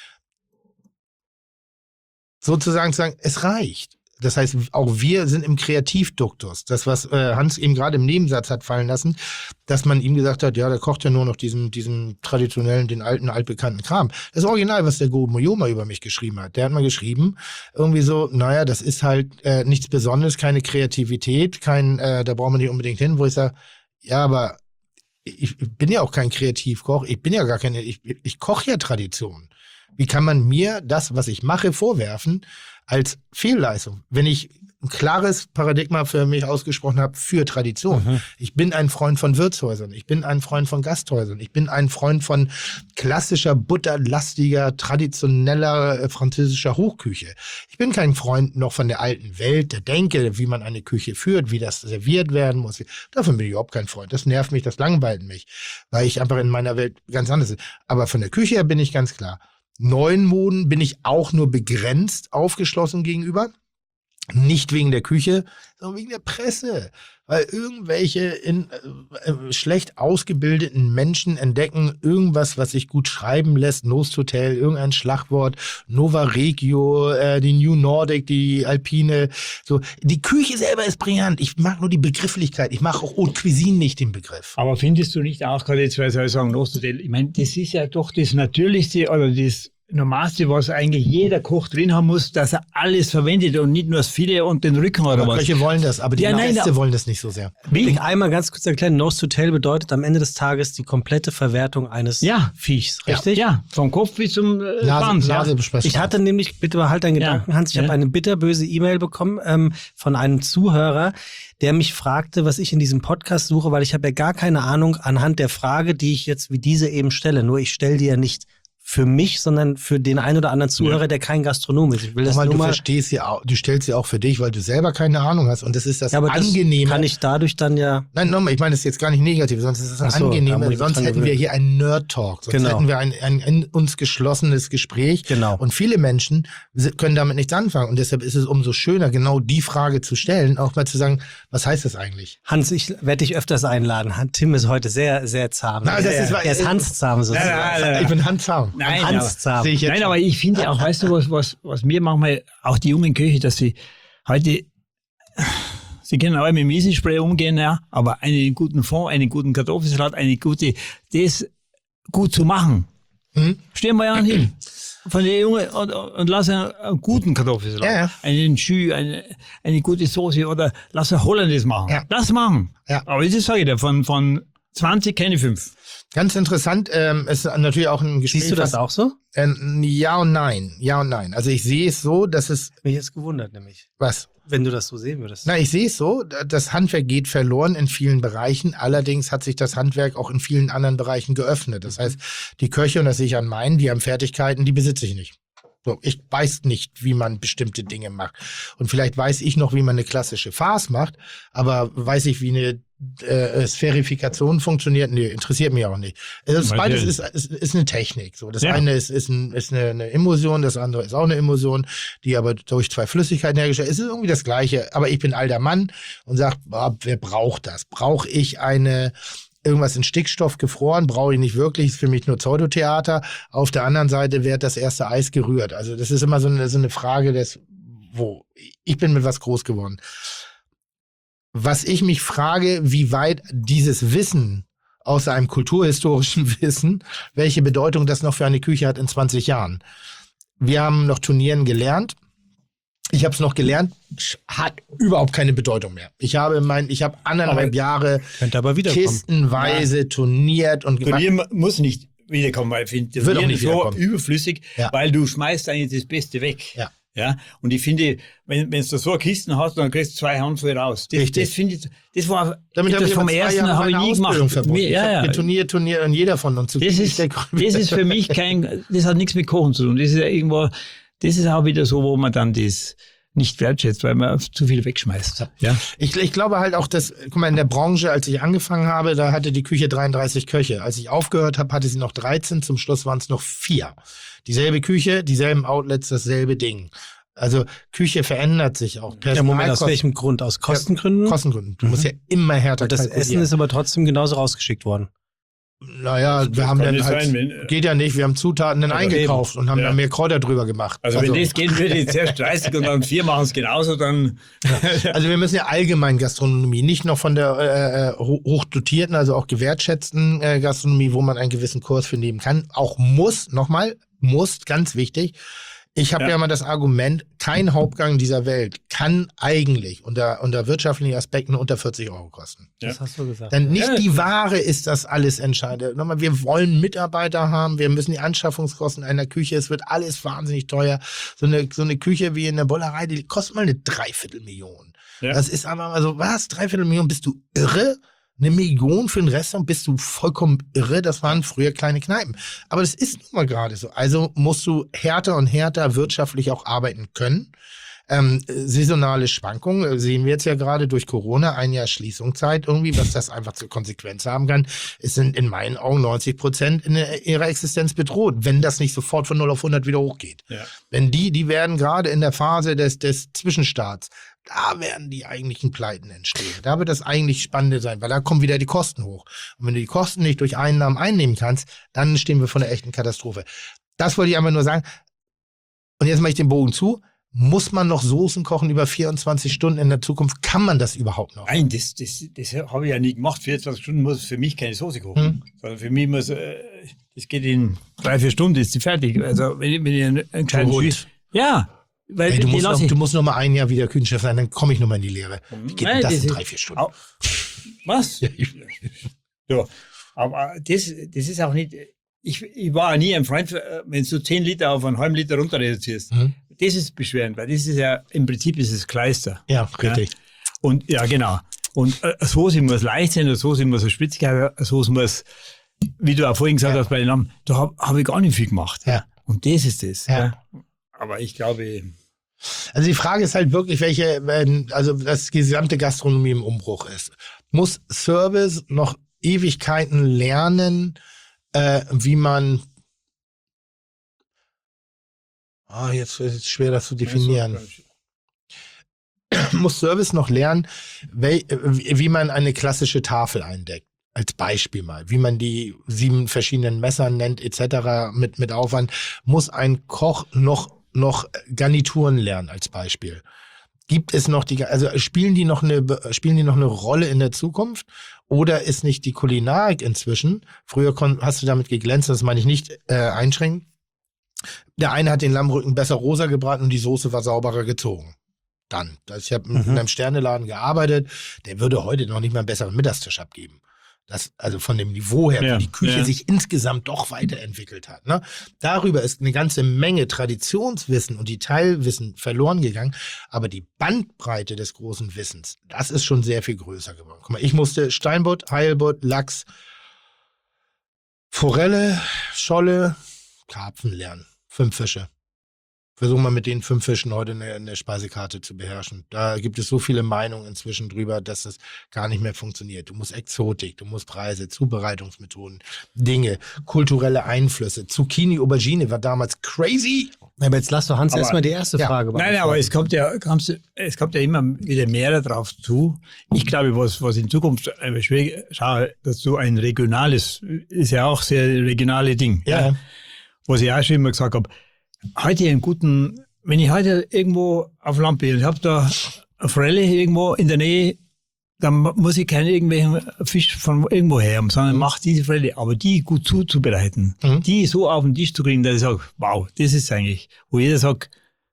Sozusagen zu sagen, es reicht. Das heißt, auch wir sind im Kreativduktus. Das, was äh, Hans eben gerade im Nebensatz hat fallen lassen, dass man ihm gesagt hat, ja, der kocht ja nur noch diesen, diesen traditionellen, den alten, altbekannten Kram. Das ist original, was der Go Moyoma über mich geschrieben hat. Der hat mal geschrieben, irgendwie so, naja, das ist halt äh, nichts Besonderes, keine Kreativität, kein, äh, da brauchen wir nicht unbedingt hin, wo ich sage, ja, aber ich bin ja auch kein Kreativkoch, ich bin ja gar keine, ich, ich koche ja Tradition. Wie kann man mir das, was ich mache, vorwerfen als Fehlleistung? Wenn ich ein klares Paradigma für mich ausgesprochen habe für Tradition. Mhm. Ich bin ein Freund von Wirtshäusern, ich bin ein Freund von Gasthäusern, ich bin ein Freund von klassischer, butterlastiger, traditioneller äh, französischer Hochküche. Ich bin kein Freund noch von der alten Welt, der Denke, wie man eine Küche führt, wie das serviert werden muss. Davon bin ich überhaupt kein Freund. Das nervt mich, das langweilt mich, weil ich einfach in meiner Welt ganz anders bin. Aber von der Küche her bin ich ganz klar. Neuen Moden bin ich auch nur begrenzt aufgeschlossen gegenüber. Nicht wegen der Küche, sondern wegen der Presse. Weil irgendwelche in, äh, äh, schlecht ausgebildeten Menschen entdecken irgendwas, was sich gut schreiben lässt. Nost Hotel, irgendein Schlagwort, Nova Regio, äh, die New Nordic, die Alpine. So, die Küche selber ist brillant. Ich mag nur die Begrifflichkeit. Ich mag auch Haute Cuisine nicht den Begriff. Aber findest du nicht auch gerade jetzt, weil soll ich sagen, Nosthotel, ich meine, das ist ja doch das Natürlichste oder das Normalste, was eigentlich jeder Koch drin haben muss, dass er alles verwendet und nicht nur das Filet und den Rücken oder was. Welche wollen das, aber die Ja, nein, Gäste da- wollen das nicht so sehr. Ich Wie? einmal ganz kurz erklären, Nose to Tail bedeutet am Ende des Tages die komplette Verwertung eines Ja. Viechs, Ja. richtig? Ja, vom Kopf bis zum äh, Nase, Schwanz. Nase Ja. besprechen. Ich hatte nämlich, bitte behalt deinen Ja. Gedanken, Hans, ich Ja. habe eine bitterböse E-Mail bekommen ähm, von einem Zuhörer, der mich fragte, was ich in diesem Podcast suche, weil ich habe ja gar keine Ahnung anhand der Frage, die ich jetzt wie diese eben stelle. Nur ich stelle die ja nicht für mich, sondern für den einen oder anderen Zuhörer, Ja. der kein Gastronom ist. Ich will das Nochmal, nur du mal, verstehst sie auch, du stellst sie auch für dich, weil du selber keine Ahnung hast. Und das ist das ja, aber das Angenehme. kann ich dadurch dann ja, Nein, nochmal, ich meine das ist jetzt gar nicht negativ, sonst ist es das Ach so, da Angenehme. muss ich Sonst dran hätten wir gewöhnen. hier einen Nerd-Talk. Sonst Genau. hätten wir ein, ein in uns geschlossenes Gespräch. Genau. Und viele Menschen si- können damit nichts anfangen. Und deshalb ist es umso schöner, genau die Frage zu stellen, auch mal zu sagen, was heißt das eigentlich? Hans, ich werde dich öfters einladen. Han- Tim ist heute sehr, sehr zahm. Nein, das er, ist- er ist Hans zahm sozusagen. Nein, nein, nein. Ich bin handzahm. Nein, Hans aber- zahm. Sehe ich jetzt Nein, schon. aber ich finde auch, weißt du, was, was, was mir manchmal, auch die jungen Köche, dass sie heute, sie können auch mit dem Easy-Spray umgehen, ja, aber einen guten Fond, einen guten Kartoffelsalat, eine gute, das gut zu machen, Hm? stehen wir ja hin. Von der Junge und, und lass einen, einen guten Kartoffelsalat, Ja, ja. einen Jus, eine, eine gute Soße oder lass ein Hollandaise machen. Ja. Das machen. Ja. Aber das sage ich dir, von, von zwanzig keine fünf. Ganz interessant, ähm, ist natürlich auch ein Gespräch. Siehst du das was- auch so? Ähm, ja und nein. Ja und nein. Also ich sehe es so, dass es, Mich jetzt gewundert nämlich, was? wenn du das so sehen würdest. Na, ich sehe es so, das Handwerk geht verloren in vielen Bereichen. Allerdings hat sich das Handwerk auch in vielen anderen Bereichen geöffnet. Das heißt, die Köche, und das sehe ich an meinen, die haben Fertigkeiten, die besitze ich nicht. So, ich weiß nicht, wie man bestimmte Dinge macht. Und vielleicht weiß ich noch, wie man eine klassische Farce macht, aber weiß ich, wie eine äh, Sphärifikation funktioniert? Nee, interessiert mich auch nicht. Also das Weil beides der- ist, ist, ist eine Technik. So, das Ja. eine ist, ist, ein, ist eine, eine Emulsion, das andere ist auch eine Emulsion, die aber durch zwei Flüssigkeiten hergestellt ist. Es ist irgendwie das Gleiche. Aber ich bin alter Mann und sage, wer braucht das? Brauche ich eine irgendwas in Stickstoff gefroren, brauche ich nicht wirklich, ist für mich nur Pseudotheater. Auf der anderen Seite wird das erste Eis gerührt. Also das ist immer so eine, so eine Frage des, wo, ich bin mit was groß geworden. Was ich mich frage, wie weit dieses Wissen, außer einem kulturhistorischen Wissen, welche Bedeutung das noch für eine Küche hat in zwanzig Jahren. Wir haben noch Turnieren gelernt. Ich habe es noch gelernt, hat überhaupt keine Bedeutung mehr. Ich habe mein, ich habe anderthalb aber Jahre aber kistenweise ja. turniert und gemacht. Turnier muss nicht wiederkommen, weil ich finde, wird auch nicht so wiederkommen. überflüssig, ja. weil du schmeißt eigentlich das Beste weg. Ja. Ja, und ich finde, wenn, wenn du so eine Kisten hast, dann kriegst du zwei Handvoll raus. Das, Richtig. Das finde ich, das war, Damit das vom ersten habe ich nie gemacht. Mir, ja, ja. Turnier, Turnier und jeder von uns. Zu das ist, das ist für mich kein, das hat nichts mit Kochen zu tun. Das ist ja irgendwo, das ist auch wieder so, wo man dann das nicht wertschätzt, weil man zu viel wegschmeißt. Ja. Ich, ich glaube halt auch, dass, guck mal, in der Branche, als ich angefangen habe, da hatte die Küche dreiunddreißig Köche. Als ich aufgehört habe, hatte sie noch dreizehn, zum Schluss waren es noch vier. Dieselbe Küche, dieselben Outlets, dasselbe Ding. Also Küche verändert sich auch. Ja, Moment, aus welchem Grund? Aus Kostengründen? Ja, Kostengründen. Du mhm. musst ja immer härter Und das Essen ist aber trotzdem genauso rausgeschickt worden. Naja, wir haben dann halt, sein, wenn, geht ja nicht, wir haben Zutaten dann eingekauft eben. und haben ja. dann mehr Kräuter drüber gemacht. Also, also wenn das gehen würde, zuerst dreißig und dann vier machen es genauso, dann... Ja. Also wir müssen ja allgemein Gastronomie, nicht noch von der äh, hochdotierten, also auch gewertschätzten äh, Gastronomie, wo man einen gewissen Kurs für nehmen kann, auch muss, nochmal, muss, ganz wichtig. Ich habe ja. ja mal das Argument, kein Hauptgang dieser Welt kann eigentlich unter, unter wirtschaftlichen Aspekten unter vierzig Euro kosten. Ja. Das hast du gesagt. Denn nicht ja. die Ware ist das alles entscheidend. Nochmal, wir wollen Mitarbeiter haben, wir müssen die Anschaffungskosten einer Küche, es wird alles wahnsinnig teuer. So eine, so eine Küche wie in der Bollerei, die kostet mal eine Dreiviertelmillion. Ja. Das ist aber, also was, Dreiviertelmillion, bist du irre? Eine Million für ein Restaurant, bist du vollkommen irre. Das waren früher kleine Kneipen. Aber das ist nun mal gerade so. Also musst du härter und härter wirtschaftlich auch arbeiten können. Ähm, saisonale Schwankungen sehen wir jetzt ja gerade durch Corona, ein Jahr Schließungszeit irgendwie, was das einfach zur Konsequenz haben kann. Es sind in meinen Augen neunzig Prozent in ihrer Existenz bedroht, wenn das nicht sofort von null auf hundert wieder hochgeht. Ja. Wenn die, die werden gerade in der Phase des, des Zwischenstarts, da werden die eigentlichen Pleiten entstehen. Da wird das eigentlich Spannende sein, weil da kommen wieder die Kosten hoch. Und wenn du die Kosten nicht durch Einnahmen einnehmen kannst, dann stehen wir vor einer echten Katastrophe. Das wollte ich einfach nur sagen. Und jetzt mache ich den Bogen zu. Muss man noch Soßen kochen über vierundzwanzig Stunden in der Zukunft? Kann man das überhaupt noch? Nein, das, das, das habe ich ja nie gemacht. vierundzwanzig Stunden muss für mich keine Soße kochen. Hm. Sondern für mich muss, äh, das geht in drei, vier Stunden, ist die fertig. Also wenn ich, wenn ich einen, einen kleinen Schwierig. Ja. Weil Ey, du, musst noch, du musst noch mal ein Jahr wieder Küchenchef sein, dann komme ich noch mal in die Lehre. Wie geht Nein, denn das, das in drei, vier Stunden? Auch, was? Ja, aber das, das ist auch nicht... Ich, ich war nie ein Freund, wenn du zehn Liter auf einen halben Liter runter reduzierst. Mhm. Das ist beschwerend, weil das ist ja, im Prinzip ist es Kleister. Ja, richtig. Ja? Und ja, genau. Und eine Soße muss leicht sein, eine Soße muss eine Spitzigkeit haben, eine Soße muss, wie du auch vorhin gesagt ja. hast bei den Namen, da habe hab ich gar nicht viel gemacht. Ja. Und das ist das. Ja. Ja. Aber ich glaube... Also die Frage ist halt wirklich, welche, also das gesamte Gastronomie im Umbruch ist. Muss Service noch Ewigkeiten lernen, äh, wie man, ah, jetzt ist es schwer, das zu definieren. Muss Service noch lernen, wie, wie man eine klassische Tafel eindeckt. Als Beispiel mal, wie man die sieben verschiedenen Messer nennt, et cetera mit, mit Aufwand. Muss ein Koch noch noch Garnituren lernen als Beispiel. Gibt es noch die, also spielen die noch eine, spielen die noch eine Rolle in der Zukunft? Oder ist nicht die Kulinarik inzwischen, früher kon, hast du damit geglänzt, das meine ich nicht äh, einschränken. Der eine hat den Lammrücken besser rosa gebraten und die Soße war sauberer gezogen. Dann. Ich habe mhm. in einem Sterneladen gearbeitet, der würde heute noch nicht mal einen besseren Mittagstisch abgeben. Das, also von dem Niveau her, ja, wo die Küche ja. sich insgesamt doch weiterentwickelt hat. Ne? Darüber ist eine ganze Menge Traditionswissen und Detailwissen verloren gegangen. Aber die Bandbreite des großen Wissens, das ist schon sehr viel größer geworden. Guck mal, ich musste Steinbutt, Heilbutt, Lachs, Forelle, Scholle, Karpfen lernen. Fünf Fische. Versuchen wir mit den fünf Fischen heute eine, eine Speisekarte zu beherrschen. Da gibt es so viele Meinungen inzwischen drüber, dass das gar nicht mehr funktioniert. Du musst Exotik, du musst Preise, Zubereitungsmethoden, Dinge, kulturelle Einflüsse. Zucchini, Aubergine war damals crazy. Aber jetzt lass doch Hans erstmal die erste ja, Frage beantworten. Nein, aber es kommt ja, es kommt ja immer wieder mehr darauf zu. Ich glaube, was, was in Zukunft schwer, schau, dass du ein regionales, ist ja auch sehr regionale Ding. Ja. Ja. Was ich auch schon immer gesagt habe, heute einen guten wenn ich heute irgendwo auf Land bin und ich habe da eine Forelle irgendwo in der Nähe, dann muss ich keinen irgendwelchen Fisch von irgendwo her haben, sondern mhm. mach diese Forelle, aber die gut zuzubereiten, mhm. die so auf den Tisch zu kriegen, dass ich sage, wow, das ist eigentlich, wo jeder sagt,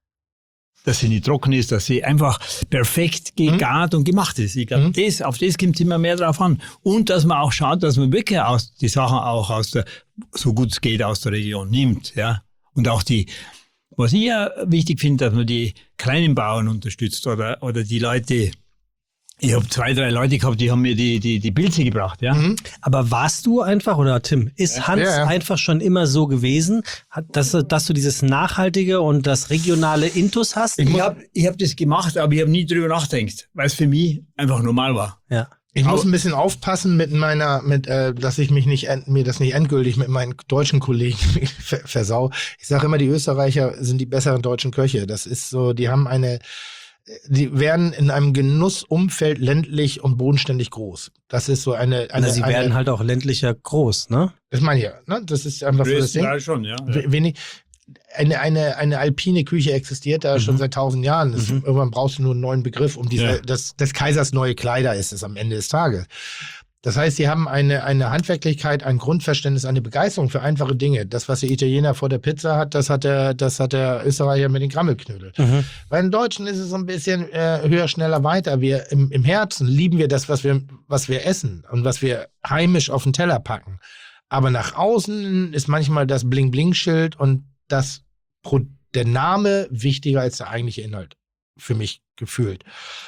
dass sie nicht trocken ist, dass sie einfach perfekt gegart mhm. und gemacht ist. Ich glaube, mhm. das, auf das kommt es immer mehr drauf an. Und dass man auch schaut, dass man wirklich aus, die Sachen auch aus der, so gut es geht, aus der Region nimmt, ja. Und auch die, was ich ja wichtig finde, dass man die kleinen Bauern unterstützt oder, oder die Leute. Ich habe zwei, drei Leute gehabt, die haben mir die, die, die Pilze gebracht, ja. Mhm. Aber warst du einfach, oder Tim, ist ja, Hans ja, ja. einfach schon immer so gewesen, dass, dass du dieses Nachhaltige und das regionale Intus hast? Ich habe ich hab das gemacht, aber ich habe nie drüber nachgedacht, weil es für mich einfach normal war. Ja. Ich muss ein bisschen aufpassen mit meiner, mit, äh, dass ich mich nicht, mir das nicht endgültig mit meinen deutschen Kollegen versau. Ich sage immer, die Österreicher sind die besseren deutschen Köche. Das ist so, die haben eine, die werden in einem Genussumfeld ländlich und bodenständig groß. Das ist so eine, eine Na, sie eine, werden halt auch ländlicher groß, ne? Das meine ich ja, ne? Das ist einfach so das Ding. Ja, schon, ja. Wenig, eine, eine, eine alpine Küche existiert da mhm. schon seit tausend Jahren. Das, mhm. Irgendwann brauchst du nur einen neuen Begriff, um diese, ja. das, des Kaisers neue Kleider ist es am Ende des Tages. Das heißt, sie haben eine, eine Handwerklichkeit, ein Grundverständnis, eine Begeisterung für einfache Dinge. Das, was der Italiener vor der Pizza hat, das hat der, das hat der Österreicher mit den Grammelknödeln. Mhm. Bei den Deutschen ist es so ein bisschen äh, höher, schneller, weiter. Wir im, im Herzen lieben wir das, was wir, was wir essen und was wir heimisch auf den Teller packen. Aber nach außen ist manchmal das Bling-Bling-Schild und das, der Name wichtiger als der eigentliche Inhalt. Für mich gefühlt.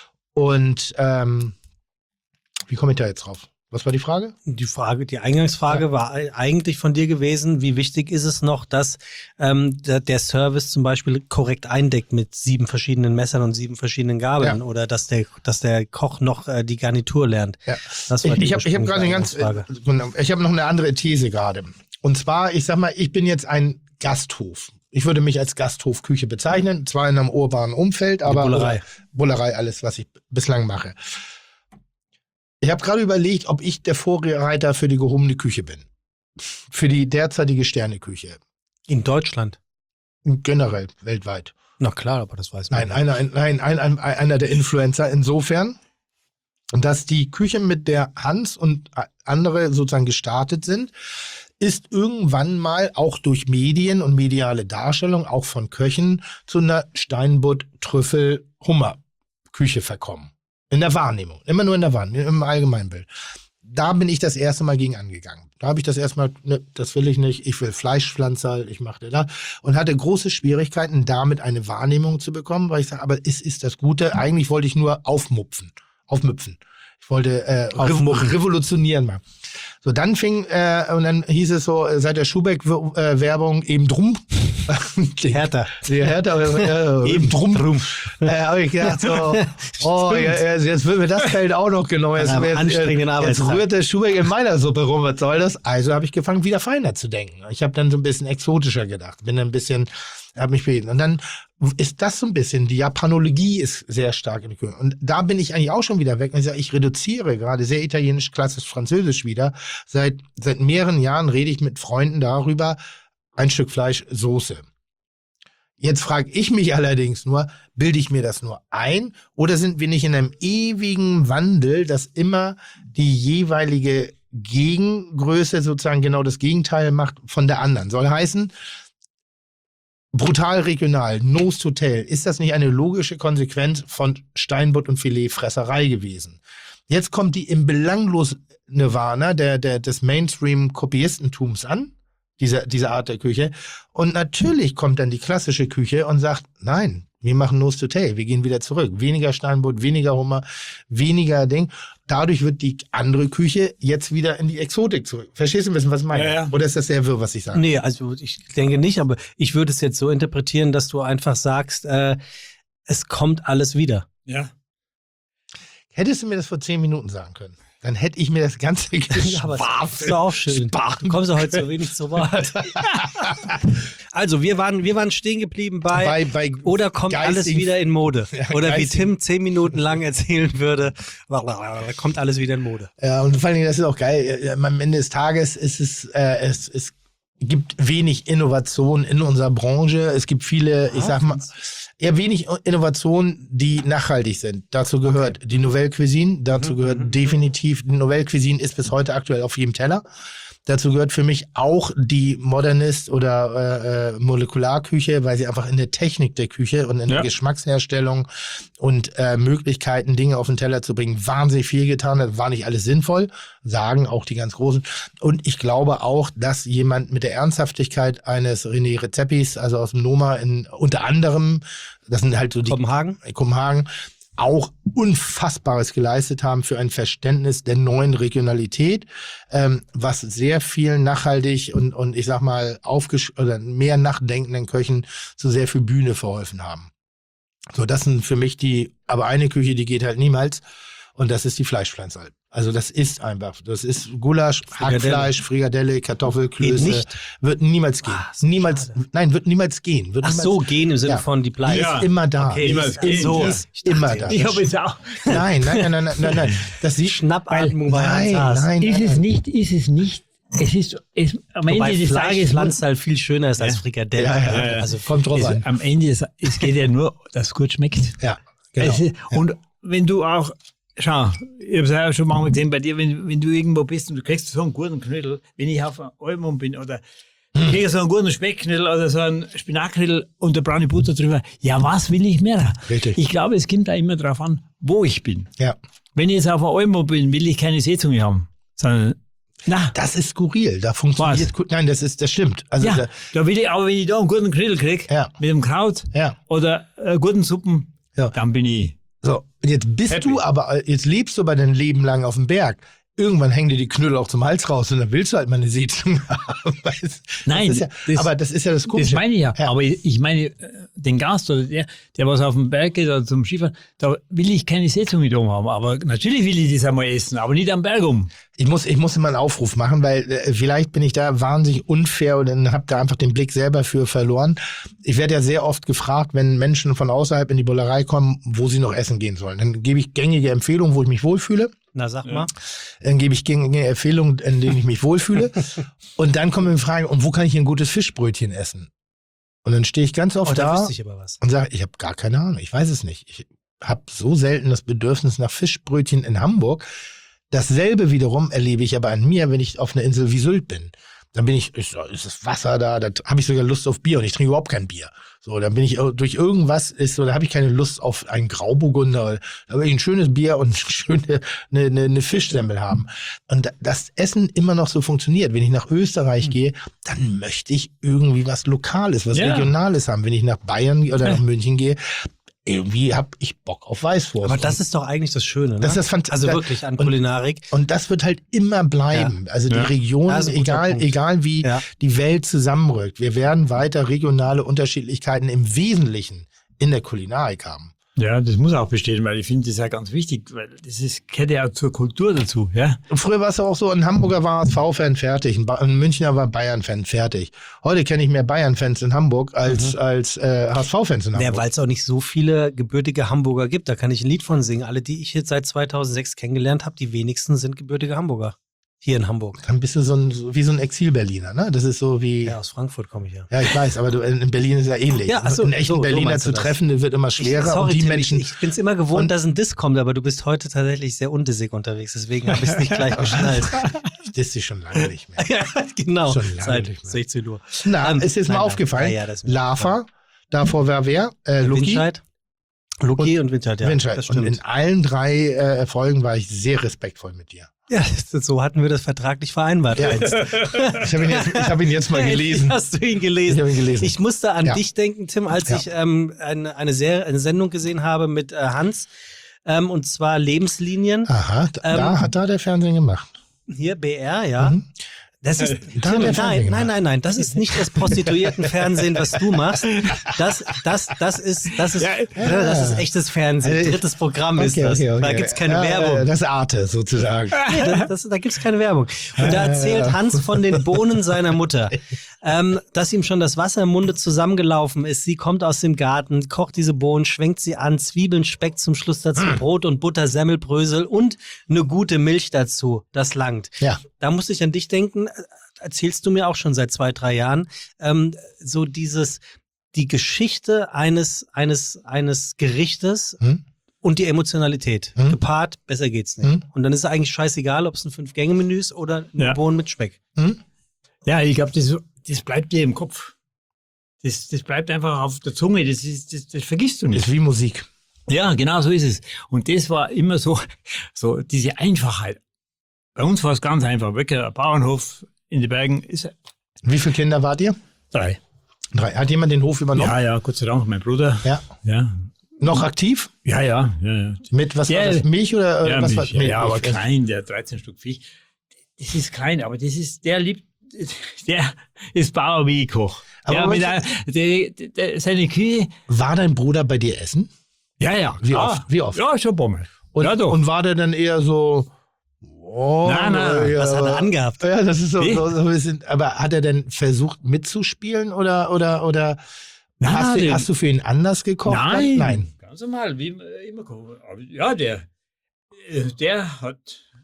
Und ähm, wie komme ich da jetzt drauf? Was war die Frage? Die Frage, die Eingangsfrage ja. war eigentlich von dir gewesen, wie wichtig ist es noch, dass ähm, der, der Service zum Beispiel korrekt eindeckt mit sieben verschiedenen Messern und sieben verschiedenen Gabeln ja. oder dass der, dass der Koch noch äh, die Garnitur lernt. Ja. Das war ich ich habe ich hab gerade eine ganz, äh, ich habe noch eine andere These gerade. Und zwar, ich sag mal, ich bin jetzt ein Gasthof. Ich würde mich als Gasthofküche bezeichnen, zwar in einem urbanen Umfeld, aber Bullerei. Bullerei, alles, was ich bislang mache. Ich habe gerade überlegt, ob ich der Vorreiter für die gehobene Küche bin. Für die derzeitige Sterneküche. In Deutschland? Generell, weltweit. Na klar, aber das weiß man. Nein, einer, ein, nein, ein, ein, einer der Influencer. Insofern, dass die Küche, mit der Hans und andere sozusagen gestartet sind, ist irgendwann mal auch durch Medien und mediale Darstellung, auch von Köchen, zu einer Steinbutt-Trüffel-Hummer-Küche verkommen. In der Wahrnehmung, immer nur in der Wahrnehmung, im Allgemeinbild. Da bin ich das erste Mal gegen angegangen. Da habe ich das erste Mal, ne, das will ich nicht, ich will Fleischpflanzer, ich mache da. Und hatte große Schwierigkeiten, damit eine Wahrnehmung zu bekommen, weil ich sage, aber es ist das Gute, eigentlich wollte ich nur aufmupfen, aufmüpfen. Ich wollte äh, rev- revolutionieren mal. So, dann fing, äh, und dann hieß es so, seit der Schubeck-Werbung eben drum. Die Hertha. Die Hertha, äh, eben drum. drum. Äh, habe ich gedacht so, oh, ja, jetzt wird mir das Feld auch noch genommen. Jetzt, jetzt, jetzt, jetzt rührt der Schubeck in meiner Suppe rum, was soll das? Also habe ich gefangen, wieder feiner zu denken. Ich habe dann so ein bisschen exotischer gedacht, bin dann ein bisschen, habe mich bewegt. Und dann ist das so ein bisschen, die Japanologie ist sehr stark in der Küche. Und da bin ich eigentlich auch schon wieder weg. Ich sage, ich reduziere gerade sehr italienisch, klassisch, französisch wieder. Seit, seit mehreren Jahren rede ich mit Freunden darüber, ein Stück Fleisch, Soße. Jetzt frage ich mich allerdings nur, bilde ich mir das nur ein oder sind wir nicht in einem ewigen Wandel, dass immer die jeweilige Gegengröße sozusagen genau das Gegenteil macht von der anderen? Soll heißen, brutal regional, Nose to Tail, ist das nicht eine logische Konsequenz von Steinbutt und Filetfresserei gewesen? Jetzt kommt die im belanglos Nirvana der, der, des Mainstream-Kopiistentums an, diese, diese Art der Küche. Und natürlich kommt dann die klassische Küche und sagt, nein, wir machen Nose to Tail, wir gehen wieder zurück. Weniger Steinbutt, weniger Hummer, weniger Ding. Dadurch wird die andere Küche jetzt wieder in die Exotik zurück. Verstehst du ein bisschen, was ich meine? Ja, ja. Oder ist das sehr wirr, was ich sage? Nee, also ich denke nicht, aber ich würde es jetzt so interpretieren, dass du einfach sagst, äh, es kommt alles wieder. Ja. Hättest du mir das vor zehn Minuten sagen können, dann hätte ich mir das ganze Geschwafel. Das ist auch schön. Sparen. Du kommst ja heute so wenig zu Wort. Also, wir waren, wir waren stehen geblieben bei, bei, bei oder kommt alles wieder in Mode. Ja, oder geistig. Wie Tim zehn Minuten lang erzählen würde, kommt alles wieder in Mode. Ja, und vor allen Dingen, das ist auch geil. Am Ende des Tages ist es, äh, es, es gibt wenig Innovation in unserer Branche. Es gibt viele, ich sag mal, eher wenig Innovationen, die nachhaltig sind. Dazu gehört okay. die Nouvelle Cuisine, dazu mhm. gehört mhm. definitiv, die Nouvelle Cuisine ist bis heute aktuell auf jedem Teller. Dazu gehört für mich auch die Modernist- oder äh, Molekularküche, weil sie einfach in der Technik der Küche und in ja. der Geschmacksherstellung und äh, Möglichkeiten, Dinge auf den Teller zu bringen, wahnsinnig viel getan hat. War nicht alles sinnvoll, sagen auch die ganz Großen. Und ich glaube auch, dass jemand mit der Ernsthaftigkeit eines René Rezepis, also aus dem Noma, in, unter anderem, das sind halt so die... Kopenhagen? Kopenhagen, auch Unfassbares geleistet haben für ein Verständnis der neuen Regionalität, ähm, was sehr vielen nachhaltig und, und ich sag mal, aufgesch- oder mehr nachdenkenden Köchen zu sehr viel Bühne verholfen haben. So, das sind für mich die, aber eine Küche, die geht halt niemals, und das ist die Fleischpflanzenalp. Also das ist einfach, das ist Gulasch, Frikadelle. Hackfleisch, Frikadelle, Kartoffelklöße. Geht nicht. Wird niemals gehen. Ah, niemals, schade. nein, wird niemals gehen. Wird Ach niemals, so, gehen im Sinne ja. von die bleibt. Die Ja. ist immer da. Okay, die niemals ist, gehen. so. Ja. ist immer da. Ich habe jetzt auch. Nein, nein, nein, nein, nein, nein. Das sieht Schnappatmung bei nein, Hans Haas. nein, Ist nein, es nein. nicht, ist es nicht, es ist, es, am Ende Wobei des Tages, Fleischpflanze halt viel schöner ist als Ja. Frikadelle. Ja, ja, ja. Also Kommt drauf es, an. am Ende, ist, es geht ja nur, dass es gut schmeckt. Ja, genau. Es ist, und wenn du auch, schau, ich habe es ja schon manchmal gesehen bei dir, wenn, wenn du irgendwo bist und du kriegst so einen guten Knödel, wenn ich auf einem Almond bin oder ich kriege so einen guten Speckknödel oder so einen Spinatknödel und eine braune Butter drüber, ja, was will ich mehr? Richtig. Ich glaube, es kommt da immer drauf an, wo ich bin. Ja. Wenn ich jetzt auf einem Almond bin, will ich keine Seezunge haben, sondern, na, Das ist skurril. Da funktioniert Was? gut. Nein, das ist, das stimmt. Also, ja, da, da will ich, aber wenn ich da einen guten Knödel kriege, Ja. mit dem Kraut ja. oder äh, guten Suppen, Ja. dann bin ich. So, und jetzt bist Happy. du aber, jetzt lebst du aber dein Leben lang auf dem Berg. Irgendwann hängen dir die Knödel auch zum Hals raus und dann willst du halt mal eine Seezunge haben. Weißt? Nein, das ist ja, das- aber das ist ja das Komische. Das meine ich ja. Ja. Aber ich ich meine, äh, den Gast oder der, der was auf dem Berg geht oder zum Skifahren, da will ich keine Seezunge drum haben. Aber natürlich will ich das einmal essen, aber nicht am Berg um. Ich muss, ich muss immer einen Aufruf machen, weil äh, vielleicht bin ich da wahnsinnig unfair und dann habe da einfach den Blick selber für verloren. Ich werde ja sehr oft gefragt, wenn Menschen von außerhalb in die Bullerei kommen, wo sie noch essen gehen sollen. Dann gebe ich gängige Empfehlungen, wo ich mich wohlfühle. Na, sag mal. Dann gebe ich gängige Empfehlungen, in denen ich mich wohlfühle. Und dann kommen die Fragen, und wo kann ich hier ein gutes Fischbrötchen essen? Und dann stehe ich ganz oft Oh, da da wüsste ich aber was. und sage, ich habe gar keine Ahnung, ich weiß es nicht. Ich habe so selten das Bedürfnis nach Fischbrötchen in Hamburg. Dasselbe wiederum erlebe ich aber an mir, wenn ich auf einer Insel wie Sylt bin. Dann bin ich, ist, ist das Wasser da, da habe ich sogar Lust auf Bier und ich trinke überhaupt kein Bier. So, dann bin ich durch irgendwas, ist so, da habe ich keine Lust auf einen Grauburgunder. Da will ich ein schönes Bier und eine schöne eine, eine, eine Fischsemmel haben. Und das Essen immer noch so funktioniert. Wenn ich nach Österreich Hm. gehe, dann möchte ich irgendwie was Lokales, was Ja. Regionales haben. Wenn ich nach Bayern oder nach München gehe, irgendwie habe ich Bock auf Weißwurst. Aber das ist doch eigentlich das Schöne, ne? Das ist das Fant- Also da- wirklich an und- Kulinarik. Und das wird halt immer bleiben. Also die Ja. Regionen, Ja, ist ein guter egal, Punkt. egal wie Ja. die Welt zusammenrückt, wir werden weiter regionale Unterschiedlichkeiten im Wesentlichen in der Kulinarik haben. Ja, das muss auch bestehen, weil ich finde das ja ganz wichtig, weil das ist, gehört ja auch zur Kultur dazu, ja. Und früher war es auch so, ein Hamburger war H S V-Fan fertig, ein, ba- ein Münchner war Bayern-Fan fertig. Heute kenne ich mehr Bayern-Fans in Hamburg als, als äh, H S V-Fans in Ja, Hamburg. weil es auch nicht so viele gebürtige Hamburger gibt. Da kann ich ein Lied von singen. Alle, die ich jetzt seit zweitausendsechs kennengelernt habe, die wenigsten sind gebürtige Hamburger. Hier in Hamburg. Dann bist du so ein, so, wie so ein Exil-Berliner, ne? Das ist so wie... Ja, aus Frankfurt komme ich ja. Ja, ich weiß, aber du, in Berlin ist ja ähnlich. Ja, ach so, einen echten so- so Berliner meinst zu du das. treffen, wird immer schwerer. Ich, sorry, und die Tim, Menschen, ich, ich bin es immer gewohnt, Und- dass ein Diss kommt, aber du bist heute tatsächlich sehr undissig unterwegs, deswegen habe ich es nicht gleich geschnallt. ich disst dich schon lange nicht mehr. Ja, genau, Schon lange seit nicht mehr. sechzehn Uhr. Na, Ähm, ist jetzt mal nein, nein. aufgefallen. Ja, ja, das ist mir Lava, davor war wer? Äh, Luki, Windscheid. Luki und, Windscheid, ja. Windscheid. Das Und stimmt. in allen drei äh, Folgen war ich sehr respektvoll mit dir. Ja, das, so hatten wir das vertraglich vereinbart. Ja. einst. Ich habe ihn, jetzt- ich hab ihn jetzt mal gelesen. Hast du ihn Ich gelesen? habe ihn gelesen. Ich musste an Ja. dich denken, Tim, als Ja. ich ähm, eine, eine, Serie, eine Sendung gesehen habe mit äh, Hans, ähm, und zwar Lebenslinien. Aha, da, Ähm, da hat da der Fernsehen gemacht. Hier, B R, ja. Mhm. Das ist, da hat Tim, der Fernsehen nein, gemacht. nein, nein, nein, das ist nicht das Prostituiertenfernsehen, was du machst. Das, das, das ist, das ist, ja, das ist echtes Fernsehen. Also ich- Drittes Programm ist das. Da gibt's keine Ja, Werbung. äh, Das ist Arte sozusagen. Nee, das, das, da gibt's keine Werbung. Und da erzählt Hans von den Bohnen seiner Mutter, ähm, dass ihm schon das Wasser im Munde zusammengelaufen ist. Sie kommt aus dem Garten, kocht diese Bohnen, schwenkt sie an, Zwiebeln, Speck zum Schluss dazu, Brot und Butter, Semmelbrösel und eine gute Milch dazu. Das langt. Ja. Da musste ich an dich denken. erzählst du mir auch schon seit zwei, drei Jahren, ähm, so dieses, die Geschichte eines, eines, eines Gerichtes Hm? und die Emotionalität. Hm? Gepaart, besser geht's nicht. Hm? Und dann ist es eigentlich scheißegal, ob es ein Fünf-Gänge-Menü ist oder ein Ja. Bohnen mit Speck. Hm? Ja, ich glaube, das, das bleibt dir im Kopf. Das, das bleibt einfach auf der Zunge, das, ist, das, das vergisst du nicht. Ist wie Musik. Ja, genau so ist es. Und das war immer so, so diese Einfachheit. Bei uns war es ganz einfach. Wirklich, ein Bauernhof in den Bergen ist Wie viele Kinder wart ihr? drei. Drei. Hat jemand den Hof übernommen? Ja, ja, Gott sei Dank, mein Bruder. Ja. Ja, Noch aktiv? ja, ja. ja, ja. Mit, was Der- war das? Milch oder äh, Ja, was Milch, war ja, ja, aber Milch. klein, der dreizehn Stück Viech. Das ist klein, aber das ist, der liebt, der ist Bauer wie ich Koch. Aber Der was- mit der, der, der, seine Kühe, War dein Bruder bei dir essen? ja, ja. Wie klar. oft? Wie oft? Ja, schon ein paar Mal. Und, ja, doch. und war der dann eher so... Oh, Nein, nein, ja, Was hat er angehabt? Ja, das ist so, Nee. so, so ein bisschen. Aber hat er denn versucht mitzuspielen oder oder oder Nein, hast, du, den- hast du für ihn anders gekocht? Nein, Nein. ganz normal, wie immer- immer kochen. Aber ja, der, äh, der hat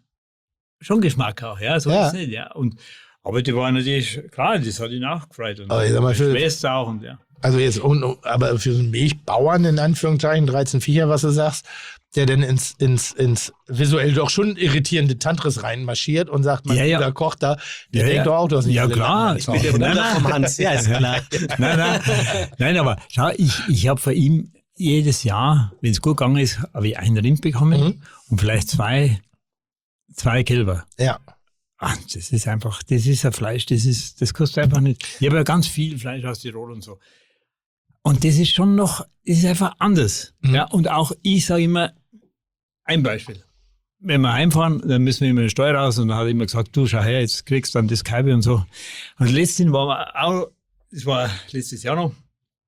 schon Geschmack auch, ja, so Ja. ist es nicht, ja. Und, aber die war natürlich, klar, das hat ihn auch gefreut. Und Aber ich sag mal, meine für- Schwester auch, und ja. Also jetzt, und, aber für so einen Milchbauern in Anführungszeichen, dreizehn Viecher, was du sagst, der dann ins, ins, ins visuell doch schon irritierende Tantris reinmarschiert und sagt, mein Ja, ja. Bruder kocht da, der Ja, denkt ja. doch auch, du hast nicht Ja, alle klar. Latten Ich am bin der Zaun. Nein, Bruder nein. vom Hans, ja, ist klar. Nein, nein, nein, aber schau, ich, ich habe von ihm jedes Jahr, wenn es gut gegangen ist, habe ich einen Rind bekommen Mhm. und vielleicht zwei, zwei Kälber. Ja. Ah, das ist einfach, das ist ein Fleisch, das ist, das kostet einfach nicht. Ich habe ja ganz viel Fleisch aus Tirol und so. Und das ist schon noch, das ist einfach anders. Mhm. Ja, und auch ich sage immer, ein Beispiel. Wenn wir heimfahren, dann müssen wir immer den Steuer raus und dann hat er immer gesagt, du schau her, jetzt kriegst du dann das Kalbe und so. Und letztens waren wir auch, das war letztes Jahr noch,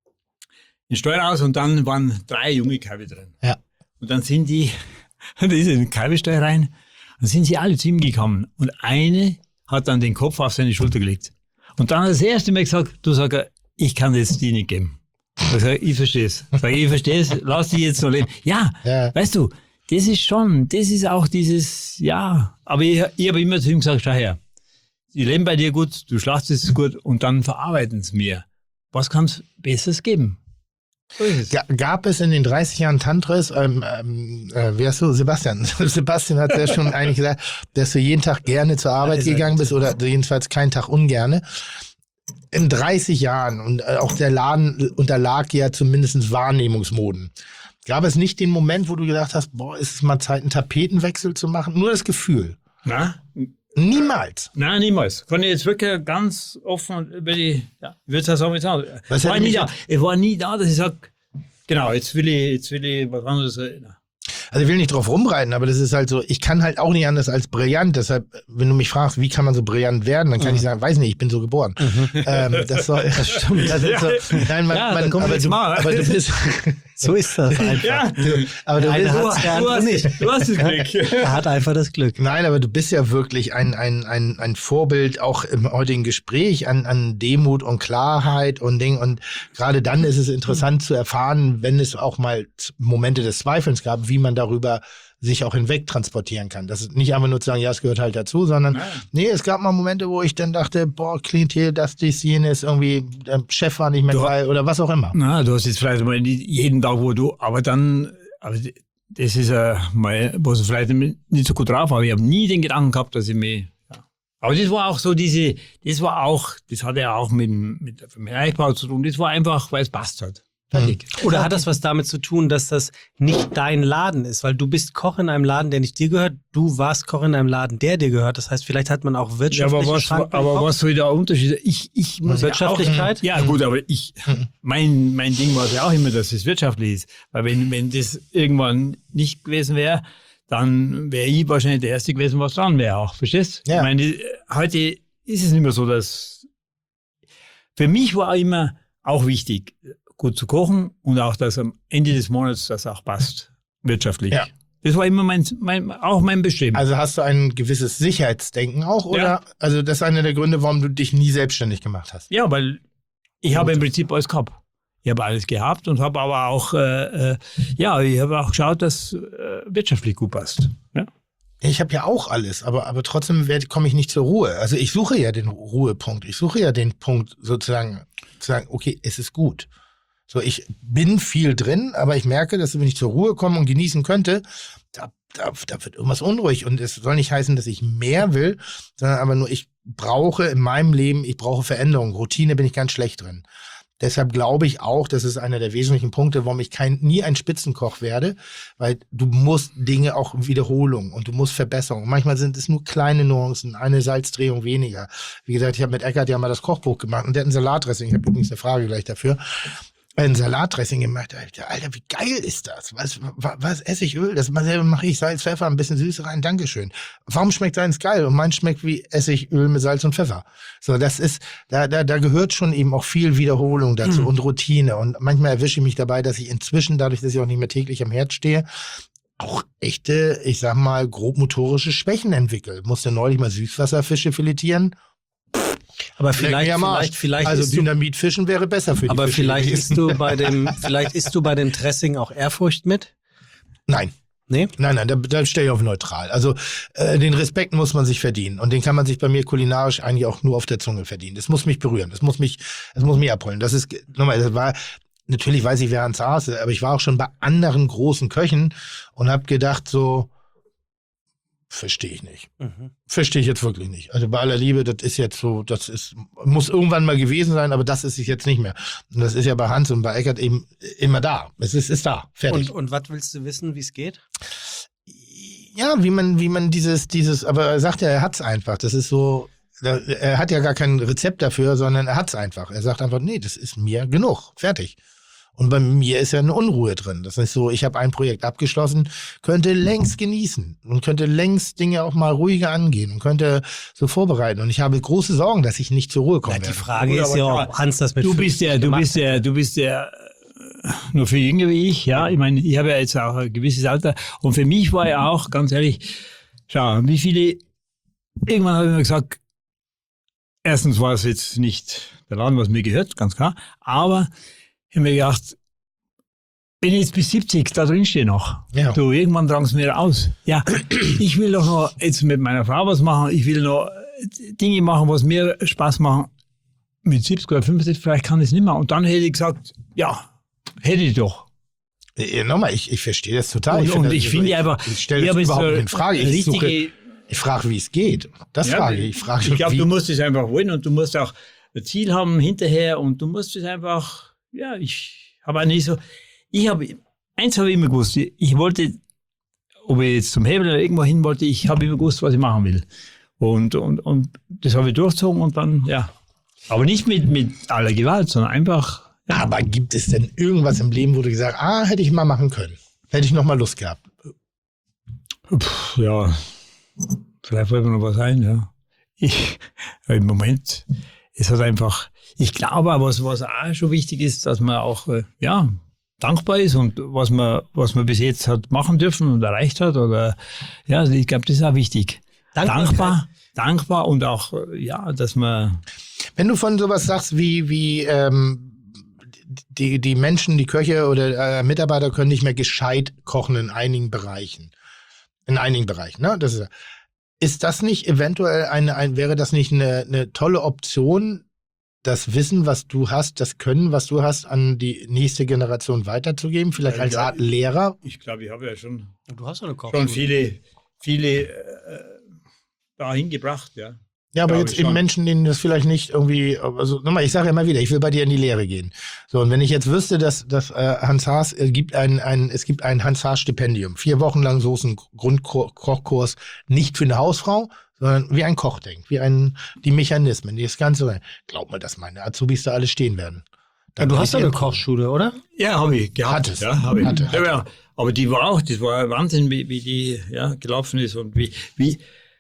in Steuer raus und dann waren drei junge Kalbe drin. Ja. Und dann sind die, da ist in den Kalbestall rein, dann sind sie alle zu ihm gekommen. Und eine hat dann den Kopf auf seine Schulter gelegt. Und dann hat er das erste Mal gesagt, du sag, ich kann das dir nicht geben. Ich sag, ich verstehe es. Sag, ich verstehe es, lass die jetzt so leben. Ja, Ja. weißt du, das ist schon, das ist auch dieses, ja. Aber ich, ich habe immer zu ihm gesagt, schau her, die leben bei dir gut, du schlachtest es gut und dann verarbeiten es mir. Was kann es Besseres geben? So ist es. Ga- Gab es in den dreißig Jahren Tantris, ähm, ähm, äh, wie hast du, Sebastian? Sebastian hat ja schon eigentlich gesagt, dass du jeden Tag gerne zur Arbeit ist er gegangen bist oder jedenfalls keinen Tag ungerne. In dreißig Jahren und äh, auch der Laden unterlag ja zumindest Wahrnehmungsmoden. Gab es nicht den Moment, wo du gedacht hast, boah, ist es mal Zeit, einen Tapetenwechsel zu machen? Nur das Gefühl. Na? Niemals. Nein, niemals. Kann ich jetzt wirklich ganz offen über die, ja, ich würde sagen, jetzt sagen. Was Ich war hätte nie mich da. Ich war nie da, dass ich sage, genau, jetzt will ich, jetzt will ich was anderes. Na. Also ich will nicht drauf rumreiten, aber das ist halt so, ich kann halt auch nicht anders als brillant. Deshalb, wenn du mich fragst, wie kann man so brillant werden, dann kann ich sagen, weiß nicht, ich bin so geboren. ähm, das, soll, das stimmt. Das ist so, nein, man, Ja, da man, kommen wir aber, jetzt du, mal. aber du bist, So ist das einfach. Ja, du, aber du Einer bist, hat's, der du, andere hast, nicht. du hast das Glück. Er hat einfach das Glück. nein, aber du bist ja wirklich ein, ein, ein, ein Vorbild auch im heutigen Gespräch an, an Demut und Klarheit und Ding. Und gerade dann ist es interessant zu erfahren, wenn es auch mal Z- Momente des Zweifelns gab, wie man darüber sich auch hinweg transportieren kann. Das ist nicht einfach nur zu sagen, ja, es gehört halt dazu, sondern Nein. nee, es gab mal Momente, wo ich dann dachte, boah, Klientel, das, dies, jenes, irgendwie, der Chef war nicht mehr Du- frei oder was auch immer. Na, du hast jetzt vielleicht mal nicht jeden Tag, wo du, aber dann, aber das ist ja mal, wo ich vielleicht nicht so gut drauf habe. Ich habe nie den Gedanken gehabt, dass ich mich, ja. Aber das war auch so diese, das war auch, das hatte ja auch mit, dem- mit dem Erreichbau zu tun. Das war einfach, weil es passt hat. Fertig. Oder hat das was damit zu tun, dass das nicht dein Laden ist? Weil du bist Koch in einem Laden, der nicht dir gehört. Du warst Koch in einem Laden, der dir gehört. Das heißt, vielleicht hat man auch Ja, wirtschaftliche aber was, Schranken im aber Kopf. was soll der Unterschied? Ich, ich muss Wirtschaftlichkeit? Ja, auch, ja, gut, aber ich, mein, mein Ding war ja auch immer, dass es wirtschaftlich ist. Weil wenn, wenn das irgendwann nicht gewesen wäre, dann wäre ich wahrscheinlich der Erste gewesen, was dran wäre auch. Verstehst? Ja. Ich meine, die- heute ist es nicht mehr so, dass, für mich war immer auch wichtig, gut zu kochen und auch, dass am Ende des Monats das auch passt. Wirtschaftlich. Ja. Das war immer mein, mein, auch mein Bestreben. Also hast du ein gewisses Sicherheitsdenken auch, oder? Ja. Also das ist einer der Gründe, warum du dich nie selbstständig gemacht hast. Ja, weil ich habe im Prinzip alles gehabt. Ich habe alles gehabt und habe aber auch, äh, äh, ja, ich habe auch geschaut, dass äh, wirtschaftlich gut passt. Ja. Ich habe ja auch alles, aber, aber trotzdem komme ich nicht zur Ruhe. Also ich suche ja den Ruhepunkt. Ich suche ja den Punkt sozusagen, zu sagen, okay, es ist gut. So, ich bin viel drin, aber ich merke, dass wenn ich zur Ruhe komme und genießen könnte, da, da, da wird irgendwas unruhig. Und es soll nicht heißen, dass ich mehr will, sondern aber nur, ich brauche in meinem Leben, ich brauche Veränderung. Routine bin ich ganz schlecht drin. Deshalb glaube ich auch, das ist einer der wesentlichen Punkte, warum ich kein, nie ein Spitzenkoch werde, weil du musst Dinge auch Wiederholung und du musst Verbesserung. Manchmal sind es nur kleine Nuancen, eine Salzdrehung weniger. Wie gesagt, ich habe mit Eckart ja mal das Kochbuch gemacht und der hat ein Salatdressing, ich habe übrigens eine Frage gleich dafür, ein Salatdressing gemacht. Alter, wie geil ist das? Was, was, was Essigöl? Das mache ich Salz, Pfeffer, ein bisschen Süße rein. Dankeschön. Warum schmeckt deins geil? Und meins schmeckt wie Essigöl mit Salz und Pfeffer. So, das ist, da, da, da gehört schon eben auch viel Wiederholung dazu mhm. und Routine. Und manchmal erwische ich mich dabei, dass ich inzwischen, dadurch, dass ich auch nicht mehr täglich am Herd stehe, auch echte, ich sag mal, grobmotorische Schwächen entwickle. Musste neulich mal Süßwasserfische filetieren. Aber vielleicht, vielleicht, vielleicht also Dynamitfischen wäre besser für die Aber Fische vielleicht gewesen. isst du bei dem, vielleicht isst du bei dem Dressing auch Ehrfurcht mit? Nein. Nee? Nein, nein, da, da stelle ich auf neutral. Also äh, den Respekt muss man sich verdienen und den kann man sich bei mir kulinarisch eigentlich auch nur auf der Zunge verdienen. Das muss mich berühren, das muss mich, das muss mich abholen. Das ist nochmal, das war natürlich weiß ich, wer Hans Haas ist, aber ich war auch schon bei anderen großen Köchen und habe gedacht so, verstehe ich nicht. Mhm. Verstehe ich jetzt wirklich nicht. Also bei aller Liebe, das ist jetzt so, das ist, muss irgendwann mal gewesen sein, aber das ist es jetzt nicht mehr. Und das ist ja bei Hans und bei Eckart eben immer da. Es ist, ist da. Fertig. Und, und was willst du wissen, wie es geht? Ja, wie man, wie man dieses, dieses, aber er sagt ja, er hat's einfach. Das ist so, er hat ja gar kein Rezept dafür, sondern er hat's einfach. Er sagt einfach, nee, das ist mir genug. Fertig. Und bei mir ist ja eine Unruhe drin. Das ist so, ich habe ein Projekt abgeschlossen, könnte längst genießen und könnte längst Dinge auch mal ruhiger angehen und könnte so vorbereiten. Und ich habe große Sorgen, dass ich nicht zur Ruhe komme. Ja, die Frage ist ja auch, Hans, das mit Du bist ja, du bist ja, du bist ja nur viel jünger wie ich. Ja, ich meine, ich habe ja jetzt auch ein gewisses Alter. Und für mich war ja auch, ganz ehrlich, schau, wie viele, irgendwann habe ich mir gesagt, erstens war es jetzt nicht der Laden, was mir gehört, ganz klar, aber ich habe mir gedacht, wenn ich jetzt bis siebzig da drin stehe noch, ja. du, irgendwann tragen sie mir aus. Ja, ich will doch noch jetzt mit meiner Frau was machen, ich will noch Dinge machen, was mir Spaß machen. Mit siebzig oder fünfzig vielleicht kann ich es nicht mehr. Und dann hätte ich gesagt, ja, hätte ich doch. Ja, nochmal, ich, ich verstehe das total. Und ich ich, finde, und ich finde einfach, ich stelle das überhaupt nicht in Frage. Ich, suche, ich frage, wie es geht. Das ja, frage ich. Ich, frage, ich glaube, du musst es einfach wollen und du musst auch ein Ziel haben hinterher und du musst es einfach. Ja, ich habe nicht so, ich habe, eins habe ich immer gewusst, ich wollte, ob ich jetzt zum Hebel oder irgendwo hin wollte, ich habe immer gewusst, was ich machen will. Und, und, und das habe ich durchgezogen und dann, ja. Aber nicht mit, mit aller Gewalt, sondern einfach. Ja. Aber gibt es denn irgendwas im Leben, wo du gesagt hast, ah, hätte ich mal machen können? Hätte ich noch mal Lust gehabt? Puh, ja, vielleicht wollte mir noch was ein, ja. Ich, im Moment ist das einfach. Ich glaube aber, was, was auch schon wichtig ist, dass man auch äh, ja, dankbar ist und was man, was man bis jetzt hat machen dürfen und erreicht hat. Oder ja, also ich glaube, das ist auch wichtig. Dankbar, dankbar und auch, ja, dass man. Wenn du von sowas sagst wie, wie ähm, die, die Menschen, die Köche oder äh, Mitarbeiter können nicht mehr gescheit kochen in einigen Bereichen. In einigen Bereichen, ne? Das ist, ist das nicht eventuell eine, ein, wäre das nicht eine, eine tolle Option, das Wissen, was du hast, das Können, was du hast, an die nächste Generation weiterzugeben? Vielleicht ja, als Art ich, Lehrer? Ich glaube, ich habe ja schon, du hast eine Kochschule. schon viele, viele äh, dahin gebracht, ja. Ja, aber jetzt eben Menschen, denen das vielleicht nicht irgendwie, also nochmal, ich sage ja immer wieder, ich will bei dir in die Lehre gehen. So, und wenn ich jetzt wüsste, dass, dass äh, Hans Haas, äh, gibt ein, ein, es gibt ein Hans Haas Stipendium, vier Wochen lang so ist ein Grundkochkurs, nicht für eine Hausfrau, sondern wie ein Koch denkt, wie ein, die Mechanismen, die das Ganze, glaub mal, dass meine Azubis da alle stehen werden. Ja, du hast ja eine Kochschule, oder? Ja, habe ich gehabt. Hattest. Ja, habe ich. Hatte, hatte. Ja, aber die war auch, das war Wahnsinn, wie, wie die ja, gelaufen ist und wie, wie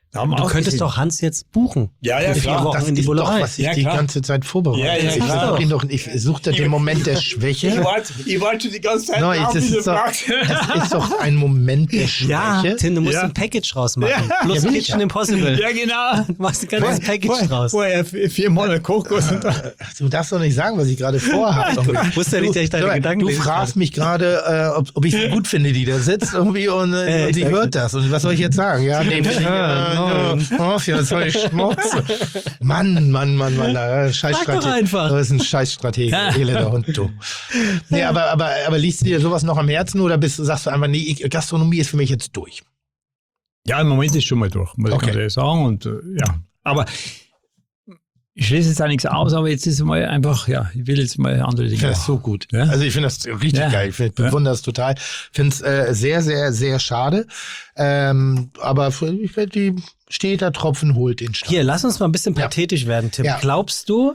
Da haben wir Du auch könntest gesehen. doch Hans jetzt buchen. Ja, ja, Für vier klar. Wochen Das in die ist doch, Bullerei. was ich Ja, die klar. ganze Zeit vorbereite. Ja, ja, ich klar. suche ihn doch, ich suche da den Moment der Schwäche. Ich warte, ich warte schon die ganze Zeit Nein, drauf, das, wie du ist doch, fragst. das ist doch ein Moment der Ja, Schwäche. Tim, du musst Ja. ein Package rausmachen. Ja. Plus Ja, will ich Kitchen ja. Impossible. Ja, genau. Du machst ein ganzes Package Vorher- draus. Vorher vier- vier Monate Kochkurs. und dann- Du darfst doch nicht sagen, was ich gerade vorhabe. Ich wusste ja nicht, dass ich deine du, Gedanken Du lesen fragst mich gerade, äh, ob, ob ich sie gut finde, die da sitzt irgendwie und, äh, Äh, und sie ich- hört das. Und was soll ich jetzt sagen? Ja, nee, finde ich, äh, oh, oh, ja, soll ich schmutzen? Mann, Mann, Mann, Mann, äh, scheiß Sag doch Stratege. einfach. Das ist ein scheiß Stratege, elender Hund, du. Nee, aber, aber, aber liegst du dir sowas noch am Herzen oder bist, sagst du einfach, nee, ich, Gastronomie ist für mich jetzt durch? Ja, im Moment ist schon mal durch, muss Okay. ich ganz ehrlich sagen. Und äh, ja, aber ich schließe jetzt auch nichts aus, aber jetzt ist mal einfach, ja, ich will jetzt mal andere Ich Dinge finde das machen. so gut. Ja? Also ich finde das richtig Ja. geil. Ich find- Ja. bewundere das total. Finde es äh, sehr, sehr, sehr schade. Ähm, aber für, ich find, die steter Tropfen holt den Stein. Hier, lass uns mal ein bisschen Ja. pathetisch werden, Tim. Ja. Glaubst du,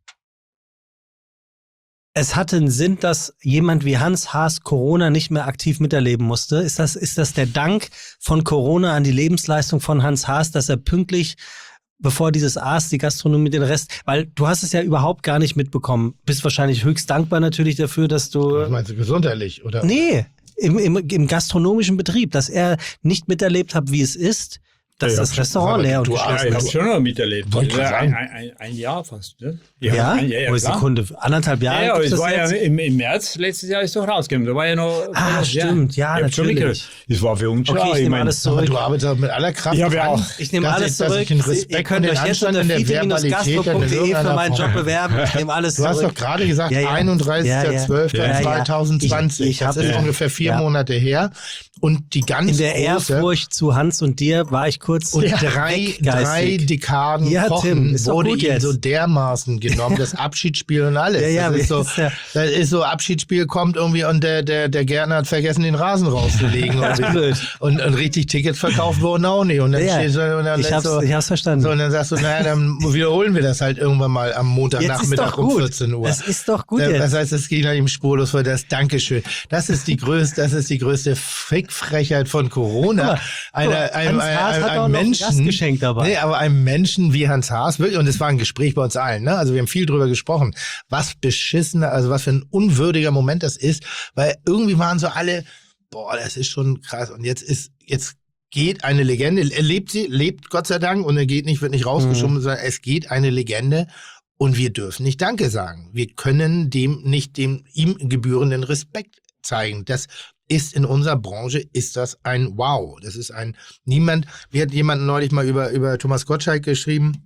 es hatte einen Sinn, dass jemand wie Hans Haas Corona nicht mehr aktiv miterleben musste? Ist das, ist das der Dank von Corona an die Lebensleistung von Hans Haas, dass er pünktlich, bevor dieses Aas, die Gastronomie, den Rest, weil du hast es ja überhaupt gar nicht mitbekommen. Bist wahrscheinlich höchst dankbar natürlich dafür, dass du... Was meinst du, gesundheitlich? Oder? Nee, im, im, im gastronomischen Betrieb, dass er nicht miterlebt hat, wie es ist, dass Ja, das Restaurant aber leer und du- Ja, geschlossen ich habe ist. schon noch miterlebt. Wollte ich Ja, grad ein, sagen. ein, ein, ein Jahr fast. Ne? Ja, ein, ja, ja, oh, klar. Sekunde, anderthalb Jahre. Ja, ja, aber gibt's es das war ja jetzt? im, im März letztes Jahr ist doch rausgekommen. Da war ja noch. Ah, stimmt, ja, ich hab schon natürlich. mitgekriegt. Das war für uns schon. Okay, ich nehme mein, alles Aber zurück. du arbeitest auch mit aller Kraft. Ich habe ja dran, auch- Ich nehme dass alles ich- dass zurück. ich den Ihr Respekt könnt und den euch jetzt Anstand unter und der fiti Verbalität gastro punkt de in für irgendeiner meinen Job Form. bewerben. Ich nehme alles Du zurück. hast doch gerade gesagt, Ja, ja. einunddreißigster Ja, ja. zwölfter Ja, ja. zweitausendzwanzig. Ich- ich hab- das ist ja. ungefähr vier Ja. Monate her. Und die ganz In der große... Ehrfurcht zu Hans und dir war ich kurz Und ja, drei, weggeistig. drei Dekaden Ja, Tim, Kochen ist doch wurde gut ihm jetzt. so dermaßen genommen, das Abschiedsspiel und alles. Ja, ja, das, ist so, ist ja- das ist so, Abschiedsspiel kommt irgendwie und der, der, der Gärtner hat vergessen, den Rasen rauszulegen. Das ist und, blöd. und, und richtig Tickets verkauft wurden auch nicht. Und dann Ja, stehst du und dann ich lässt hab's, so, ich hab's verstanden. so, und dann sagst du, naja, dann wiederholen wir das halt irgendwann mal am Jetzt ist Montagnachmittag doch um gut. vierzehn Uhr. Das ist doch gut Das jetzt. heißt, es geht an ihm spurlos vor das Dankeschön. Das ist die größte, das ist die größte Fickfrechheit von Corona. Guck mal, Einer, einem, Hans Haas einem, hat auch einem noch ein Menschen. Gastgeschenk dabei. Nee, aber einem Menschen wie Hans Haas, wirklich, und es war ein Gespräch bei uns allen, ne? Also wir haben viel drüber gesprochen, was beschissener, also was für ein unwürdiger Moment das ist, weil irgendwie waren so alle, boah, das ist schon krass. Und jetzt ist, jetzt geht eine Legende, er lebt sie, lebt Gott sei Dank und er geht nicht, wird nicht rausgeschoben, Mhm. sondern es geht eine Legende. Und wir dürfen nicht Danke sagen. Wir können dem nicht dem ihm gebührenden Respekt zeigen. Das ist in unserer Branche, ist das ein Wow. Das ist ein, niemand, wie hat jemand neulich mal über, über Thomas Gottschalk geschrieben,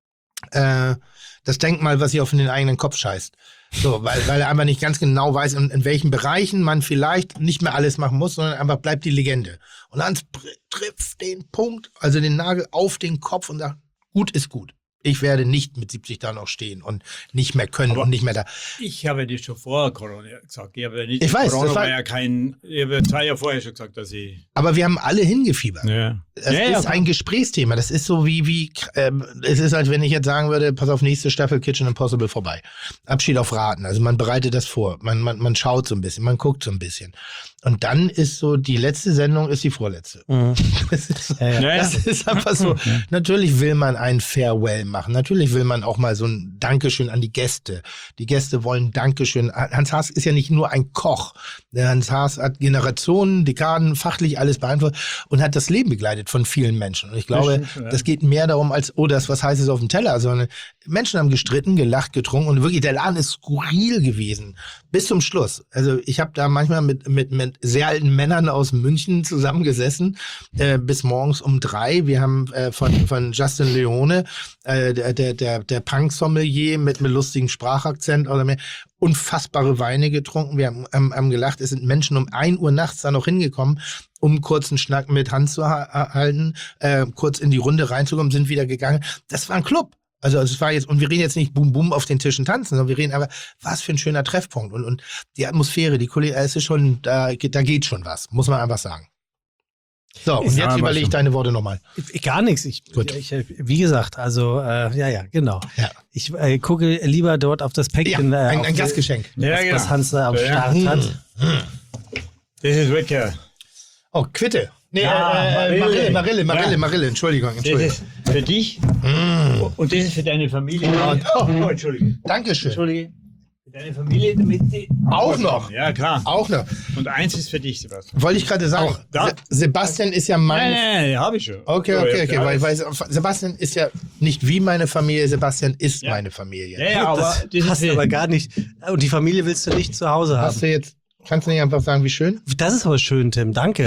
äh, das Denkmal, was sich auf den eigenen Kopf scheißt. So, weil, weil er einfach nicht ganz genau weiß, in, in welchen Bereichen man vielleicht nicht mehr alles machen muss, sondern einfach bleibt die Legende. Und Hans trifft den Punkt, also den Nagel auf den Kopf und sagt, gut ist gut. Ich werde nicht mit siebzig da noch stehen und nicht mehr können Aber und nicht mehr da. Ich habe das schon vor Corona gesagt. Ich habe ja nicht, Ich weiß, Corona das war- war ja kein. Ich habe ja zwei Jahre vorher schon gesagt, dass ich. Aber wir haben alle hingefiebert. Ja. Das ja, ja, ist ein Gesprächsthema. Das ist so wie, wie ähm, es ist, als wenn ich jetzt sagen würde, pass auf, nächste Staffel Kitchen Impossible vorbei. Abschied auf Raten. Also man bereitet das vor. Man, man, man schaut so ein bisschen, man guckt so ein bisschen. Und dann ist so, die letzte Sendung ist die vorletzte. Mhm. Das ist, so, Ja, ja. Ja, ja. das ist einfach so. Natürlich will man ein Farewell machen. Natürlich will man auch mal so ein Dankeschön an die Gäste. Die Gäste wollen Dankeschön. Hans Haas ist ja nicht nur ein Koch. Der Hans Haas hat Generationen, Dekaden, fachlich alles beeinflusst und hat das Leben begleitet von vielen Menschen. Und ich glaube, Das stimmt, ja. das geht mehr darum als, oh, das was Heißes auf dem Teller, sondern Menschen haben gestritten, gelacht, getrunken und wirklich, der Laden ist skurril gewesen. Bis zum Schluss. Also ich habe da manchmal mit, mit, mit sehr alten Männern aus München zusammengesessen, äh, bis morgens um drei. Wir haben äh, von, von Justin Leone, äh, der, der, der, der Punk-Sommelier mit einem lustigen Sprachakzent oder mehr, unfassbare Weine getrunken. Wir haben, haben, haben gelacht. Es sind Menschen um ein Uhr nachts da noch hingekommen, um einen kurzen Schnack mit Hans zu ha halten, äh, kurz in die Runde reinzukommen, sind wieder gegangen. Das war ein Club. Also es war jetzt, und wir reden jetzt nicht Boom Boom auf den Tischen tanzen, sondern wir reden aber, was für ein schöner Treffpunkt. Und, und die Atmosphäre, die Kollegen, es ist schon, da, geht- da geht schon was, muss man einfach sagen. So, und Ich jetzt sag überlege ich schon. deine Worte nochmal. Ich- Gar nichts. Ich, Gut. ich, wie gesagt, also äh, ja, ja, genau. Ja. Ich äh, gucke lieber dort auf das Ja, Päckchen, äh, ein, auf ein die- Gastgeschenk. Ja, was, genau. was Hans da am Ja. Start hat. Das ist wirklich. Oh, Quitte. Nee, Ja, äh, Marille. Marille, Marille, Marille, Ja. Marille, Entschuldigung, Das Entschuldigung. ist für dich Mm. und das ist für deine Familie. Oh, Oh, Entschuldige. Dankeschön. Entschuldige. Für deine Familie, damit die Auch noch. Ja, klar. Auch noch. Oh. Und eins ist für dich, Sebastian. Wollte ich gerade sagen, Auch da? Se- Sebastian ist ja mein... Nein, nein, habe ich schon. Okay, So, okay, ja, okay, ja, weil, weil Sebastian ist ja nicht wie meine Familie, Sebastian ist Ja. meine Familie. Ja, ja, aber das das passt ist aber gar nicht. Und die Familie willst du nicht zu Hause Hast haben. du jetzt, kannst du nicht einfach sagen, wie schön? Das ist aber schön, Tim. Danke.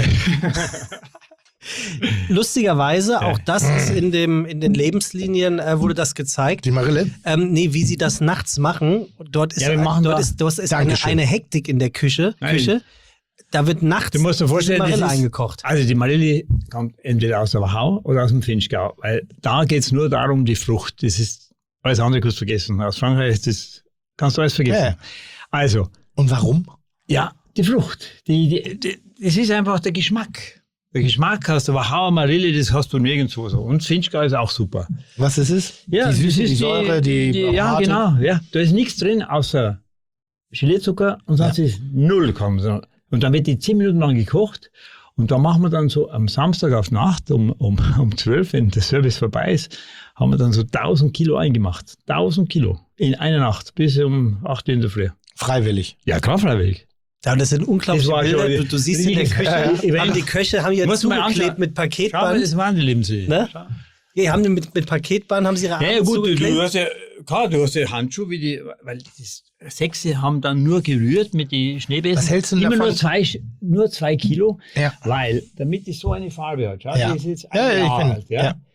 Lustigerweise, auch das ist in, dem, in den Lebenslinien, äh, wurde das gezeigt. Die Marille? Ähm, nee, wie sie das nachts machen. Dort ist, Ja, wir machen dort da- ist, dort ist eine, Dankeschön. eine Hektik in der Küche. Nein. Küche. Da wird nachts Du musst dir vorstellen, Marille das ist, eingekocht. Also die Marille kommt entweder aus der Wachau oder aus dem Finchgau, weil da geht es nur darum, die Frucht. Das ist alles andere kannst du vergessen. Aus Frankreich ist das, kannst du alles vergessen. Ja. Also, Und warum? ja, die Frucht. Die, die, die, das ist einfach der Geschmack. Der Geschmack aus der Wachauer Marille, das hast du nirgendwo so. Und Finchgau ist auch super. Was ist es? Ja, die Süße, das die ist Säure, die, die Ja, harte? genau. Ja. Da ist nichts drin außer Gelierzucker und sonst ist null gekommen. Und dann wird die zehn Minuten lang gekocht. Und da machen wir dann so am Samstag auf Nacht um, um, um zwölf, wenn der Service vorbei ist, haben wir dann so tausend Kilo eingemacht. tausend Kilo in einer Nacht bis um acht Uhr in der Früh. Freiwillig. Ja, klar, freiwillig. Ja, und das sind unglaubliche Das war Bilder. schon- Du, du siehst in der riesig. Küche, Ja, ja. Ich haben weiß- die Köche haben ja Muss man zugeklebt anschauen. mit Schau mal, Paketband. das waren die Lebensmittel. Ne? Ja, haben die mit, mit Paketband haben sie ihre Ja, ja Arme gut, du, zugeklebt. du hast ja, klar, du hast ja Handschuhe, wie die, weil das Sechse haben dann nur gerührt mit den Schneebesen. Was hältst du denn Immer davon? nur zwei, nur zwei Kilo, Ja. weil, damit die so eine Farbe hat. Schau, Ja. die ist jetzt ein Ja, ja, ich Jahr bin- alt, ja. ja.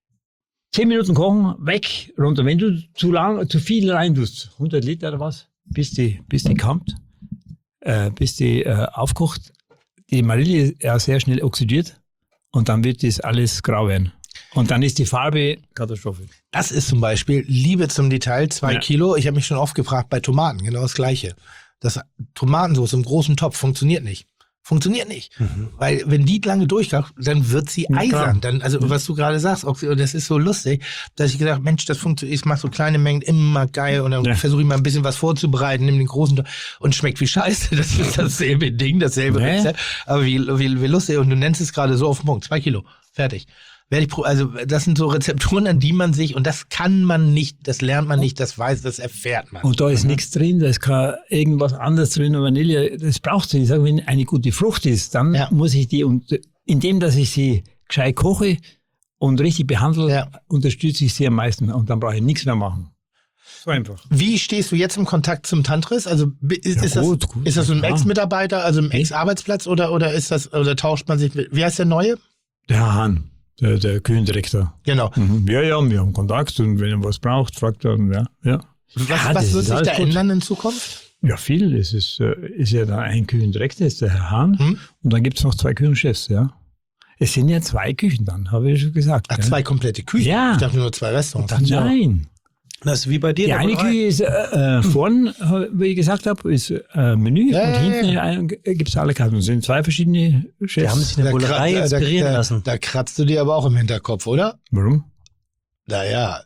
Zehn Minuten kochen, weg, runter. Wenn du zu lang, zu viel rein tust, hundert Liter oder was, bis die, bis die kommt, äh, bis die äh, aufkocht, die Marille ist ja sehr schnell oxidiert und dann wird das alles grau werden. Und dann ist die Farbe Katastrophe. Das ist zum Beispiel Liebe zum Detail, zwei Ja. Kilo. Ich habe mich schon oft gefragt bei Tomaten, genau das Gleiche. Das Tomatensauce im großen Topf funktioniert nicht. Funktioniert nicht. Weil wenn die lange durchkocht, dann wird sie Ja, klar. eisern. Dann, also was du gerade sagst, Oxy- und das ist so lustig, dass ich gedacht, Mensch, das funktioniert, ich mache so kleine Mengen immer geil und dann Ja. versuche ich mal ein bisschen was vorzubereiten, nimm den großen Topf und schmeckt wie Scheiße. Das ist dasselbe Ding, dasselbe Nee. Rezept. Aber wie, wie, wie lustig. Und du nennst es gerade so auf den Punkt. Zwei Kilo. Fertig. Werde ich pro, also das sind so Rezepturen, an die man sich, und das kann man nicht, das lernt man nicht, das weiß, das erfährt man. Und da ist nichts drin, da ist kein irgendwas anderes drin, Vanille, das braucht sie. Ich sage, wenn eine gute Frucht ist, dann Ja. muss ich die, und indem dass ich sie gescheit koche und richtig behandle, Ja. unterstütze ich sie am meisten und dann brauche ich nichts mehr machen. So einfach. Wie stehst du jetzt im Kontakt zum Tantris? Also bi- ist, Ja, ist, gut, das, gut, ist das so ein klar. Ex-Mitarbeiter, also ein Ex-Arbeitsplatz oder, oder ist das, oder tauscht man sich mit, wie heißt der Neue? Der Herr Hahn, der, der Küchendirektor. Genau. Mhm. Ja, ja, wir haben Kontakt und wenn er was braucht, fragt er, ja. ja. Was, Ja, das was wird ist sich alles da gut. ändern in Zukunft? Ja, viel. Es ist, äh, ist ja da ein Küchendirektor, ist der Herr Hahn. Hm? Und dann gibt es noch zwei Küchenchefs, ja. Es sind ja zwei Küchen dann, habe ich schon gesagt. Ach, ja. zwei komplette Küchen? Ja. Ich dachte nur zwei Restaurants. Nein. Das ist wie bei dir. Die in der eine Bullerei. Küche ist äh, äh, vorn, äh, wie ich gesagt habe, ist äh, Menü Ja, und ja, hinten ja. gibt es alle Karten. Es sind zwei verschiedene Chefs. Die haben sich in der Bullerei kra- inspirieren da, lassen. Da kratzt du dir aber auch im Hinterkopf, oder? Warum? Naja,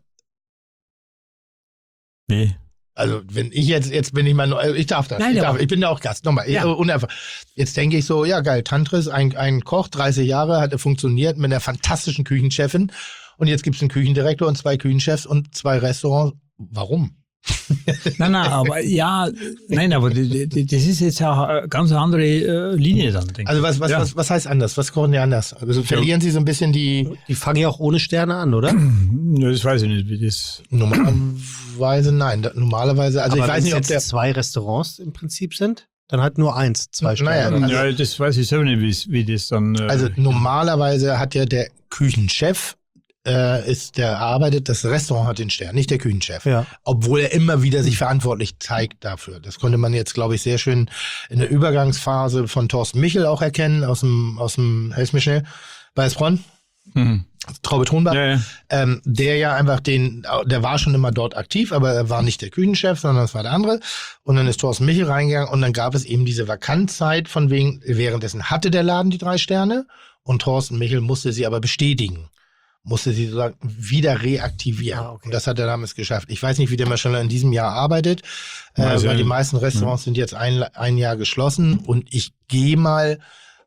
Nee. also wenn ich jetzt, jetzt bin ich mal, neu- ich darf das, Nein, ich, darf, aber- ich bin da auch Gast, nochmal, Ja. ich, unerfahren. Jetzt denke ich so, ja geil, Tantris, ein, ein Koch, dreißig Jahre, hat er funktioniert mit einer fantastischen Küchenchefin und jetzt gibt es einen Küchendirektor und zwei Küchenchefs und zwei Restaurants. Warum? Nein, nein, aber ja, nein, aber die, die, das ist jetzt auch eine ganz andere äh, Linie dann, denke ich. Also was, was, Ja. was, was heißt anders? Was kochen die anders? Also verlieren sie so ein bisschen die Die fangen ja auch ohne Sterne an, oder? Ja, das weiß ich nicht, wie das. normalerweise nein. Da- Normalerweise, also Aber ich weiß wenn nicht, es ob der jetzt zwei Restaurants im Prinzip sind, dann halt nur eins, zwei Naja, Sterne. also- ja, das weiß ich selber nicht, wie, wie das dann. Äh, Also normalerweise hat ja der Küchenchef, äh, ist der arbeitet, das Restaurant hat den Stern, nicht der Küchenchef. Ja. Obwohl er immer wieder sich verantwortlich zeigt dafür. Das konnte man jetzt, glaube ich, sehr schön in der Übergangsphase von Thorsten Michel auch erkennen, aus dem, aus dem, helf mir schnell, Weißbronn, mhm. Traube Thunberg. Ja, ja. Ähm, der ja einfach den, der war schon immer dort aktiv, aber er war nicht der Küchenchef, sondern es war der andere. Und dann ist Thorsten Michel reingegangen und dann gab es eben diese Vakanzzeit von wegen, währenddessen hatte der Laden die drei Sterne und Thorsten Michel musste sie aber bestätigen. Musste sie sozusagen wieder reaktivieren. Ah, okay. Und das hat er damals geschafft. Ich weiß nicht, wie der Maschallah in diesem Jahr arbeitet, äh, Weiß weil ja die nicht. meisten Restaurants sind jetzt ein, ein Jahr geschlossen und ich gehe mal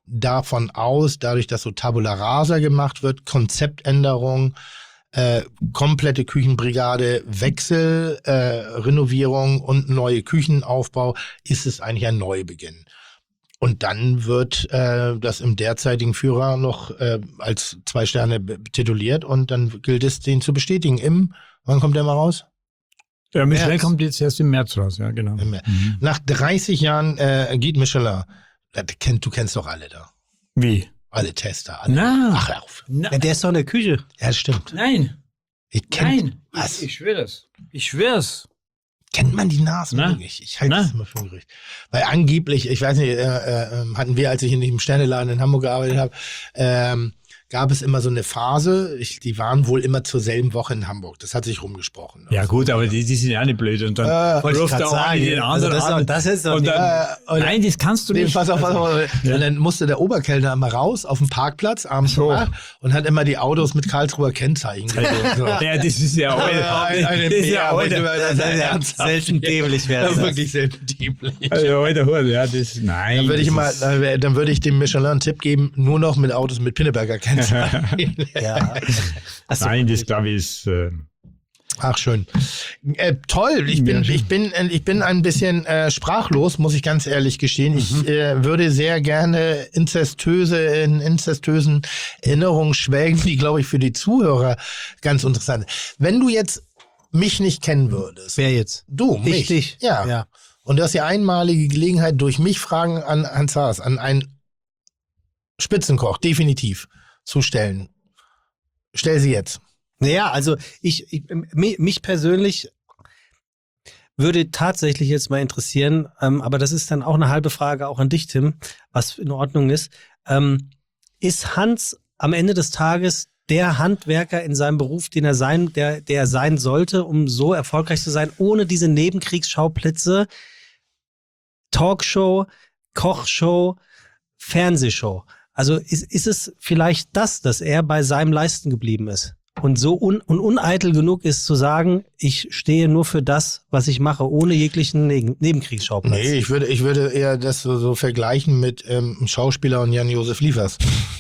davon aus, dadurch, dass so Tabula Rasa gemacht wird, Konzeptänderung, äh, komplette Küchenbrigade, Wechsel, äh, Renovierung und neue Küchenaufbau, ist es eigentlich ein Neubeginn. Und dann wird äh, das im derzeitigen Führer noch äh, als zwei Sterne b- tituliert und dann gilt es, den zu bestätigen. Im, wann kommt der mal raus? Ja, Michelin März. kommt jetzt erst im März raus, ja, genau. Im März. Mhm. Nach dreißig Jahren äh, Guide Michelin, das kennt, du kennst doch alle da. Wie? Alle Tester, alle. Na. Ach, hör auf. Na, Ja, der ist doch in der Küche. Ja, das stimmt. nein, Ich kenn, nein. Was? Ich, ich schwöre das. Ich schwör's. Kennt man die Nasen Na? wirklich? Ich halte Na? das immer für ein Gerücht. Weil angeblich, ich weiß nicht, äh, äh, hatten wir, als ich in dem Sterneladen in Hamburg gearbeitet habe, ähm, gab es immer so eine Phase, ich, die waren wohl immer zur selben Woche in Hamburg. Das hat sich rumgesprochen. Ja gut, aber die, die sind ja nicht blöd. Und dann Äh, wollte ich ruft grad der eine sagen. den Also anderen das, an. das ist doch und nicht- dann, Äh, und- nein, das kannst du Nee, nicht. pass auf, pass auf. Ja. Und dann musste der Oberkellner immer raus auf den Parkplatz abends So. um acht und hat immer die Autos mit Karlsruher Kennzeichen gesucht. So. Ja, das ist ja heute. Ein- eine das ist Bär, ja muss heute. ich mal- Das ist ja ernsthaft. selten dämlich Ja, werden. wirklich selten dämlich. Also heute, heute, ja, das, nein. Dann würde ich das mal, ist- dann wär- dann würde ich dem Michelin einen Tipp geben, nur noch mit Autos mit Pinneberger Kennzeichen. Ja. Achso, Nein, das glaube ich ist. Äh, Ach, schön. Äh, toll. Ich bin, Ja, schön. ich bin, äh, ich bin ein bisschen äh, sprachlos, muss ich ganz ehrlich gestehen. Ich äh, würde sehr gerne inzestöse, in inzestösen Erinnerungen schwelgen, die, glaube ich, für die Zuhörer ganz interessant sind. Wenn du jetzt mich nicht kennen würdest, wer jetzt? du, mich, Ich dich. ja. Ja. Und du hast die einmalige Gelegenheit, durch mich Fragen an Hans Haas, an einen Spitzenkoch, definitiv, zu stellen. Stell sie jetzt. Naja, also ich, ich mi- mich persönlich würde tatsächlich jetzt mal interessieren, ähm, aber das ist dann auch eine halbe Frage auch an dich, Tim, was in Ordnung ist. Ähm, ist Hans am Ende des Tages der Handwerker in seinem Beruf, den er sein, der, der er sein sollte, um so erfolgreich zu sein, ohne diese Nebenkriegsschauplätze, Talkshow, Kochshow, Fernsehshow? Also ist, ist es vielleicht das, dass er bei seinem Leisten geblieben ist und so un, und uneitel genug ist zu sagen, ich stehe nur für das, was ich mache, ohne jeglichen Neben Nebenkriegsschauplatz? Nee, ich würde, ich würde eher das so, so vergleichen mit ähm, einem Schauspieler und Jan-Josef Liefers.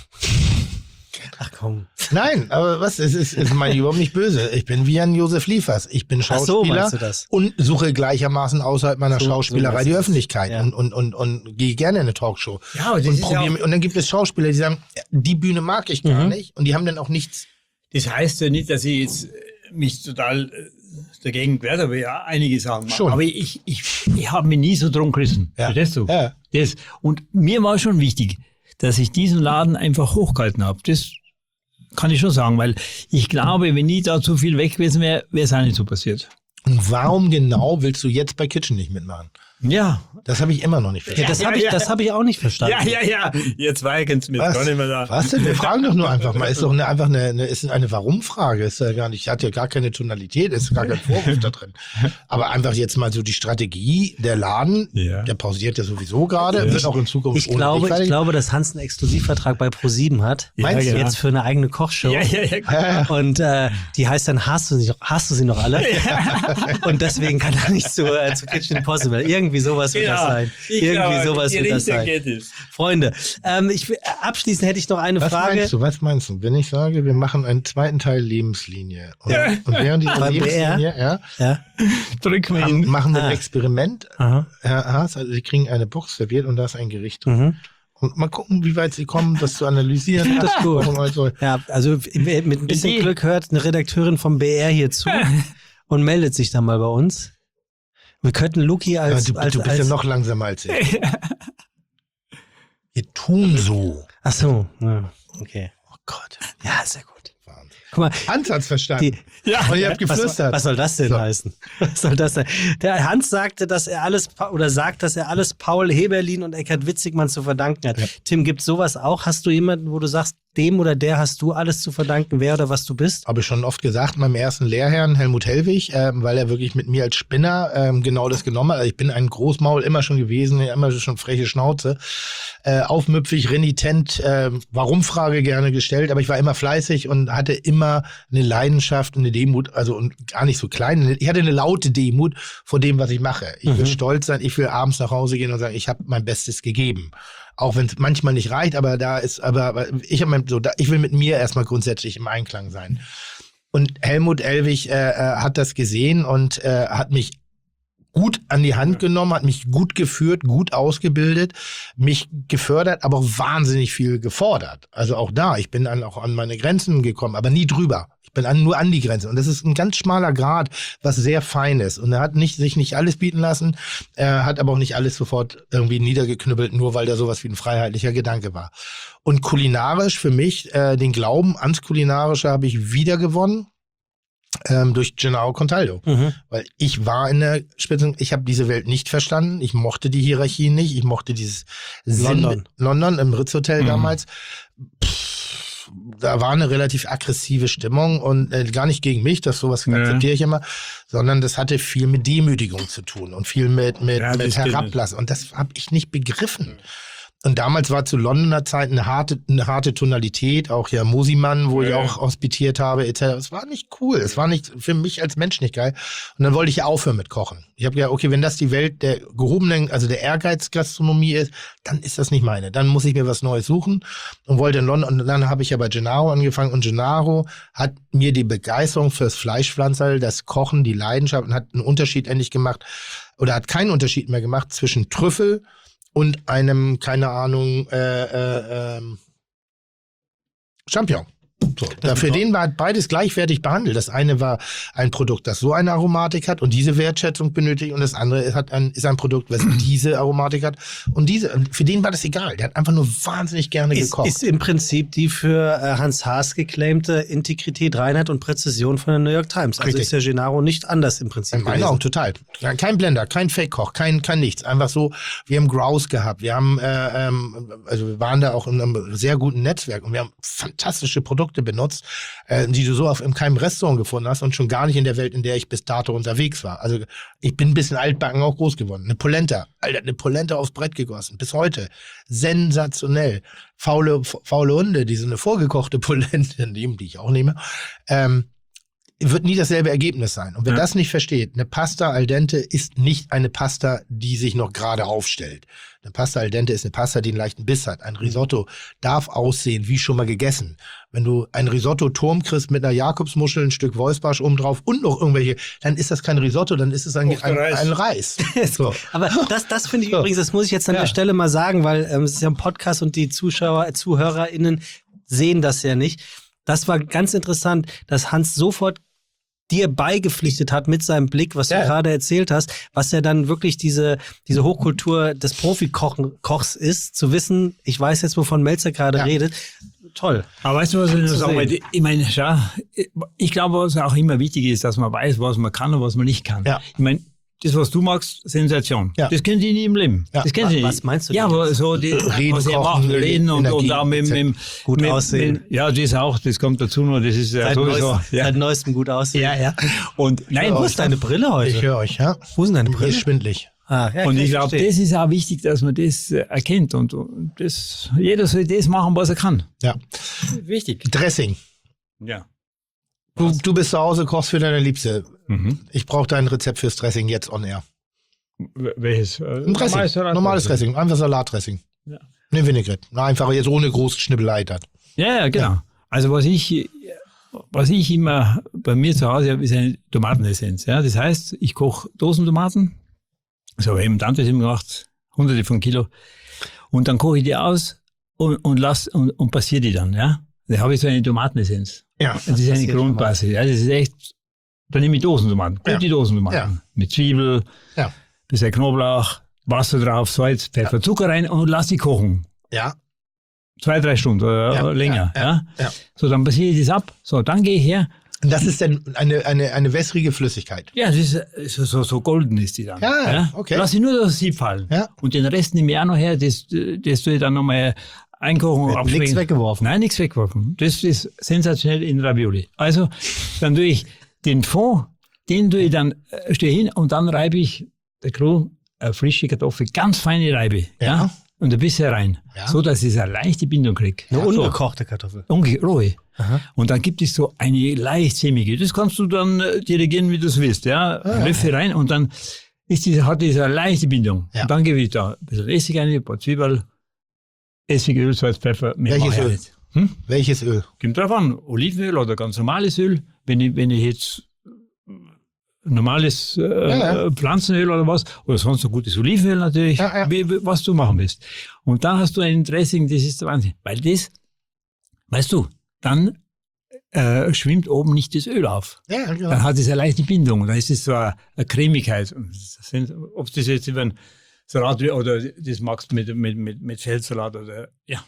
Ach komm. Nein, aber was, es ist, ist meine ich überhaupt nicht böse. Ich bin wie Jan-Josef Liefers. Ich bin Ach so, Schauspieler meinst du das? und suche gleichermaßen außerhalb meiner So- so Schauspielerei meinst die du das. Öffentlichkeit Ja. und, und, und, und gehe gerne in eine Talkshow. Ja, aber das und, ist ja probier, auch- mich- und dann gibt es Schauspieler, die sagen, die Bühne mag ich gar Mhm. nicht und die haben dann auch nichts. Das heißt ja nicht, dass ich jetzt äh, mich total äh, dagegen gewehrt habe, ja, einige Sachen. Schon. Aber ich, ich, ich habe mich nie so drum gerissen. Ja. Verstehst du? Ja. Das. Und mir war schon wichtig, dass ich diesen Laden einfach hochgehalten habe. Das kann ich schon sagen, weil ich glaube, wenn ich da zu viel weg gewesen wäre, wäre es auch nicht so passiert. Und warum genau willst du jetzt bei Kitchen nicht mitmachen? Ja. Das habe ich immer noch nicht Ja, verstanden. das Ja, habe ich, ja. das hab ich auch nicht verstanden. Ja, ja, ja. Jetzt weigerst du mir Was? gar nicht mehr da. Was denn? Wir fragen doch nur einfach mal. Ist doch eine, einfach eine, eine, ist eine Warum-Frage. Ist ja gar nicht, hat ja gar keine Tonalität, ist gar kein Vorwurf da drin. Aber einfach jetzt mal so die Strategie, der Laden, Ja. der pausiert ja sowieso gerade, wird auch in Zukunft Ich glaube, ich weitergehen. glaube, dass Hans einen Exklusivvertrag bei ProSieben hat. Meinst du? Jetzt für eine eigene Kochshow. Ja, ja, ja. Ja, ja. Und äh, die heißt dann, hast du sie noch, hast du sie noch alle? Und deswegen kann er nicht zu, äh, zu Kitchen Impossible. Irgendwie sowas wird das sein. Ich Irgendwie glaube, sowas die wird das Richtung sein. geht es. Freunde, ähm, ich, will- abschließend hätte ich noch eine Was Frage. meinst du? Was meinst du? Wenn ich sage, wir machen einen zweiten Teil Lebenslinie und, Ja. und während dieser Beim B R? Lebenslinie ja, Ja? Drück mir haben, ihn. machen wir Ah. ein Experiment, Aha. Herr Haas, also Sie kriegen eine Box serviert und da ist ein Gericht drin. Mhm. Und mal gucken, wie weit Sie kommen, das zu analysieren. Das ist gut. Und also, Ja, also mit ein bisschen Idee. Glück hört eine Redakteurin vom B R hier zu und meldet sich dann mal bei uns. Wir könnten Luki ja, als, du, als, du bist als ja noch langsamer als ich. Wir tun so. Ach so, ja, okay. Oh Gott. Ja, sehr gut. Wahnsinn. Guck mal, Hans hat's verstanden. die, Ja. Und ihr habt was, geflüstert. was soll das denn So. heißen? Was soll das denn? Der Hans sagte, dass er alles Pa- oder sagt, dass er alles Paul Heberlin und Eckhard Witzigmann zu verdanken hat. Ja. Tim, gibt's sowas auch? Hast du jemanden, wo du sagst, dem oder der hast du alles zu verdanken, wer oder was du bist? Habe ich schon oft gesagt, meinem ersten Lehrherrn Helmut Hellwig, ähm, weil er wirklich mit mir als Spinner ähm, genau das genommen hat. Also ich bin ein Großmaul immer schon gewesen, immer schon freche Schnauze, äh, aufmüpfig, renitent, äh, Warum-Frage gerne gestellt, aber ich war immer fleißig und hatte immer eine Leidenschaft, eine Demut, also und gar nicht so klein. Ich hatte eine laute Demut vor dem, was ich mache. Ich will Mhm. stolz sein, ich will abends nach Hause gehen und sagen, ich habe mein Bestes gegeben. Auch wenn es manchmal nicht reicht, aber da ist, aber, aber ich habe so, da, ich will mit mir erstmal grundsätzlich im Einklang sein. Und Helmut Elwig äh, äh, hat das gesehen und äh, hat mich gut an die Hand genommen, hat mich gut geführt, gut ausgebildet, mich gefördert, aber auch wahnsinnig viel gefordert. Also auch da, ich bin dann auch an meine Grenzen gekommen, aber nie drüber. Ich bin an, nur an die Grenze. Und das ist ein ganz schmaler Grat, was sehr fein ist. Und er hat nicht, sich nicht alles bieten lassen, er hat aber auch nicht alles sofort irgendwie niedergeknüppelt, nur weil da sowas wie ein freiheitlicher Gedanke war. Und kulinarisch für mich, äh, den Glauben ans Kulinarische habe ich wieder gewonnen. Ähm, durch Gennaro Contaldo. Mhm. Weil ich war in der Spitze, ich habe diese Welt nicht verstanden, ich mochte die Hierarchie nicht, ich mochte dieses London, Sinn, London im Ritz-Hotel mhm. damals. Pff, da war eine relativ aggressive Stimmung und äh, gar nicht gegen mich, das sowas nee. akzeptiere ich immer, sondern das hatte viel mit Demütigung zu tun und viel mit, mit, ja, mit Herablassen. Und das habe ich nicht begriffen. Und damals war zu Londoner Zeit eine harte, eine harte Tonalität, auch ja Mosimann, wo ja. ich auch hospitiert habe, et cetera. Es war nicht cool, es war nicht für mich als Mensch nicht geil. Und dann wollte ich ja aufhören mit Kochen. Ich habe gedacht, okay, wenn das die Welt der gehobenen, also der Ehrgeizgastronomie ist, dann ist das nicht meine. Dann muss ich mir was Neues suchen und wollte in London. Und dann habe ich ja bei Gennaro angefangen und Gennaro hat mir die Begeisterung fürs Fleischpflanzerl, das Kochen, die Leidenschaft und hat einen Unterschied endlich gemacht oder hat keinen Unterschied mehr gemacht zwischen Trüffel und einem, keine Ahnung, äh, äh, ähm, Champignon. So, da für den war beides gleichwertig behandelt. Das eine war ein Produkt, das so eine Aromatik hat und diese Wertschätzung benötigt und das andere hat ein, ist ein Produkt, was diese Aromatik hat und diese. Und für den war das egal. Der hat einfach nur wahnsinnig gerne ist, gekocht. Ist im Prinzip die für äh, Hans Haas geclaimte Integrität, Reinheit und Präzision von der New York Times. Also Richtig. Ist der Gennaro nicht anders im Prinzip. In meinen Augen total. Kein Blender, kein Fake-Koch, kein, kein nichts. Einfach so, wir haben Grouse gehabt. Wir haben, äh, ähm, also wir waren da auch in einem sehr guten Netzwerk und wir haben fantastische Produkte benutzt, äh, die du so auf in keinem Restaurant gefunden hast und schon gar nicht in der Welt, in der ich bis dato unterwegs war. Also ich bin ein bisschen altbacken auch groß geworden. Eine Polenta, Alter, eine Polenta aufs Brett gegossen. Bis heute. Sensationell. Faule, faule Hunde, die so eine vorgekochte Polenta nehmen, die ich auch nehme, ähm, wird nie dasselbe Ergebnis sein. Und wer ja. das nicht versteht, eine Pasta al dente ist nicht eine Pasta, die sich noch gerade aufstellt. Eine Pasta al dente ist eine Pasta, die einen leichten Biss hat. Ein Risotto darf aussehen, wie schon mal gegessen. Wenn du ein Risotto-Turm kriegst mit einer Jakobsmuschel, ein Stück Wolfsbarsch oben drauf und noch irgendwelche, dann ist das kein Risotto, dann ist es ein, ein, Reis. ein Reis. So. Aber das, das finde ich so. übrigens, das muss ich jetzt an ja. der Stelle mal sagen, weil ähm, es ist ja ein Podcast und die Zuschauer, ZuhörerInnen sehen das ja nicht. Das war ganz interessant, dass Hans sofort dir beigepflichtet hat mit seinem Blick, was ja. du gerade erzählt hast, was ja dann wirklich diese, diese Hochkultur des Profikochs ist, zu wissen, ich weiß jetzt, wovon Melzer gerade ja. redet. Toll. Aber weißt du, was ich noch sagen will? Ich meine, schau, ich glaube, was auch immer wichtig ist, dass man weiß, was man kann und was man nicht kann. Ja. Ich meine, das, was du magst, Sensation. Ja. Das kennen die nie im Leben. Ja. Das kennen sie nicht. Was meinst du denn? Ja, aber so, die, Reden, was er macht, reden und, und auch mit, mit, gut mit, aussehen. Mit, ja, das auch, das kommt dazu noch, das ist ja sowieso. Neuest, ja. Seit neuestem gut aussehen. Ja, ja. Und nein, wo ist deine Brille heute? Ich höre euch, ja. Wo ist deine Brille? Ist schwindlig. Ah, ja, und ich glaube, das ist auch wichtig, dass man das erkennt und, und das, jeder soll das machen, was er kann. Ja. Wichtig. Dressing. Ja. Du, du bist zu Hause, kochst für deine Liebste. Mhm. Ich brauche dein Rezept fürs Dressing jetzt on air. Welches? Ein Dressing. Normales, normales Dressing. Einfach Salatdressing. Ja. Ne Vinaigrette. Na, einfach jetzt ohne große Schnibbelei hat. Ja, ja, genau. Ja. Also was ich, was ich immer bei mir zu Hause habe, ist eine Tomatenessenz. Ja? Das heißt, ich koche Dosentomaten. So habe ich eben Tante immer gemacht, hunderte von Kilo. Und dann koche ich die aus und, und lass und, und passiere die dann. Ja? Da habe ich so eine Tomatenessenz. Ja. Das ist eine Grundbasis. Ja? Das ist echt, dann nehme ich Dosentomaten. Gute ja. Dosentomaten. Ja. Mit Zwiebel. Ja. Bisschen Knoblauch, Wasser drauf, Salz, Pfeffer, ja. Zucker rein und lass die kochen. Ja. Zwei, drei Stunden oder ja. länger. Ja. Ja. Ja. So, dann passiere ich das ab. So, dann gehe ich her. Und das ist dann eine, eine, eine wässrige Flüssigkeit. Ja, das ist so, so golden ist die dann. Ja, ja. Okay. Lass ich nur das Sieb fallen. Ja. Und den Rest nehme ich auch noch her, das, das tue ich dann nochmal einkochen und abschmecken. Nichts weggeworfen. Nein, nichts weggeworfen. Das ist sensationell in Ravioli. Also, dann tue ich den Fond, den tue ich dann, stehe hin und dann reibe ich der Crew, eine frische Kartoffel, ganz feine Reibe. Ja. ja und ein bisschen rein. Ja. So, dass ich eine leichte Bindung kriege. Eine ja, ungekochte Kartoffel. Unge rohe. Aha. Und dann gibt es so eine leicht sämige. Das kannst du dann dirigieren, wie du es willst. Ja. Ah, Löffel ja. rein und dann ist diese, hat diese leichte Bindung. Ja. Und dann gebe ich da ein bisschen Essig rein, ein paar Zwiebeln, Essig, Öl, Salz, Pfeffer. Mehr Welches mache ich Öl? nicht. Hm? Welches Öl? Kommt drauf an, Olivenöl oder ganz normales Öl. Wenn ich, wenn ich jetzt normales äh, Ja, ja. Pflanzenöl oder was, oder sonst ein gutes Olivenöl natürlich, Ja, ja. Wie, wie, was du machen willst. Und dann hast du ein Dressing, das ist der Wahnsinn. Weil das, weißt du, dann äh, schwimmt oben nicht das Öl auf. Ja, genau. Dann hat es eine leichte Bindung. Dann ist es so eine, eine Cremigkeit. Und das sind, ob das jetzt über einen Salat oder das magst du mit, mit, mit, mit Feldsalat oder, ja.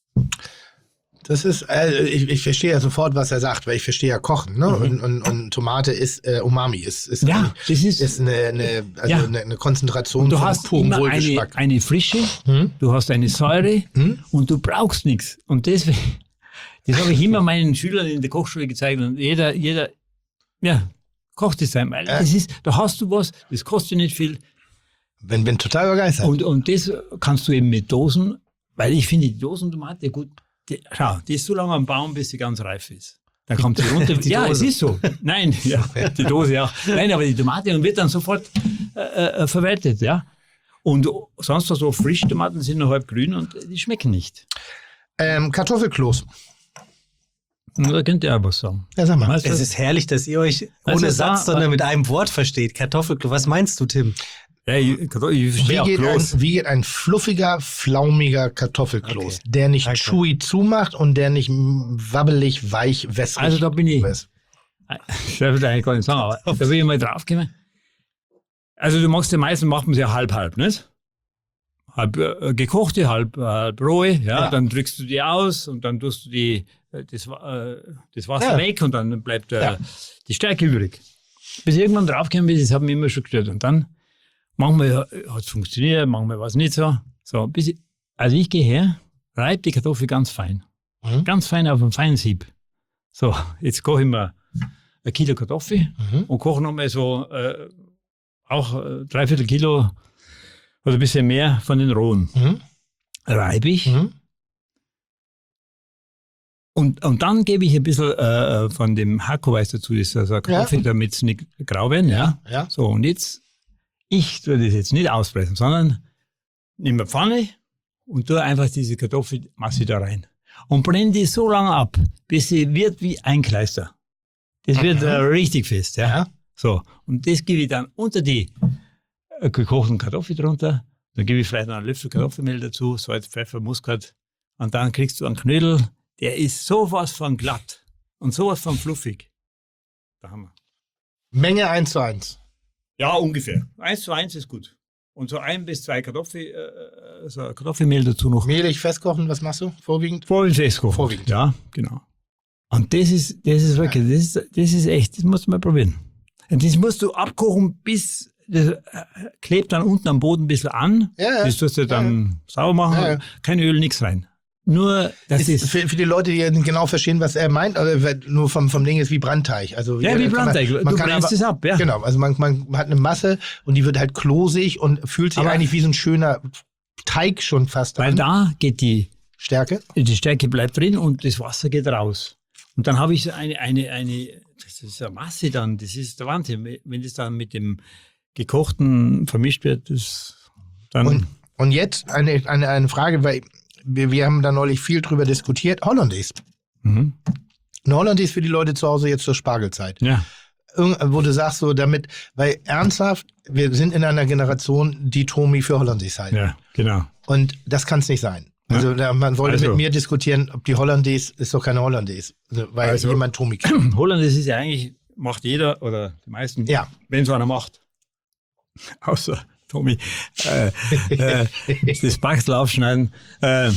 Das ist, äh, ich, ich verstehe ja sofort, was er sagt, weil ich verstehe ja Kochen, ne? Mhm. Und, und, und Tomate ist äh, Umami, ist, ist, Ja, eine, das ist, ist eine, eine, also Ja. eine, eine Konzentration und du von hast purem immer eine, Wohlgeschmack. eine Frische, Hm? du hast eine Säure Hm? und du brauchst nichts. Und deswegen, das habe ich immer meinen Schülern in der Kochschule gezeigt und jeder, jeder, ja, kocht es sein, weil Ja. das ist, da hast du was, das kostet nicht viel Bin, bin total begeistert. und, und das kannst du eben mit Dosen, weil ich finde die Dosentomate gut, die, schau, die ist so lange am Baum, bis sie ganz reif ist. Dann kommt sie runter. Die ja, Dose. es ist so. Nein, ja, die Dose, ja. Nein, aber die Tomate und wird dann sofort äh, äh, verwertet, ja. Und sonst so frische Tomaten sind noch halb grün und die schmecken nicht. ähm, Kartoffelkloß. Und da könnt ihr auch was sagen. Ja, sag mal. Weißt du? Es ist herrlich, dass ihr euch Also ohne da- Satz, sondern mit einem Wort versteht. Kartoffelklo. Was meinst du, Tim? Ja, ich, ich verstehe Wie auch geht, Kloß. ein, wie geht ein fluffiger, flaumiger Kartoffelkloß, Okay. der nicht Danke. chewy zumacht und der nicht m, wabbelig, weich, wässrig Also da bin ich, ist? ich darf das eigentlich gar nicht sagen, aber da will ich mal draufkommen. Also du machst ja meistens, macht man es ja halb-halb, nicht? Halb äh, gekochte, halb, äh, halb rohe, ja, Ja. dann drückst du die aus und dann tust du die, äh, das, Wa- äh, das Wasser Ja. weg und dann bleibt äh, Ja. die Stärke übrig. Bis ich irgendwann draufgekommen bin, das hat mich immer schon gestört. Und dann, manchmal hat es funktioniert, manchmal war es nicht so. so bis ich, also ich gehe her, reibe die Kartoffel ganz fein. Mhm. Ganz fein auf einem feinen Sieb. So, jetzt koche ich mir ein Kilo Kartoffel Mhm. und koche nochmal so äh, auch äh, dreiviertel Kilo oder ein bisschen mehr von den rohen. Mhm. Reibe ich Mhm. und, und dann gebe ich ein bisschen äh, von dem Hackoweiß dazu, das ist also eine Kartoffel, damit es nicht grau werden. Ja. Ja. So, und jetzt, ich tue das jetzt nicht auspressen, sondern nehme eine Pfanne und tue einfach diese Kartoffelmasse da rein. Und brenne die so lange ab, bis sie wird wie ein Kleister. Das wird Mhm. äh, richtig fest. Ja. Ja. So, und das gebe ich dann unter die äh, gekochten Kartoffeln drunter. Dann gebe ich vielleicht noch einen Löffel Kartoffelmehl dazu, Salz, Pfeffer, Muskat. Und dann kriegst du einen Knödel, der ist sowas von glatt und sowas von fluffig. Da haben wir. Menge eins zu eins. Ja, ungefähr. Eins zu eins ist gut. Und so ein bis zwei Kartoffel, äh, so Kartoffelmehl dazu noch. Mehlig festkochen, was machst du? Vorwiegend? Vorwiegend festkochen. Vorwiegend. Ja, genau. Und das ist, das ist wirklich, das ist, das ist echt, das musst du mal probieren. Und das musst du abkochen, bis, das äh, klebt dann unten am Boden ein bisschen an. Ja, ja. Das tust du dann sauber machen. Ja, ja. Kein Öl, nichts rein. Nur, das Ist, ist, für, für die Leute, die genau verstehen, was er meint, also nur vom, vom Ding ist wie Brandteig. Also ja, jeder wie kann man- Brandteig. Man Du kann brennst aber, es ab, ja. Genau, also man, man hat eine Masse und die wird halt klosig und fühlt sich Aber- eigentlich wie so ein schöner Teig schon fast Weil an. da geht die, Stärke. die Stärke bleibt drin und das Wasser geht raus. Und dann habe ich so eine, eine, eine, das ist eine Masse dann, das ist der Wahnsinn. Wenn das dann mit dem Gekochten vermischt wird, das dann. Und, und jetzt eine, eine, eine Frage, weil wir, wir haben da neulich viel drüber diskutiert. Hollandaise. mhm. Eine Hollandaise für die Leute zu Hause jetzt zur Spargelzeit. Ja. Irgend- Wo du sagst so damit, weil ernsthaft, wir sind in einer Generation, die Tomi für Hollandaise halten. Ja, genau. Und das kann es nicht sein. Also da, man wollte Also- mit mir diskutieren, ob die Hollandaise ist doch keine Hollandaise, also, weil Also- jemand Tomi kennt. Holland, das ist ja eigentlich, macht jeder oder die meisten, Ja. wenn es einer macht. Außer Tommy. Äh, äh, das Baxel aufschneiden. Äh,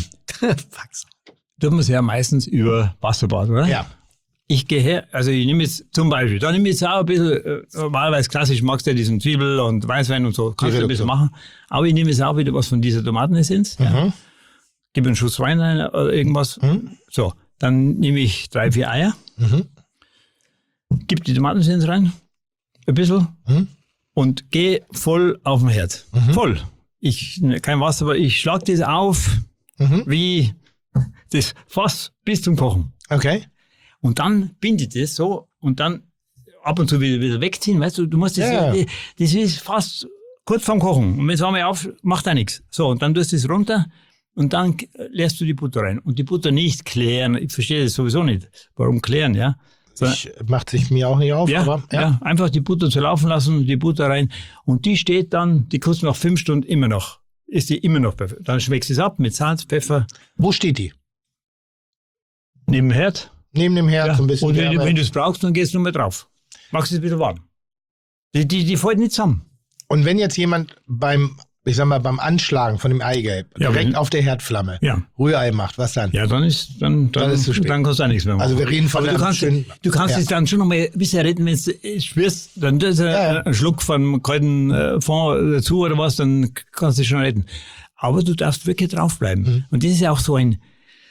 tut man es ja meistens über Wasserbad, oder? Ja. Ich gehe her, also ich nehme jetzt zum Beispiel, da nehme ich jetzt auch ein bisschen, äh, normalerweise klassisch magst du ja diesen Zwiebel und Weißwein und so, kannst du ein bisschen machen. Aber ich nehme jetzt auch wieder was von dieser Tomatenessenz. Ja. Mhm. Gebe einen Schuss Wein rein oder irgendwas. Mhm. So, dann nehme ich drei, vier Eier, Mhm. gebe die Tomatenessenz rein, ein bisschen Mhm. und gehe voll auf den Herd. Mhm. Voll. Ich, kein Wasser, aber ich schlage das auf Mhm. wie das Fass bis zum Kochen. Okay. Und dann bindet es so und dann ab und zu wieder, wieder wegziehen, weißt du, du musst das, Ja. das ist fast kurz vorm Kochen. Und wenn es einmal auf, macht er nichts. So, und dann tust du es runter und dann lässt du die Butter rein. Und die Butter nicht klären, ich verstehe das sowieso nicht. Warum klären, ja? Sondern, ich, macht sich mir auch nicht auf, ja, aber ja. ja, einfach die Butter zu laufen lassen, die Butter rein und die steht dann, die kostet nach fünf Stunden immer noch, ist die immer noch perfekt. Dann schmeckst du es ab mit Salz, Pfeffer. Wo steht die? Neben dem Herd. Neben dem Herd, Ja. so ein bisschen Und wenn, Wärme. wenn du es brauchst, dann gehst du nur mal drauf. Machst es wieder warm. Die, die, die fällt nicht zusammen. Und wenn jetzt jemand beim, ich sag mal, beim Anschlagen von dem Eigelb Ja, direkt wenn- auf der Herdflamme Ja. Rührei macht, was dann? Ja, dann ist, dann, dann, Dann ist zu spät. dann kannst du auch nichts mehr machen. Also wir reden von Aber du einem kannst, schönen- du kannst ja. es dann schon noch mal ein bisschen retten, wenn du spürst, dann tust du Ja, ja. einen Schluck vom kalten äh, Fond dazu oder was, dann kannst du es schon retten. Aber du darfst wirklich draufbleiben. Mhm. Und das ist ja auch so ein,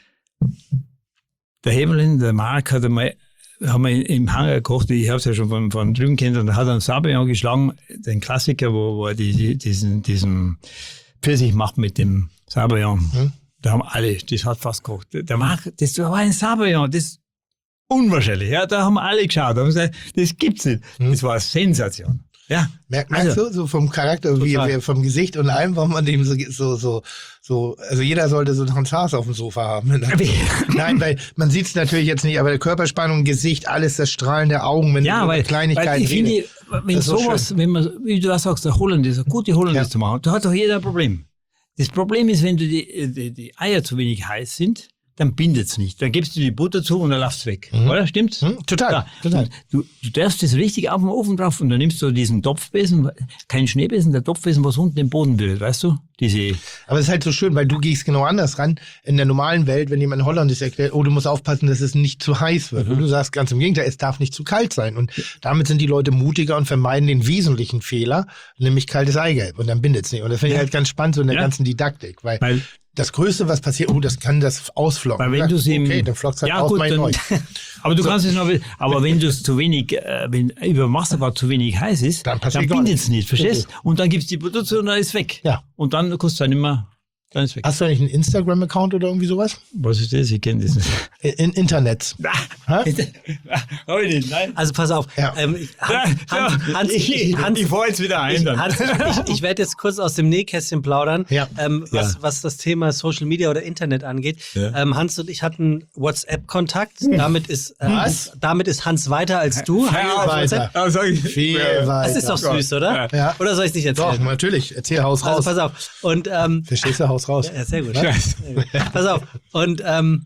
der Hemelin, der Mark hat einmal, haben wir im Hangar gekocht, ich habe es ja schon von, von drüben kennt, und da hat er einen Sabayon geschlagen, den Klassiker, wo, wo er die, die, diesen, diesen Pfirsich macht mit dem Sabayon. Mhm. Da haben alle, das hat fast gekocht. Der Mark, das war ein Sabayon, das ist unwahrscheinlich. Ja, da haben alle geschaut, haben gesagt, das gibt's nicht. Mhm. Das war eine Sensation. Ja. Merk, merkst Also, du, so vom Charakter, wie, total. wie vom Gesicht und allem, warum man dem so, so, so, so, also jeder sollte so einen Hans Haas auf dem Sofa haben. Nein, weil man sieht es natürlich jetzt nicht, aber Körperspannung, Gesicht, alles, das Strahlen der Augen, wenn Ja, du über weil, Kleinigkeiten weil ich finde, redest. wenn Das ist so sowas, wenn man, wie du das sagst, der Hollandaise, gute Hollandaise Ja. zu machen, da hat doch jeder ein Problem. Das Problem ist, wenn du die, die, die Eier zu wenig heiß sind, dann bindet's nicht. Dann gibst du die Butter zu und dann laufst weg. Mhm. Oder? Stimmt's? Hm, total, Ja. total. Und Du, du darfst das richtig auf dem Ofen drauf und dann nimmst du diesen Topfbesen, kein Schneebesen, der Topfbesen, was unten im Boden bildet, weißt du? Diese, Aber es ist halt so schön, weil du gehst genau anders ran. In der normalen Welt, wenn jemand Holländisch erklärt, oh, du musst aufpassen, dass es nicht zu heiß wird. Mhm. Und du sagst ganz im Gegenteil, es darf nicht zu kalt sein. Und damit sind die Leute mutiger und vermeiden den wesentlichen Fehler, nämlich kaltes Eigelb. Und dann bindet es nicht. Und das finde ich halt ganz spannend so in der Ja. ganzen Didaktik. Weil, weil, das Größte, was passiert, oh, das kann das ausflocken. weil wenn du sie im, Okay, dann flockt es halt ja, aus, gut, mein dann, Neu. aber du So. kannst es noch, aber wenn du es zu wenig, äh, wenn über Wasserbad zu wenig heiß ist, Dann dann, passiert gar bindet es nichts. nicht, verstehst? Und dann gibst du die Butter zu und dann ist es weg. Ja. Und dann kostet es dann immer, dann ist es weg. Hast du eigentlich einen Instagram-Account oder irgendwie sowas? Was ist das? Ich kenne das nicht. In Internet. Hab ich nicht, nein. Also pass auf. Ja. Ähm, ich- Hans, Ja, Hans, Hans, ich, ich, Hans, ich fahr jetzt wieder ein ich, dann. Hans, ich, ich werde jetzt kurz aus dem Nähkästchen plaudern, Ja. ähm, was, Ja. was das Thema Social Media oder Internet angeht. Ja. Ähm, Hans und ich hatten WhatsApp-Kontakt. Damit ist, äh, Was? damit ist Hans weiter als du. Viel weiter. Aber sag ich, Viel Ja. weiter. Das ist doch süß, oder? Ja. Oder soll ich es nicht Doch, erzählen? natürlich. Erzähl Haus Also raus. pass auf. Und ähm, Verstehst du, Haus raus. ja, sehr gut. Scheiße. Sehr gut. Pass auf. Und ähm,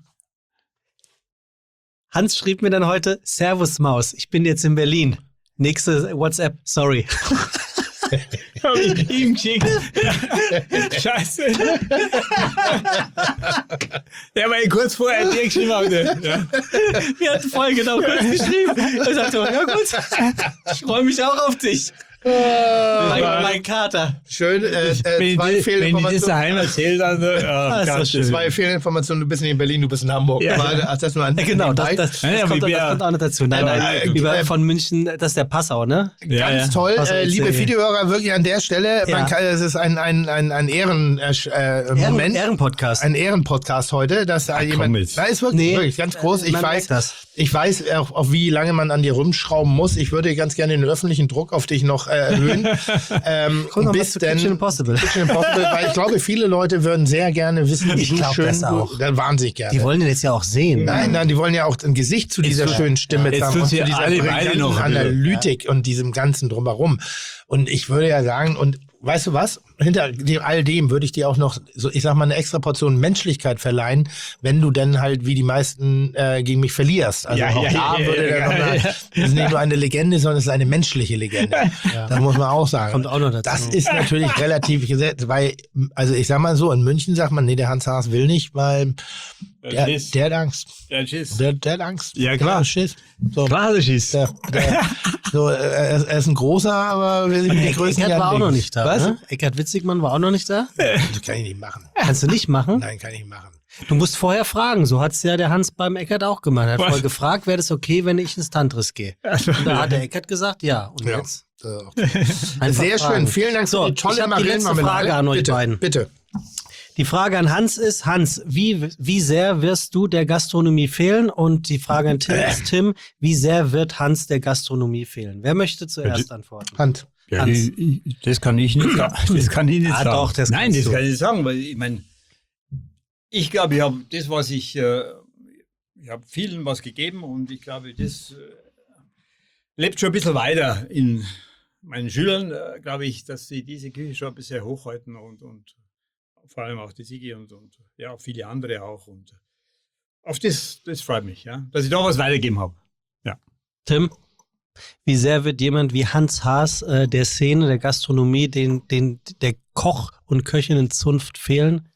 Hans schrieb mir dann heute, Servus Maus, ich bin jetzt in Berlin. Nächste WhatsApp, sorry. Hab ich ihm geschickt. Scheiße. Ja, weil ich kurz vorher dir geschrieben habe. Ja. Wir hatten vorhin genau kurz geschrieben. Er sagte, ja gut, ich freue mich auch auf dich. Mein, mein Kater. Schön, äh, äh, Wenn zwei ich, das- wenn ich das Fehlinformationen. daheim erzähle, dann äh, ja, ist doch ganz schön. schön. Zwei Fehlinformationen, du bist nicht in Berlin, du bist in Hamburg. Ja. Aber, ach, das nur an, Ja, genau, das, nebenbei. das, das, Ja, ja, kommt, wie wir- das kommt auch noch dazu. Nein, Aber, nein, äh, über, äh, von München, das ist der Passau, ne? Ja, Ganz ja. toll, Was soll äh, ich liebe sagen? Videohörer, wirklich an der Stelle. Ja. Man kann, es ist ein, ein, ein, ein Ehren, äh, Ehren, Moment. Ehrenpodcast. Ein Ehrenpodcast heute, dass da jemand. jetzt. Da ist wirklich, Nee, wirklich ganz groß. Ich man weiß, merkt das. ich weiß auch, auf wie lange man an dir rumschrauben muss. Ich würde ganz gerne den öffentlichen Druck auf dich noch äh, erhöhen. ähm, Komm noch mal bis zu denn Kitchen Impossible. Kitchen Impossible, weil ich glaube, viele Leute würden sehr gerne wissen, wie Ich du glaub schön das du, auch. dann wahnsinnig gerne. Die wollen den jetzt ja auch sehen. Nein, nein, die wollen ja auch ein Gesicht zu dieser schönen Stimme Jetzt haben tun und sie zu dieser alle beide brillanten noch ein bisschen. Analytik und diesem ganzen Drumherum. Und ich würde ja sagen, und weißt du was? Hinter dem, all dem würde ich dir auch noch, so ich sag mal, eine extra Portion Menschlichkeit verleihen, wenn du denn halt wie die meisten äh, gegen mich verlierst. Also Ja, auch ja, da ja, würde ja, dann ja, noch mal, ja. das ist nicht nur eine Legende, sondern es ist eine menschliche Legende. Das muss man auch sagen. Kommt auch noch dazu. Das ist natürlich relativ gesetzt, weil, also ich sag mal so, in München sagt man, nee, der Hans Haas will nicht, weil der, Schiss. der hat Angst. Ja, tschüss. Der, der hat Angst. Ja, Der klar. hat Schiss. So, Klar, das ist. der, der, so, er, ist, er ist ein großer, aber will sich mit den Größen Eckert war auch noch nicht da. Was? Ne? Eckert Witzigmann war auch noch nicht da. Das kann ich nicht machen. Kannst du nicht machen? Nein, kann ich nicht machen. Du musst vorher fragen. So hat es ja der Hans beim Eckert auch gemacht. Er hat Was? vorher gefragt, wäre das okay, wenn ich ins Tantris gehe. Und da hat der Eckert gesagt, ja. Und Ja. jetzt Äh, okay. einfach Sehr fragen. schön. Vielen Dank So, für die tolle ich habe die letzte Marillenmarmelade. Frage an euch bitte, beiden. Bitte. Die Frage an Hans ist, Hans, wie, wie sehr wirst du der Gastronomie fehlen? Und die Frage an Tim ist, Tim, wie sehr wird Hans der Gastronomie fehlen? Wer möchte zuerst antworten? Hand. Ja, Hans. ich, ich, das kann ich nicht sagen. Das kann ich nicht Ah, sagen. doch, das Nein, kannst das du. kann ich nicht sagen, weil ich meine, Ich glaube, ich habe das, was ich, äh, ich habe vielen was gegeben und ich glaube, das äh, lebt schon ein bisschen weiter in meinen Schülern, äh, glaube ich, dass sie diese Küche schon ein bisschen hochhalten und, und vor allem auch die Sigi und, und ja, viele andere auch. Und auf das, das freut mich, ja, dass ich da was weitergeben habe. Ja. Tim, wie sehr wird jemand wie Hans Haas äh, der Szene, der Gastronomie, den, den, der Koch- und Köchinnenzunft fehlen?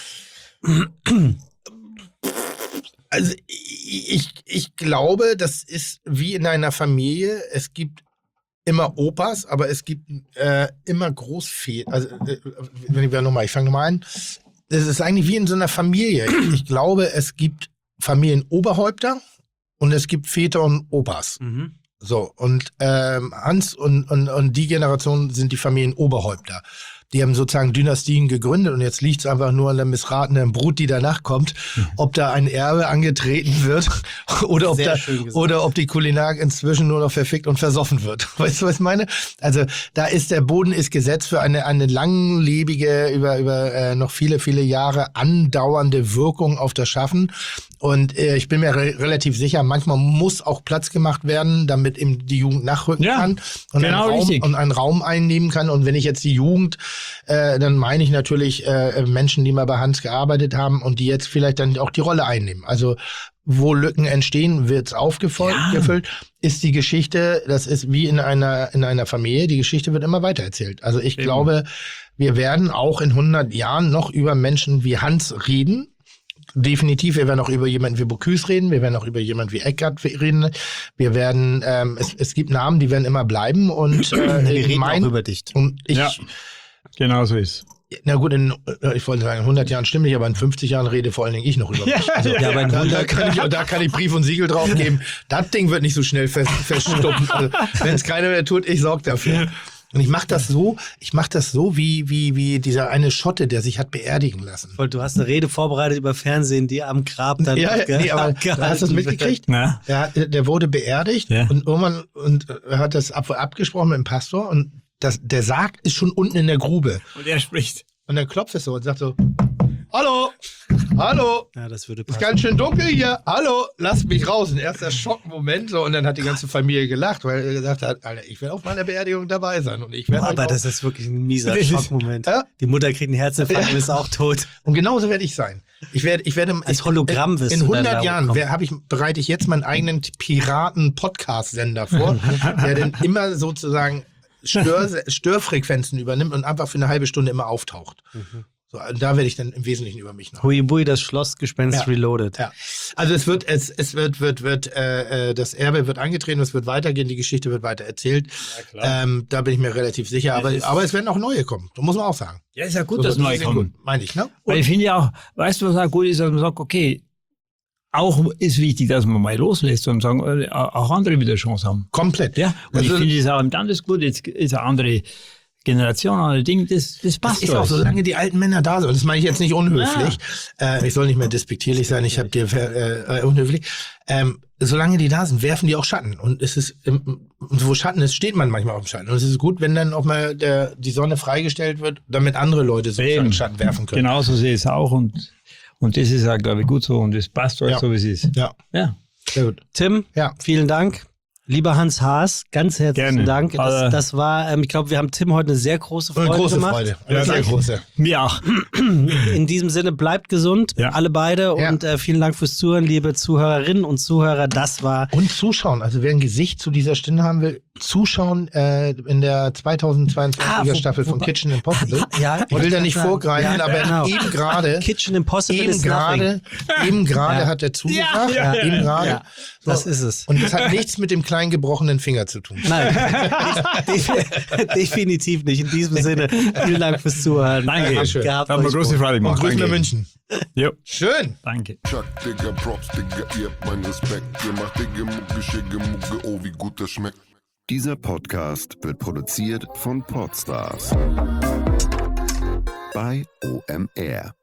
Also ich, ich glaube, das ist wie in einer Familie. Es gibt immer Opas, aber es gibt äh, immer Großväter. Also, äh, wenn ich nochmal, ich fange nochmal an. Es ist eigentlich wie in so einer Familie. Ich glaube, es gibt Familienoberhäupter und es gibt Väter und Opas. Mhm. So, und ähm, Hans und, und, und die Generation sind die Familienoberhäupter. Die haben sozusagen Dynastien gegründet und jetzt liegt es einfach nur an der missratenen Brut, die danach kommt, ob da ein Erbe angetreten wird oder ob, da, oder ob die Kulinarik inzwischen nur noch verfickt und versoffen wird. Weißt du, was ich meine? Also da ist der Boden ist gesetzt für eine, eine langlebige, über, über äh, noch viele, viele Jahre andauernde Wirkung auf das Schaffen. Und äh, ich bin mir re- relativ sicher, manchmal muss auch Platz gemacht werden, damit eben die Jugend nachrücken ja, kann und, genau einen Raum, und einen Raum einnehmen kann. Und wenn ich jetzt die Jugend, äh, dann meine ich natürlich äh, Menschen, die mal bei Hans gearbeitet haben und die jetzt vielleicht dann auch die Rolle einnehmen. Also wo Lücken entstehen, wird's aufgefüllt. Ja. Ist die Geschichte, das ist wie in einer in einer Familie, die Geschichte wird immer weitererzählt. Also ich Eben. glaube, wir werden auch in hundert Jahren noch über Menschen wie Hans reden. Definitiv, wir werden auch über jemanden wie Bocuse reden, wir werden auch über jemanden wie Eckart reden, wir werden, ähm, es, es gibt Namen, die werden immer bleiben und äh, wir reden mein, auch über dich. Und ich, ja, genau so ist. Na gut, in, ich wollte sagen, in hundert Jahren stimmt nicht, aber in fünfzig Jahren rede vor allen Dingen ich noch über mich. Also, ja, aber in da, da, kann ich, da kann ich Brief und Siegel drauf geben. Das Ding wird nicht so schnell fest, feststuppen. Also, wenn es keiner mehr tut, ich sorge dafür. Und ich mache das so, ich mache das so wie, wie, wie dieser eine Schotte, der sich hat beerdigen lassen. Du hast eine Rede vorbereitet über Fernsehen, die am Grab dann. Ja, nee, aber hast du das mitgekriegt? Ja. Der, der wurde beerdigt ja. und irgendwann und er hat das ab, abgesprochen mit dem Pastor und das, der Sarg ist schon unten in der Grube. Und er spricht. Und dann klopft es so und sagt so, hallo, hallo, ja, das würde passen. Ist ganz schön dunkel hier, hallo, lasst mich raus. Ein erster Schockmoment so und dann hat die ganze Familie gelacht, weil er gesagt hat, Alter, ich will auf meiner Beerdigung dabei sein. Und ich werde Aber das ist wirklich ein mieser Schockmoment. Ja? Die Mutter kriegt einen Herzinfarkt und ist auch tot. Und genauso werde ich sein. Ich werde, ich werde als Hologramm wirst in hundert Jahren wer, hab ich, bereite ich jetzt meinen eigenen Piraten-Podcast-Sender vor, der dann immer sozusagen Stör, Störfrequenzen übernimmt und einfach für eine halbe Stunde immer auftaucht. Mhm. So, da werde ich dann im Wesentlichen über mich nach. Huibui, das Schlossgespenst ja. reloaded. Ja. Also es wird, es, es wird, wird, wird, äh, das Erbe wird angetreten, es wird weitergehen, die Geschichte wird weiter erzählt. Ja, klar. Ähm, da bin ich mir relativ sicher. Aber, aber es werden auch neue kommen. Das muss man auch sagen. Ja, ist ja gut, so, dass neue kommen. Meine ich, ne? Weil ich finde ja auch, weißt du, was auch gut ist, dass man sagt, okay, auch ist wichtig, dass man mal loslässt und sagen, auch andere wieder Chance haben. Komplett. Ja. Und also, ich finde es auch dann ist gut, jetzt ist eine andere Generation, andere Dinge, das, das passt. Das ist auch, solange die alten Männer da sind. Das meine ich jetzt nicht unhöflich. Ja. Äh, ich soll nicht mehr despektierlich sein, ich habe dir äh, unhöflich. Ähm, solange die da sind, werfen die auch Schatten. Und es ist, ähm, wo Schatten ist, steht man manchmal auf dem Schatten. Und es ist gut, wenn dann auch mal der, die Sonne freigestellt wird, damit andere Leute so einen Schatten werfen können. Genauso sehe ich es auch und Und das ist auch, glaube ich, gut so und das passt alles ja. so, wie es ist. Ja. Ja. Sehr gut. Tim, ja. vielen Dank. Lieber Hans Haas, ganz herzlichen Gerne. Dank. Das, das war, ähm, ich glaube, wir haben Tim heute eine sehr große Freude eine große gemacht. Freude. Ja, sehr große. Mir auch. In diesem Sinne, bleibt gesund, ja. alle beide. Ja. Und äh, vielen Dank fürs Zuhören, liebe Zuhörerinnen und Zuhörer. Das war... Und zuschauen. Also wer ein Gesicht zu dieser Stimme haben will, zuschauen äh, in der zweitausendzweiundzwanziger ah, Staffel von Kitchen Impossible. Ja, ich will da nicht vorgreifen, ja, aber genau. eben gerade... Kitchen Impossible eben ist gerade, Eben gerade ja. hat er zugesagt. Ja, ja, eben gerade. Ja. So. Das ist es. Und das hat nichts mit dem kleinen gebrochenen Finger zu tun. Nein, definitiv nicht. In diesem Sinne, vielen Dank fürs Zuhören. Danke. Schön. Haben wir große Freude gemacht. Und Grüßen nach München. Jo. Schön. Danke. Chuck, Digga, Props, Digga, ihr habt meinen Respekt. Ihr macht Digga, Mucke, Schicke, Mucke, oh, wie gut das schmeckt. Dieser Podcast wird produziert von Podstars bei O M R.